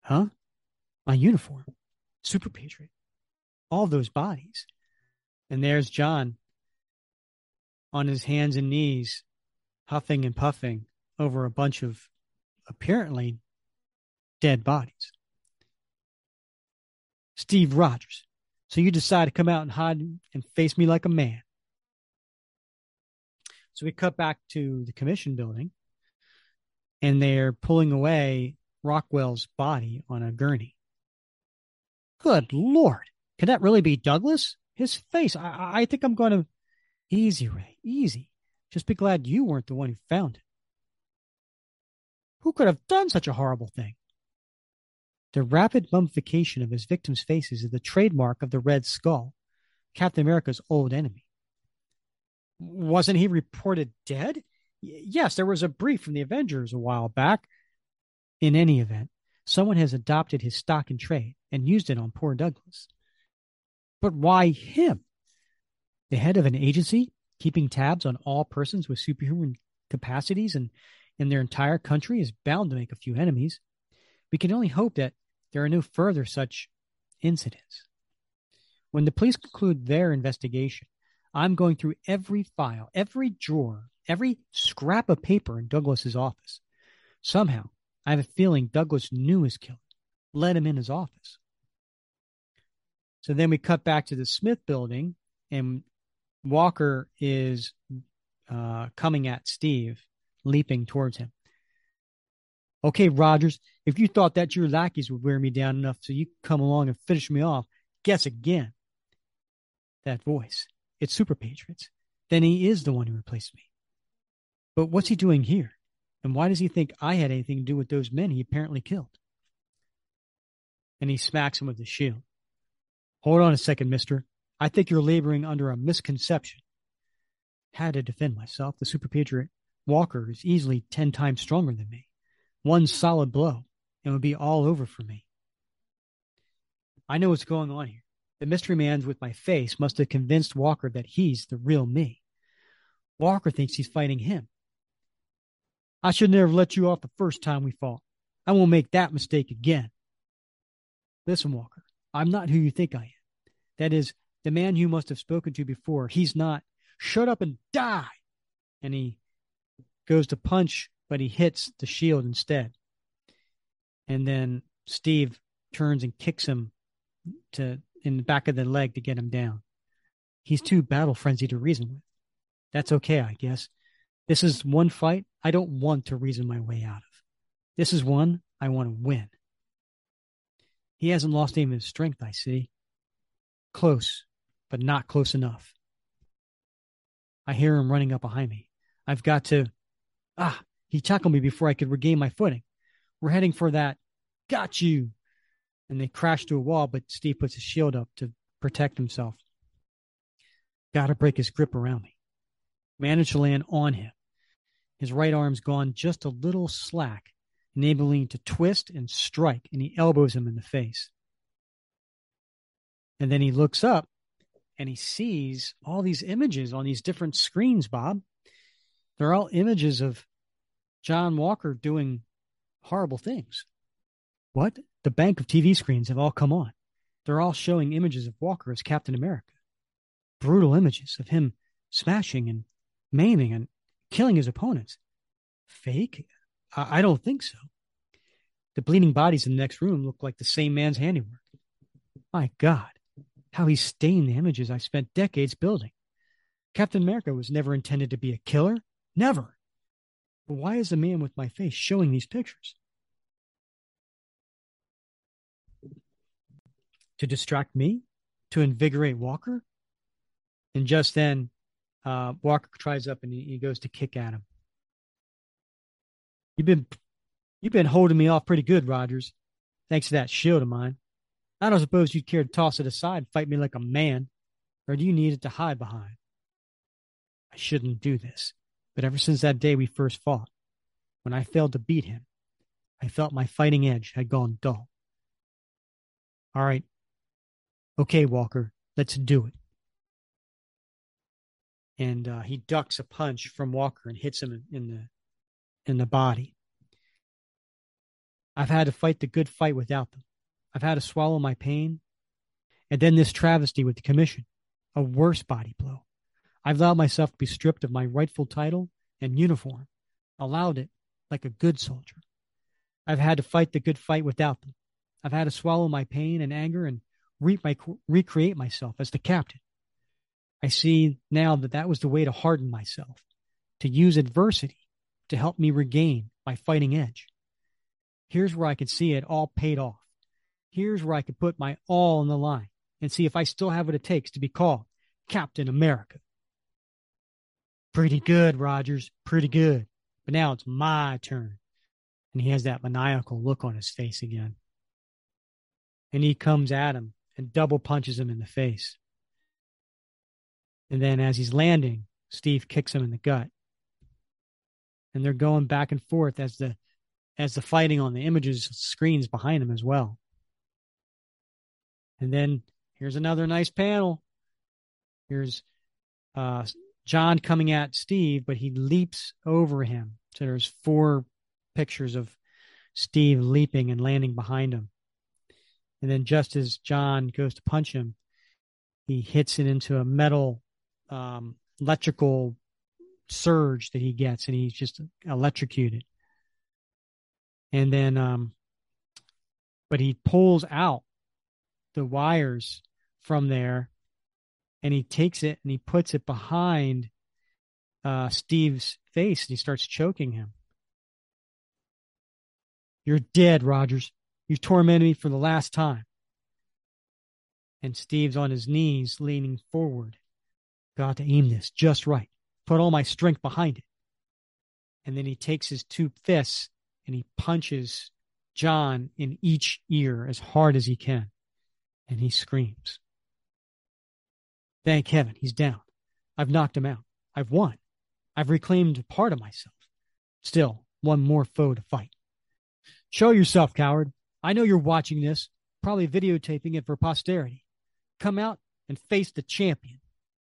Huh? My uniform. Super Patriot. All those bodies. And there's John on his hands and knees, huffing and puffing over a bunch of apparently dead bodies. Steve Rogers. So you decide to come out and hide and face me like a man. So we cut back to the commission building, and they're pulling away Rockwell's body on a gurney. Good Lord. Could that really be Douglas? His face. I, I think I'm going to... Easy, Ray. Easy. Just be glad you weren't the one who found it. Who could have done such a horrible thing? The rapid mummification of his victims' faces is the trademark of the Red Skull, Captain America's old enemy. Wasn't he reported dead? Y- yes, there was a brief from the Avengers a while back. In any event, someone has adopted his stock in trade and used it on poor Douglas. But why him? The head of an agency keeping tabs on all persons with superhuman capacities and in their entire country is bound to make a few enemies. We can only hope that there are no further such incidents. When the police conclude their investigation, I'm going through every file, every drawer, every scrap of paper in Douglas's office. Somehow, I have a feeling Douglas knew his killer, let him in his office. So then we cut back to the Smith building, and Walker is uh, coming at Steve, leaping towards him. Okay, Rogers, if you thought that your lackeys would wear me down enough so you could come along and finish me off, guess again. That voice. It's Super Patriots. Then he is the one who replaced me. But what's he doing here? And why does he think I had anything to do with those men he apparently killed? And he smacks him with his shield. Hold on a second, mister. I think you're laboring under a misconception. Had to defend myself. The Super Patriot Walker is easily ten times stronger than me. One solid blow, and it would be all over for me. I know what's going on here. The mystery man with my face must have convinced Walker that he's the real me. Walker thinks he's fighting him. I should never let you off the first time we fought. I won't make that mistake again. Listen, Walker, I'm not who you think I am. That is, the man you must have spoken to before. He's not. Shut up and die. And he goes to punch, but he hits the shield instead. And then Steve turns and kicks him to in the back of the leg to get him down. He's too battle frenzied to reason with. That's okay, I guess. This is one fight I don't want to reason my way out of. This is one I want to win. He hasn't lost any of his strength, I see. Close, but not close enough. I hear him running up behind me. I've got to... Ah, he tackled me before I could regain my footing. We're heading for that. Got you. And they crash to a wall, but Steve puts his shield up to protect himself. Got to break his grip around me. Managed to land on him. His right arm's gone just a little slack, enabling him to twist and strike, and he elbows him in the face. And then he looks up, and he sees all these images on these different screens, Bob. They're all images of John Walker doing horrible things. What? The bank of T V screens have all come on. They're all showing images of Walker as Captain America. Brutal images of him smashing and maiming and killing his opponents. Fake? I, I don't think so. The bleeding bodies in the next room look like the same man's handiwork. My God, how he stained the images I spent decades building. Captain America was never intended to be a killer. Never. But why is the man with my face showing these pictures? To distract me? To invigorate Walker? And just then, uh, Walker tries up and he, he goes to kick at him. You've been, you've been holding me off pretty good, Rogers. Thanks to that shield of mine. I don't suppose you'd care to toss it aside and fight me like a man, or do you need it to hide behind? I shouldn't do this, but ever since that day we first fought, when I failed to beat him, I felt my fighting edge had gone dull. All right. Okay, Walker, let's do it. And uh, he ducks a punch from Walker and hits him in, in the in the body. I've had to fight the good fight without them. I've had to swallow my pain. And then this travesty with the commission, a worse body blow. I've allowed myself to be stripped of my rightful title and uniform, allowed it like a good soldier. I've had to fight the good fight without them. I've had to swallow my pain and anger and re- my, recreate myself as the captain. I see now that that was the way to harden myself, to use adversity to help me regain my fighting edge. Here's where I could see it all paid off. Here's where I could put my all on the line and see if I still have what it takes to be called Captain America. Pretty good, Rogers, pretty good. But now it's my turn. And he has that maniacal look on his face again. And he comes at him and double punches him in the face. And then as he's landing, Steve kicks him in the gut. And they're going back and forth as the as the fighting on the images screens behind him as well. And then here's another nice panel. Here's uh, John coming at Steve, but he leaps over him. So there's four pictures of Steve leaping and landing behind him. And then just as John goes to punch him, he hits it into a metal um, electrical surge that he gets, and he's just electrocuted. And then, um, but he pulls out the wires from there, and he takes it and he puts it behind uh, Steve's face, and he starts choking him. You're dead, Rogers. You've tormented me for the last time. And Steve's on his knees, leaning forward. Got to aim this just right. Put all my strength behind it. And then he takes his two fists and he punches John in each ear as hard as he can. And he screams. Thank heaven, he's down. I've knocked him out. I've won. I've reclaimed part of myself. Still, one more foe to fight. Show yourself, coward. I know you're watching this, probably videotaping it for posterity. Come out and face the champion.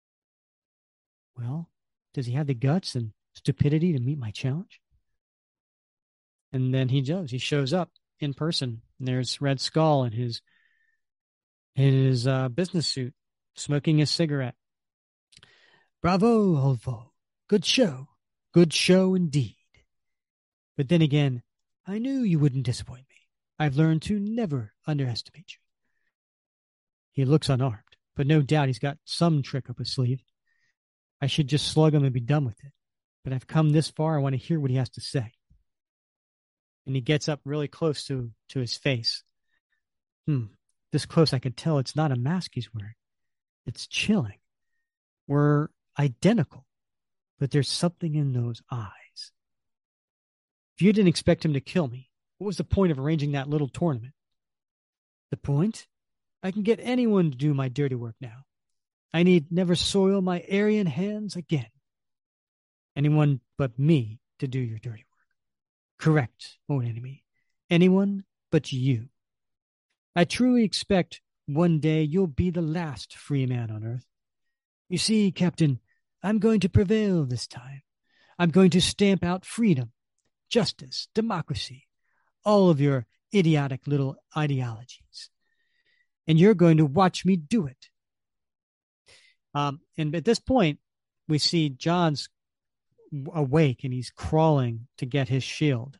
Well, does he have the guts and stupidity to meet my challenge? And then he does. He shows up in person. And there's Red Skull in his, in his uh, business suit, smoking a cigarette. Bravo, old foe. Good show. Good show indeed. But then again, I knew you wouldn't disappoint me. I've learned to never underestimate you. He looks unarmed, but no doubt he's got some trick up his sleeve. I should just slug him and be done with it. But I've come this far, I want to hear what he has to say. And he gets up really close to, to his face. Hmm, this close I can tell it's not a mask he's wearing. It's chilling. We're identical, but there's something in those eyes. If you didn't expect him to kill me, what was the point of arranging that little tournament? The point? I can get anyone to do my dirty work now. I need never soil my Aryan hands again. Anyone but me to do your dirty work. Correct, old enemy. Anyone but you. I truly expect one day you'll be the last free man on earth. You see, Captain, I'm going to prevail this time. I'm going to stamp out freedom, justice, democracy, all of your idiotic little ideologies. And you're going to watch me do it. Um, and at this point, we see John's awake and he's crawling to get his shield.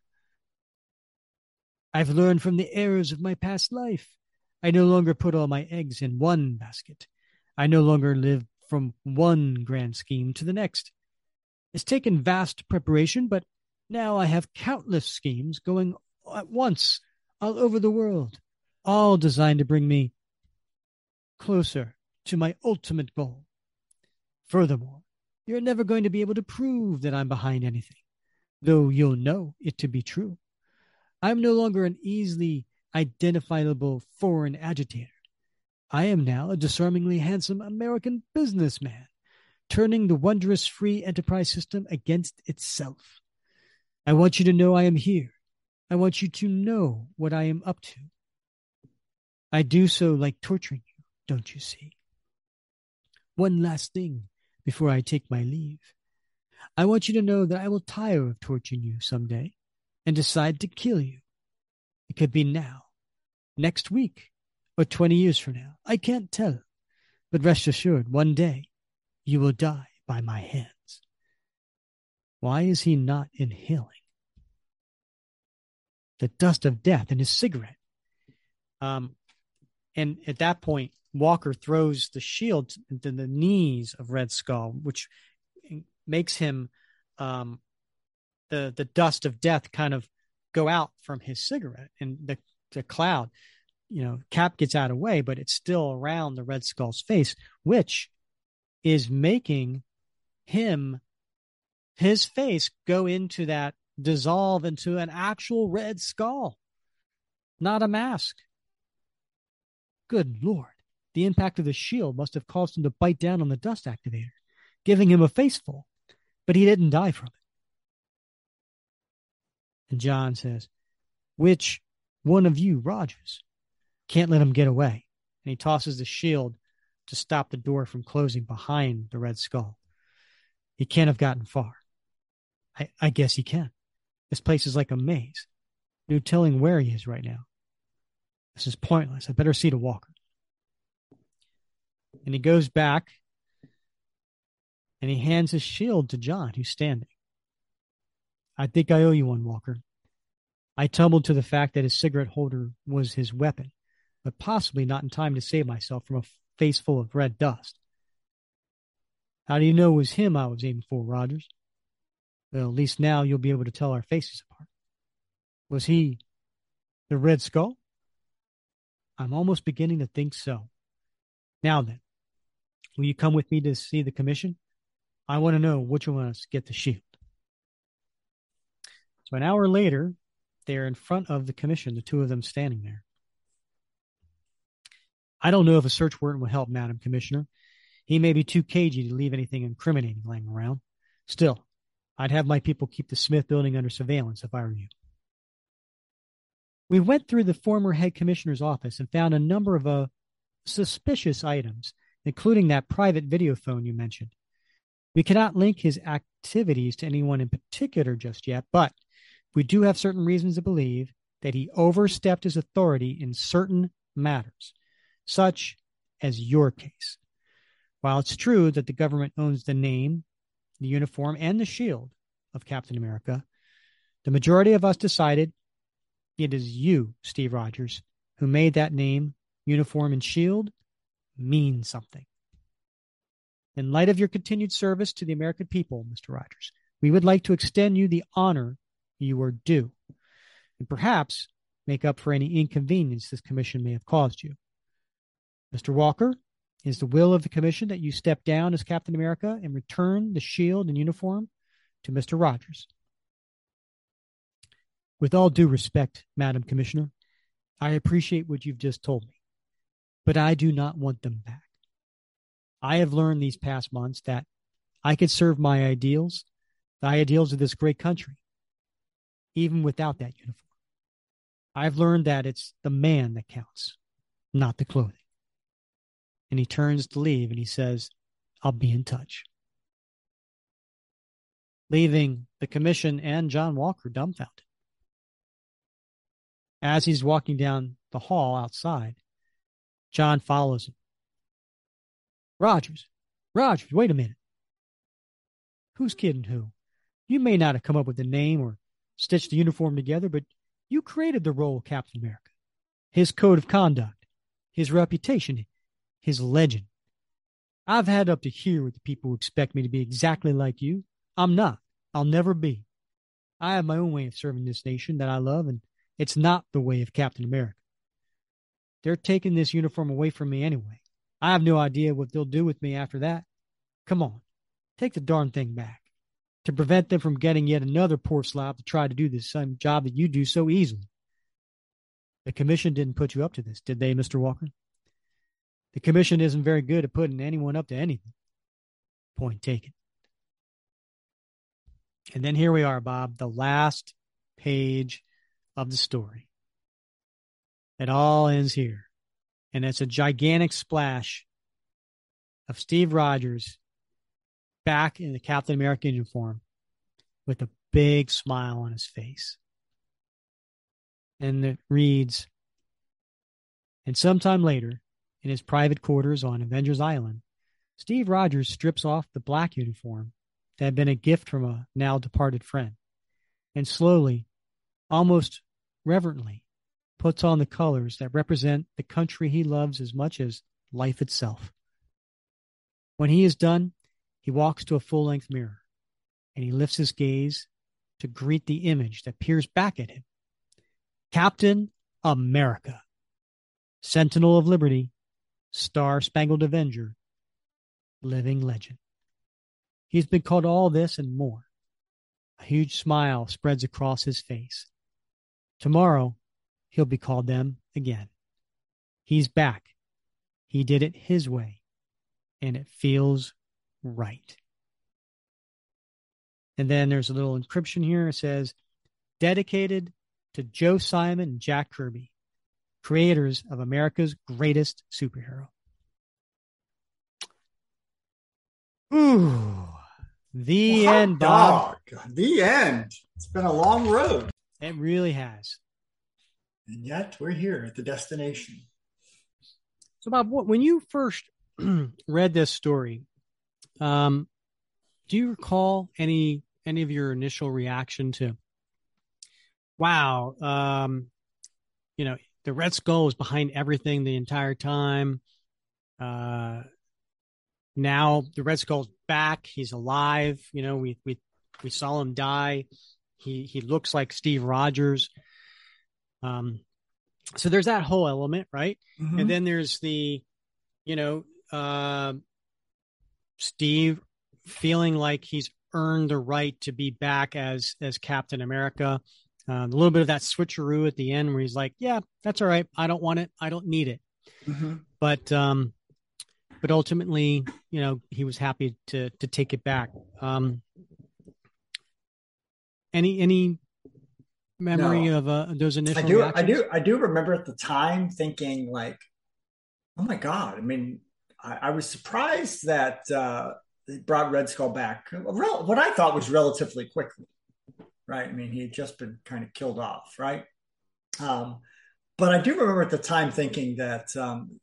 I've learned from the errors of my past life. I no longer put all my eggs in one basket. I no longer live from one grand scheme to the next. It's taken vast preparation, but now I have countless schemes going at once all over the world, all designed to bring me closer to my ultimate goal. Furthermore, you're never going to be able to prove that I'm behind anything, though you'll know it to be true. I'm no longer an easily identifiable foreign agitator. I am now a disarmingly handsome American businessman, turning the wondrous free enterprise system against itself. I want you to know I am here. I want you to know what I am up to. I do so like torturing you, don't you see? One last thing before I take my leave. I want you to know that I will tire of torturing you someday and decide to kill you. It could be now, next week, or twenty years from now. I can't tell. But rest assured, one day you will die by my hands. Why is he not inhaling the dust of death in his cigarette? Um, and at that point, Walker throws the shield into the knees of Red Skull, which makes him um, the the dust of death kind of go out from his cigarette, and the the cloud, you know, Cap gets out of the way, but it's still around the Red Skull's face, which is making him, his face go into that, dissolve into an actual Red Skull, not a mask. Good Lord. The impact of the shield must have caused him to bite down on the dust activator, giving him a faceful, but he didn't die from it. And John says, which one of you, Rogers? Can't let him get away. And he tosses the shield to stop the door from closing behind the Red Skull. He can't have gotten far. I, I guess he can. This place is like a maze. No telling where he is right now. This is pointless. I better see to Walker. And he goes back and he hands his shield to John, who's standing. I think I owe you one, Walker. I tumbled to the fact that his cigarette holder was his weapon, but possibly not in time to save myself from a face full of red dust. How do you know it was him I was aiming for, Rogers? Well, at least now you'll be able to tell our faces apart. Was he the Red Skull? I'm almost beginning to think so. Now then, will you come with me to see the commission? I want to know which one of us get the shield. So an hour later, they're in front of the commission, the two of them standing there. I don't know if a search warrant would help, Madam Commissioner. He may be too cagey to leave anything incriminating lying around. Still, I'd have my people keep the Smith building under surveillance if I were you. We went through the former head commissioner's office and found a number of uh, suspicious items, including that private video phone you mentioned. We cannot link his activities to anyone in particular just yet, but we do have certain reasons to believe that he overstepped his authority in certain matters, such as your case. While it's true that the government owns the name, the uniform, and the shield of Captain America, the majority of us decided it is you, Steve Rogers, who made that name, uniform, and shield mean something. In light of your continued service to the American people, Mister Rogers, we would like to extend you the honor you are due, and perhaps make up for any inconvenience this commission may have caused you. Mister Walker, it is the will of the commission that you step down as Captain America and return the shield and uniform to Mister Rogers. With all due respect, Madam Commissioner, I appreciate what you've just told me, but I do not want them back. I have learned these past months that I could serve my ideals, the ideals of this great country, even without that uniform. I've learned that it's the man that counts, not the clothing. And he turns to leave and he says, I'll be in touch. Leaving the commission and John Walker dumbfounded. As he's walking down the hall outside, John follows him. Rogers, Rogers, wait a minute. Who's kidding who? You may not have come up with the name or stitched the uniform together, but you created the role of Captain America. His code of conduct, his reputation, his legend. I've had up to here with the people who expect me to be exactly like you. I'm not. I'll never be. I have my own way of serving this nation that I love, and it's not the way of Captain America. They're taking this uniform away from me anyway. I have no idea what they'll do with me after that. Come on, take the darn thing back. To prevent them from getting yet another poor slob to try to do the same job that you do so easily. The commission didn't put you up to this, did they, Mister Walker? The commission isn't very good at putting anyone up to anything. Point taken. And then here we are, Bob, the last page of the story. It all ends here. And it's a gigantic splash of Steve Rogers back in the Captain America uniform with a big smile on his face. And it reads, and sometime later, in his private quarters on Avengers Island, Steve Rogers strips off the black uniform that had been a gift from a now departed friend, and slowly, almost reverently, puts on the colors that represent the country he loves as much as life itself. When he is done, he walks to a full-length mirror, and he lifts his gaze to greet the image that peers back at him. Captain America, Sentinel of Liberty, Star-Spangled Avenger, living legend. He's been called all this and more. A huge smile spreads across his face. Tomorrow, he'll be called them again. He's back. He did it his way, and it feels right. And then there's a little encryption here. It says, dedicated to Joe Simon and Jack Kirby, creators of America's greatest superhero. Ooh, the Hot end, Bob. dog. The end. It's been a long road. It really has. And yet we're here at the destination. So, Bob, when you first read this story, um, do you recall any any of your initial reaction to, wow, um, you know, the Red Skull was behind everything the entire time. Uh, now the Red Skull's back. He's alive. You know, we we we saw him die. He he looks like Steve Rogers. Um, so there's that whole element, right? Mm-hmm. And then there's the, you know, uh, Steve feeling like he's earned the right to be back as as Captain America. Um, a little bit of that switcheroo at the end where he's like, yeah, that's all right. I don't want it. I don't need it. Mm-hmm. But um, but ultimately, you know, he was happy to to take it back. Um, any any memory no. of uh, those initial I do, reactions? I do, I do remember at the time thinking like, oh my God. I mean, I, I was surprised that uh, they brought Red Skull back. What I thought was relatively quickly, right? I mean, he had just been kind of killed off, right? Um, but I do remember at the time thinking that um,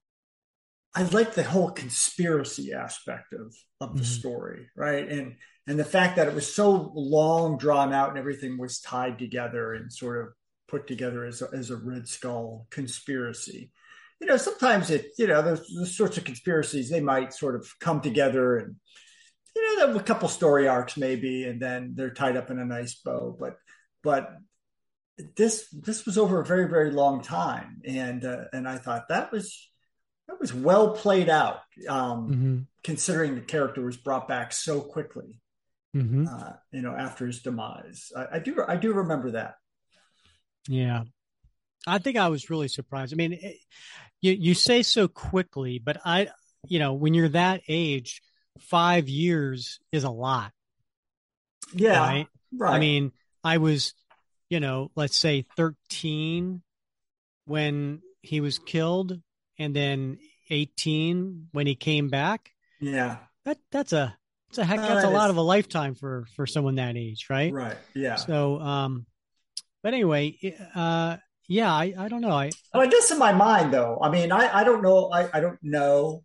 I liked the whole conspiracy aspect of, of the mm-hmm. story, right? And and the fact that it was so long drawn out and everything was tied together and sort of put together as a, as a Red Skull conspiracy. You know, sometimes it, you know, those, those sorts of conspiracies, they might sort of come together and, you know, a couple story arcs maybe, and then they're tied up in a nice bow. But, but this, this was over a very, very long time. And, uh, and I thought that was, that was well played out, um, mm-hmm. considering the character was brought back so quickly, mm-hmm. uh, you know, after his demise. I, I do, I do remember that. Yeah. I think I was really surprised. I mean, it, you, you say so quickly, but I, you know, when you're that age, five years is a lot. Yeah. Right? Right. I mean, I was, you know, let's say thirteen when he was killed, and then eighteen when he came back. Yeah. That that's a that's a heck uh, that's a lot is... of a lifetime for for someone that age, right? Right. Yeah. So um but anyway, uh yeah, I, I don't know. I well, I guess in my mind though, I mean I, I don't know I, I don't know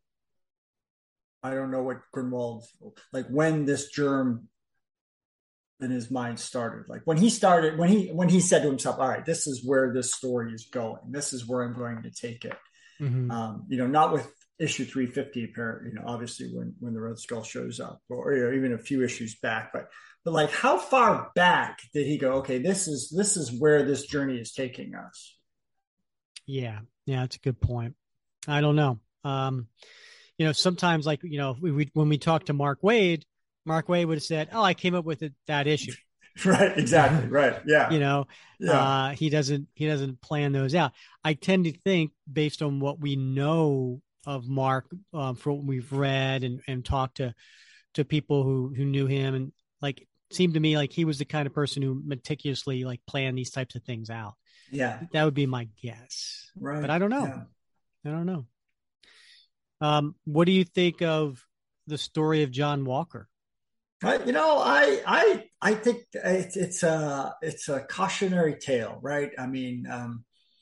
I don't know what Grinwald, like when this germ in his mind started. Like when he started, when he when he said to himself, all right, this is where this story is going. This is where I'm going to take it. Mm-hmm. Um, you know, not with issue three fifty, apparently, you know, obviously when, when the Red Skull shows up, or you know, even a few issues back, but but like how far back did he go? Okay, this is this is where this journey is taking us. Yeah, yeah, that's a good point. I don't know. Um, you know, sometimes like, you know, we, we when we talked to Mark Waid, Mark Waid would have said, oh, I came up with it, that issue. Right. Exactly. Right. Yeah. You know, yeah. uh, he doesn't, he doesn't plan those out. I tend to think based on what we know of Mark, um, from what we've read and, and talked to, to people who, who knew him, and like, it seemed to me like he was the kind of person who meticulously like planned these types of things out. Yeah. That would be my guess. Right. But I don't know. Yeah. I don't know. Um, what do you think of the story of John Walker? Uh, you know, I I I think it's it's a it's a cautionary tale, right? I mean, um,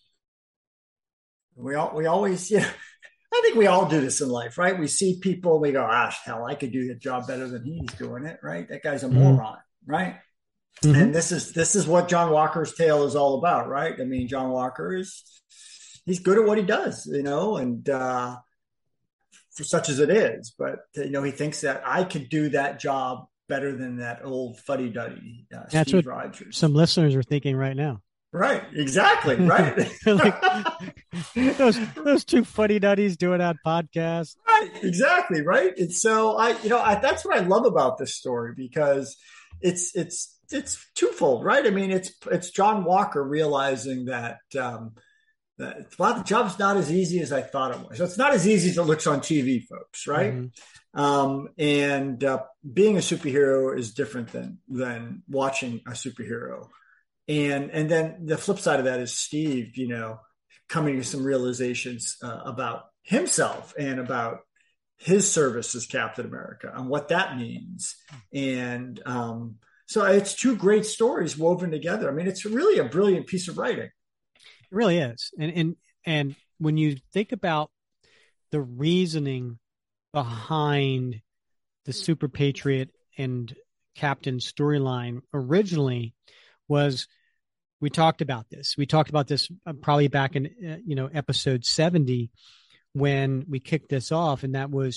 we all we always, you know, I think we all do this in life, right? We see people, we go, ah, hell, I could do the job better than he's doing it, right? That guy's a Mm-hmm. moron, right? Mm-hmm. And this is this is what John Walker's tale is all about, right? I mean, John Walker is he's good at what he does, you know, and uh, for such as it is, but you know, he thinks that I could do that job better than that old fuddy duddy uh, That's Steve what Rogers. some listeners are thinking right now. Right, exactly, right. Like, those those two fuddy duddies doing that podcast. Right, exactly, right. And so I, you know, I, that's what I love about this story because it's it's it's twofold, right? I mean, it's it's John Walker realizing that um, that well, the job's not as easy as I thought it was. So it's not as easy as it looks on T V, folks, right? Mm-hmm. Um, and uh, being a superhero is different than than watching a superhero. And and then the flip side of that is Steve, you know, coming to some realizations uh, about himself and about his service as Captain America and what that means. And um, so it's two great stories woven together. I mean, it's really a brilliant piece of writing. It really is. And and and when you think about the reasoning behind the Super Patriot and Captain storyline originally was, we talked about this. We talked about this probably back in, uh, you know, episode seventy when we kicked this off. And that was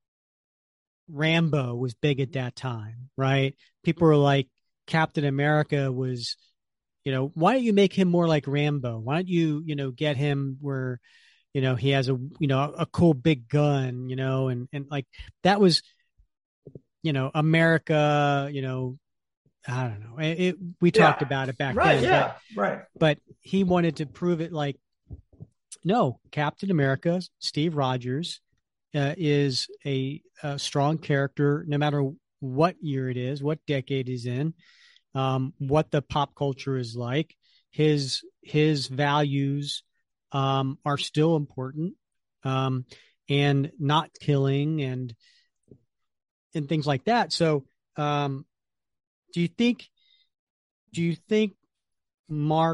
Rambo was big at that time, right? People were like, Captain America was, you know, why don't you make him more like Rambo? Why don't you, you know, get him where, you know, he has a, you know, a cool big gun, you know, and, and like that was, you know, America, you know, I don't know. It, it, we yeah. talked about it back right, then. Yeah, but, right. But he wanted to prove it like, no, Captain America, Steve Rogers, uh, is a, a strong character, no matter what year it is, what decade he's in, um, what the pop culture is like. His his values um, are still important, um, and not killing and and things like that. So. Um, Do you think, do you think Mark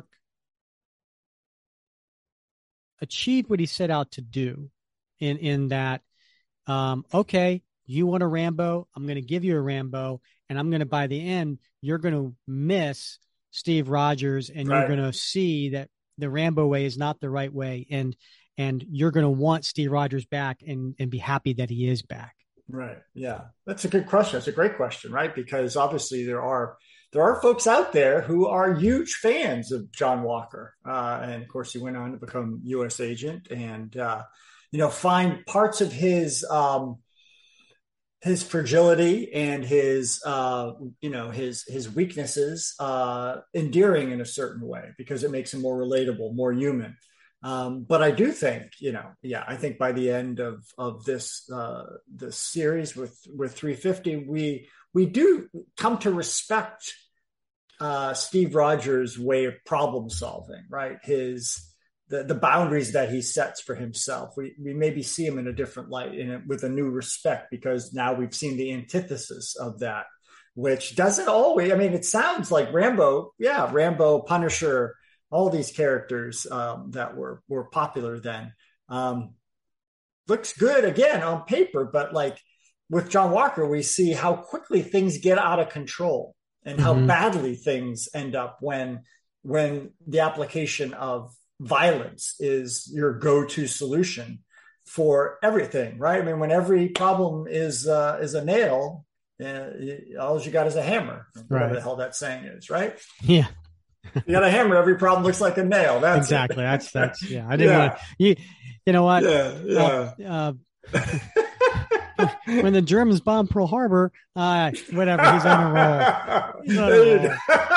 achieved what he set out to do in, in that, um, okay, you want a Rambo, I'm going to give you a Rambo, and I'm going to, by the end, you're going to miss Steve Rogers and right. you're going to see that the Rambo way is not the right way. And, and you're going to want Steve Rogers back and, and be happy that he is back. Right. Yeah. That's a good question. It's a great question, right? Because obviously there are there are folks out there who are huge fans of John Walker. Uh, and of course, he went on to become U S agent and, uh, you know, find parts of his um, his fragility and his, uh, you know, his his weaknesses uh, endearing in a certain way because it makes him more relatable, more human. Um, but I do think, you know, yeah, I think by the end of of this uh, this series with with three fifty, we we do come to respect uh, Steve Rogers' way of problem solving, right? His the the boundaries that he sets for himself. We we maybe see him in a different light, in it with a new respect, because now we've seen the antithesis of that, which doesn't always. I mean, it sounds like Rambo, yeah, Rambo, Punisher. All these characters um, that were were popular then um, looks good again on paper, but like with John Walker, we see how quickly things get out of control and how mm-hmm. badly things end up when when the application of violence is your go-to solution for everything, right? I mean, when every problem is uh, is a nail, uh, all you got is a hammer. Whatever right. the hell that saying is, right? Yeah. You got a hammer. Every problem looks like a nail. That's exactly. It. That's that's yeah. I didn't yeah. want to. You, you know what? Yeah. Yeah. Uh, uh, when the Germans bombed Pearl Harbor, uh, whatever. He's on a roll. He's on a roll.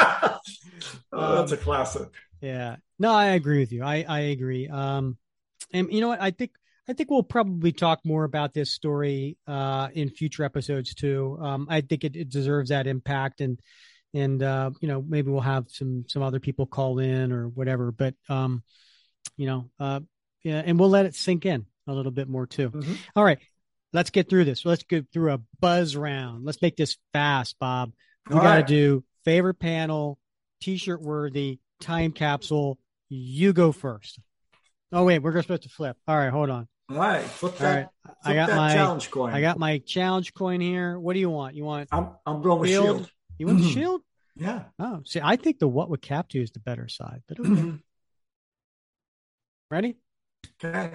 Oh, that's um, a classic. Yeah. No, I agree with you. I I agree. Um, and you know what? I think I think we'll probably talk more about this story uh in future episodes too. Um, I think it, it deserves that impact and. And, uh, you know, maybe we'll have some, some other people call in or whatever, but, um, you know, uh, yeah, and we'll let it sink in a little bit more too. Mm-hmm. All right. let's get through this. Let's go through a buzz round. Let's make this fast, Bob. We All got to right. do favorite panel, T-shirt worthy, time capsule. You go first. Oh wait, we're supposed to flip. All right, hold on. All right, flip All that. right, Flip I got that my challenge coin. I got my challenge coin here. What do you want? You want I'm I'm going with shield? shield. You want the shield? Yeah. Oh, see, I think the what would Cap do is the better side. But okay. Ready? Okay.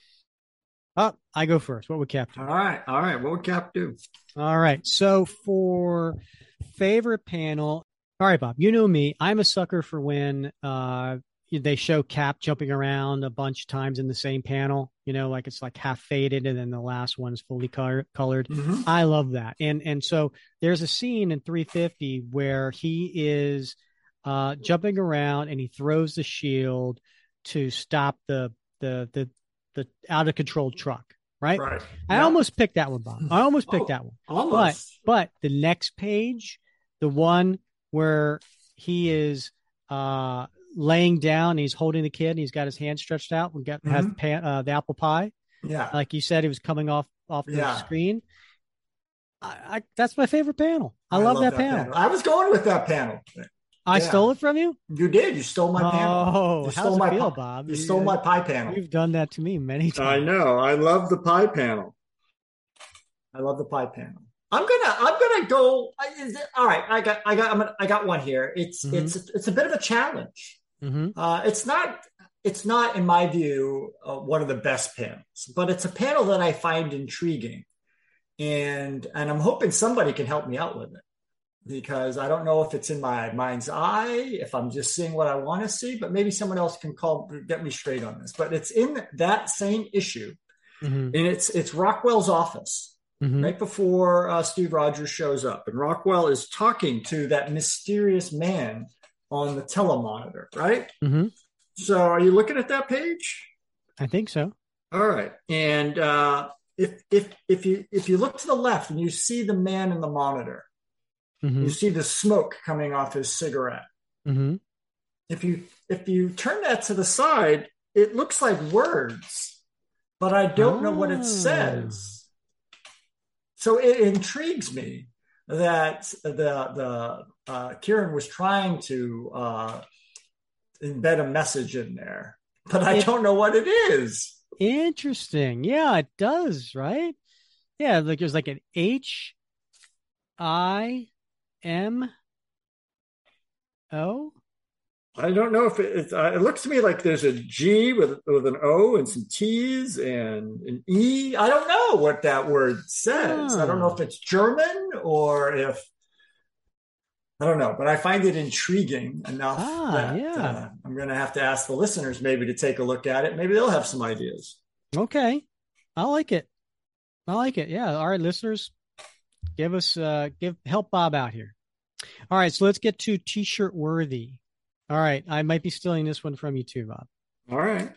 Oh, I go first. What would Cap do? All right. All right. What would Cap do? All right. So for favorite panel, all right, Bob, you know me. I'm a sucker for when uh, they show Cap jumping around a bunch of times in the same panel, you know, like it's like half faded and then the last one is fully color- colored. Mm-hmm. I love that. And and so there's a scene in three fifty where he is uh, jumping around and he throws the shield to stop the the the the out of control truck. Right. Right. I Yeah. almost picked that one, Bob. I almost picked Oh, that one. Almost. But but the next page, the one where he is uh, laying down, he's holding the kid, and he's got his hand stretched out and got has Mhm. the, pan, uh, the apple pie, Yeah. like you said, he was coming off off the Yeah. screen. I, I that's my favorite panel. I, love, that, panel. I was going with that panel. I Yeah. stole it from you. You did. You stole my panel. Oh, You how's stole it my feel, pi- Bob? You stole my pie panel. You've done that to me many I times. know. I love the pie panel. I love the pie panel. I'm gonna. I'm gonna go. Is it, all right. I got. I got. I'm gonna, I got one here. It's. Mhm. It's. It's a bit of a challenge. Mm-hmm. Uh, it's not. It's not, in my view, uh, one of the best panels, but it's a panel that I find intriguing, and and I'm hoping somebody can help me out with it, because I don't know if it's in my mind's eye, if I'm just seeing what I want to see, but maybe someone else can call get me straight on this. But it's in that same issue, Mm-hmm. and it's it's Rockwell's office. Mm-hmm. Right before uh, Steve Rogers shows up, and Rockwell is talking to that mysterious man on the telemonitor, right? Mm-hmm. So are you looking at that page? I think so. All right. And uh, if if if you if you look to the left and you see the man in the monitor, Mm-hmm. you see the smoke coming off his cigarette. Mm-hmm. If you if you turn that to the side, it looks like words, but I don't know what Oh. it says. So it intrigues me that the the uh, Kieran was trying to uh, embed a message in there, but I It- don't know what it is. Interesting. Yeah, it does, right? Yeah, like there's like an H I M O. I don't know if it, it, uh, it looks to me like there's a G with with an O and some T's and an E. I don't know what that word says. I don't know if it's German or if I don't know, but I find it intriguing enough Ah, that yeah. uh, I'm going to have to ask the listeners maybe to take a look at it. Maybe they'll have some ideas. Okay. I like it. I like it. Yeah. All right, listeners, give us uh give help Bob out here. All right, so let's get to T-shirt worthy. All right, I might be stealing this one from you too, Bob. All right.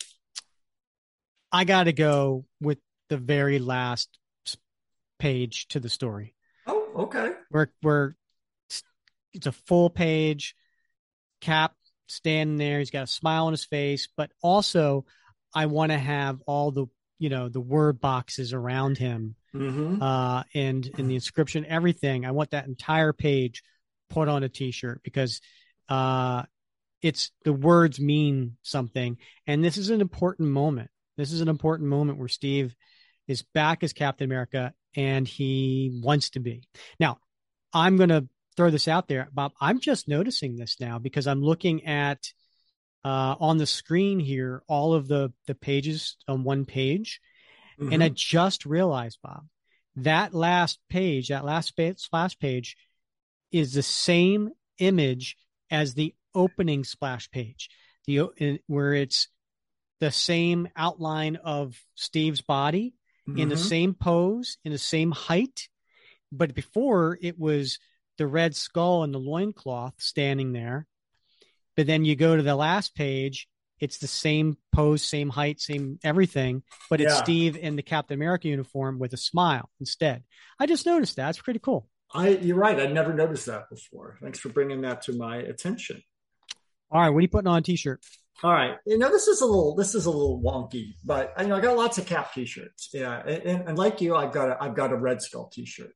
I got to go with the very last s- page to the story. Oh, okay. Where where it's a full page, Cap standing there, he's got a smile on his face, but also I want to have all the, you know, the word boxes around him, Mm-hmm. uh, and in the inscription, everything. I want that entire page put on a T-shirt because uh, it's the words mean something, and this is an important moment. This is an important moment where Steve is back as Captain America, and he wants to be. Now, I'm going to throw this out there, Bob. I'm just noticing this now because I'm looking at uh, on the screen here all of the the pages on one page. Mm-hmm. And I just realized, Bob, that last page, that last splash page is the same image as the opening splash page, the in, where it's the same outline of Steve's body in the Mhm. same pose, in the same height. But before it was the red skull and the loincloth standing there. But then you go to the last page, it's the same pose, same height, same everything, but it's Yeah. Steve in the Captain America uniform with a smile instead. I just noticed that. It's pretty cool. I, you're right. I'd never noticed that before. Thanks for bringing that to my attention. All right, what are you putting on a T-shirt? All right. You know, this is a little this is a little wonky, but you know, I got lots of Cap t-shirts. Yeah. And, and like you, I've got a I've got a Red Skull t-shirt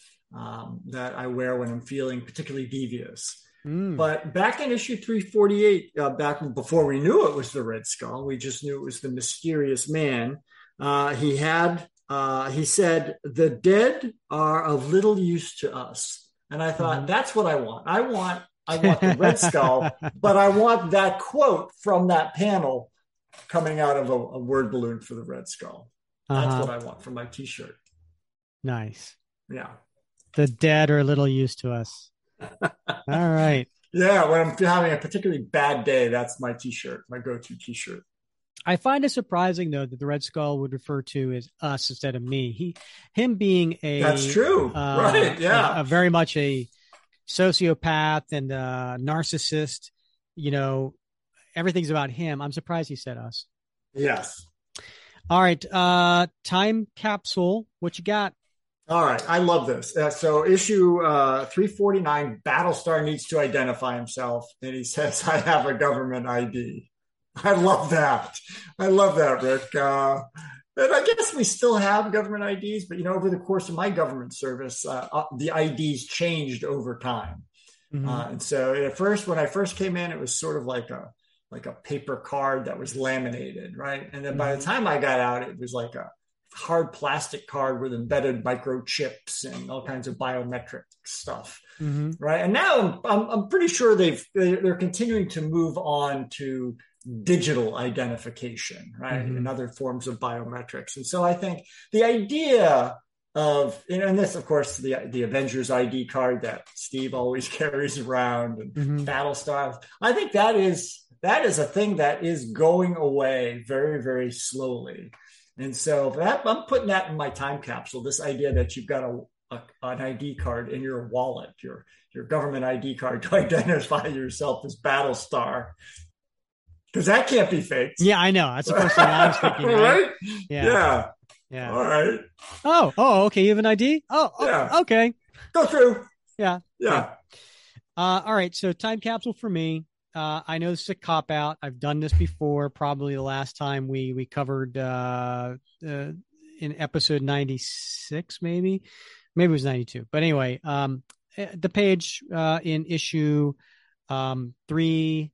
um, that I wear when I'm feeling particularly devious. Mm. But back in issue three forty-eight, uh, back before we knew it was the Red Skull, we just knew it was the mysterious man. Uh, he had uh, he said, "The dead are of little use to us," and I thought, mm-hmm. that's what I want. I want. I want the Red Skull, but I want that quote from that panel coming out of a, a word balloon for the Red Skull. That's uh-huh. what I want for my t-shirt. Nice. Yeah. The dead are little used to us. All right. Yeah. When I'm having a particularly bad day, that's my t-shirt, my go-to t-shirt. I find it surprising, though, that the Red Skull would refer to as us instead of me. He, him being a, that's true. Uh, right. Yeah. A, a very much a sociopath and uh narcissist, you know, everything's about him. I'm surprised he said us. Yes. All right. Uh time capsule. What you got? All right. I love this. Uh, so issue uh three forty-nine, Battlestar needs to identify himself. And he says, "I have a government I D." I love that. I love that, Rick. Uh And I guess we still have government I Ds, but, you know, over the course of my government service, uh, uh, the I Ds changed over time. Mm-hmm. Uh, and so at first, when I first came in, it was sort of like a like a paper card that was laminated, right? And then mm-hmm. by the time I got out, it was like a hard plastic card with embedded microchips and all kinds of biometric stuff, mm-hmm. right? And now I'm, I'm, I'm pretty sure they've they're continuing to move on to digital identification, right? Mm-hmm. And other forms of biometrics. And so I think the idea of, you know, and this, of course, the the Avengers I D card that Steve always carries around and mm-hmm. Battlestar, I think that is that is a thing that is going away very, very slowly. And so that, I'm putting that in my time capsule, this idea that you've got a, a an I D card in your wallet, your your government I D card to identify yourself as Battlestar. Because that can't be faked. Yeah, I know. That's the first thing I was thinking. Right? right? Yeah. yeah. Yeah. All right. Oh, oh, okay. You have an I D? Oh, yeah. Oh, okay. Go through. Yeah. Yeah. yeah. Uh, all right. So time capsule for me. Uh, I know this is a cop out. I've done this before. Probably the last time we, we covered uh, uh, in episode ninety-six, maybe, maybe it was ninety-two, but anyway, um, the page uh, in issue um, three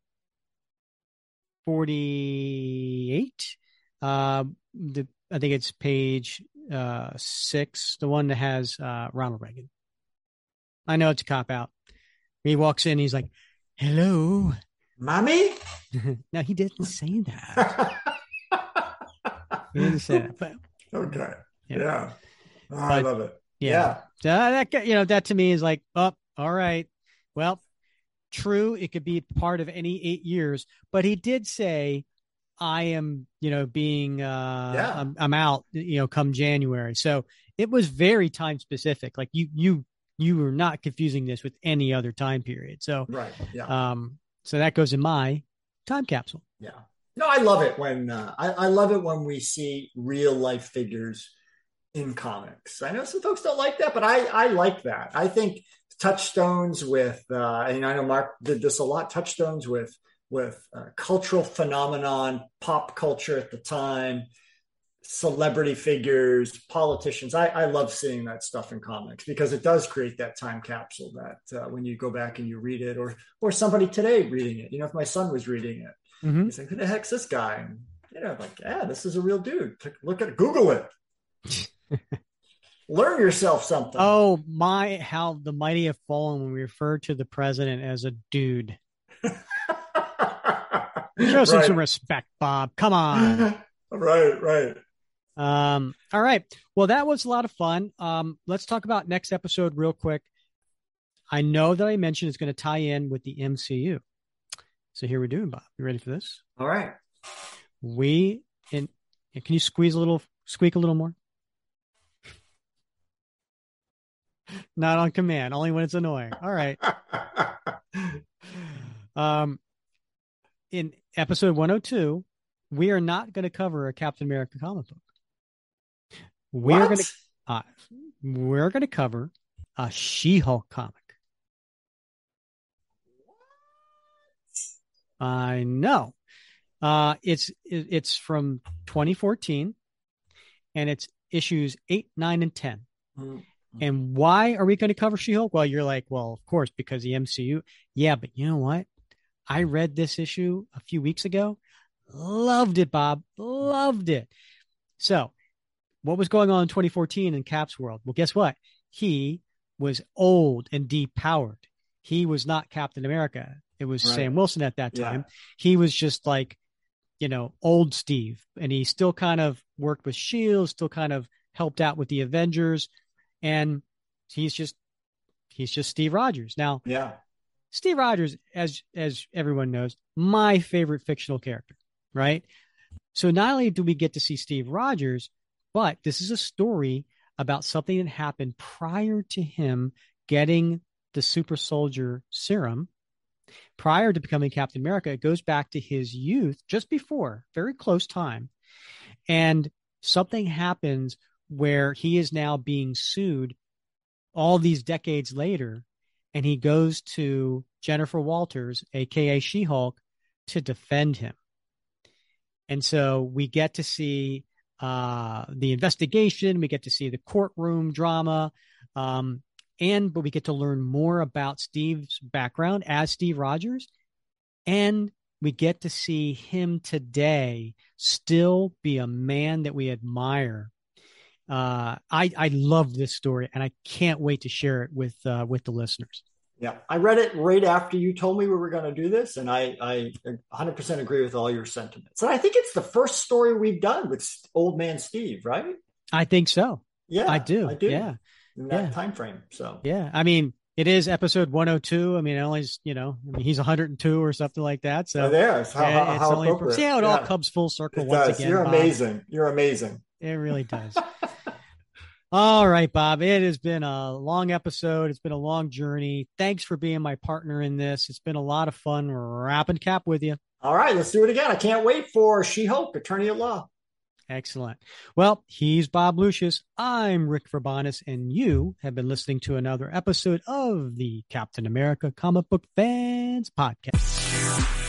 forty-eight. Uh, the I think it's page uh, six, the one that has uh, Ronald Reagan. I know it's a cop out. He walks in, he's like, "Hello, mommy." No, he didn't say that. He didn't say that. But okay, yeah, yeah. Oh, but, I love it. Yeah, yeah. Uh, that you know that to me is like, oh, all right, well. True, it could be part of any eight years, but he did say, "I am, you know, being, uh, yeah. I'm, I'm out, you know, come January." So it was very time specific. Like you, you, you were not confusing this with any other time period. So, right, yeah. Um, so that goes in my time capsule. Yeah, no, I love it when uh, I, I love it when we see real life figures in comics. I know some folks don't like that, but I, I like that. I think. Touchstones with, uh, and I know Mark did this a lot, touchstones with with uh, cultural phenomenon, pop culture at the time, celebrity figures, politicians. I, I love seeing that stuff in comics because it does create that time capsule that uh, when you go back and you read it, or or somebody today reading it. You know, if my son was reading it, mm-hmm. he's like, "Who the heck's this guy?" And, you know, like, yeah, this is a real dude. Look at it, Google it. Learn yourself something. Oh my, how the mighty have fallen when we refer to the president as a dude. Show some, right. some respect, Bob. Come on. Right, right. Um, all right. Well, that was a lot of fun. Um, let's talk about next episode real quick. I know that I mentioned it's going to tie in with the M C U. So here we're doing, Bob. You ready for this? All right. We, in, can you squeeze a little, squeak a little more? Not on command, only when it's annoying. All right. um, in episode one oh two, we are not going to cover a Captain America comic book. We're going to uh, we're going to cover a She-Hulk comic. I know. Uh, it's it, it's from twenty fourteen, and it's issues eight, nine, and ten. Mm-hmm. And why are we going to cover She-Hulk? Well, you're like, well, of course, because the M C U. Yeah, but you know what? I read this issue a few weeks ago. Loved it, Bob. Loved it. So what was going on in twenty fourteen in Cap's world? Well, guess what? He was old and depowered. He was not Captain America. It was right. Sam Wilson at that time. Yeah. He was just like, you know, old Steve. And he still kind of worked with S H I E L D, still kind of helped out with the Avengers. And he's just, he's just Steve Rogers. Now, yeah, Steve Rogers, as, as everyone knows, my favorite fictional character, right? So not only do we get to see Steve Rogers, but this is a story about something that happened prior to him getting the super soldier serum. Prior to becoming Captain America, it goes back to his youth, just before, very close time. And something happens where he is now being sued all these decades later, and he goes to Jennifer Walters, aka She-Hulk, to defend him. And so we get to see uh, the investigation, we get to see the courtroom drama, um, and but we get to learn more about Steve's background as Steve Rogers, and we get to see him today still be a man that we admire. Uh, I I love this story, and I can't wait to share it with uh, with the listeners. Yeah, I read it right after you told me we were going to do this, and I, I one hundred percent agree with all your sentiments. And I think it's the first story we've done with Old Man Steve, right? I think so. Yeah, I do. I do. Yeah, in that yeah. time frame. So yeah, I mean, it is episode one oh two. I mean, it only, you know, I mean, he's one hundred two or something like that. So oh, there, it's how, how, it's how only, appropriate. See how it yeah. all comes full circle it once does. again. You're Bob. amazing. You're amazing. It really does. All right, Bob. It has been a long episode. It's been a long journey. Thanks for being my partner in this. It's been a lot of fun wrapping Cap with you. All right, let's do it again. I can't wait for She-Hulk, Attorney at Law. Excellent. Well, he's Bob Lucius. I'm Rick Verbanis, and you have been listening to another episode of the Captain America Comic Book Fans Podcast.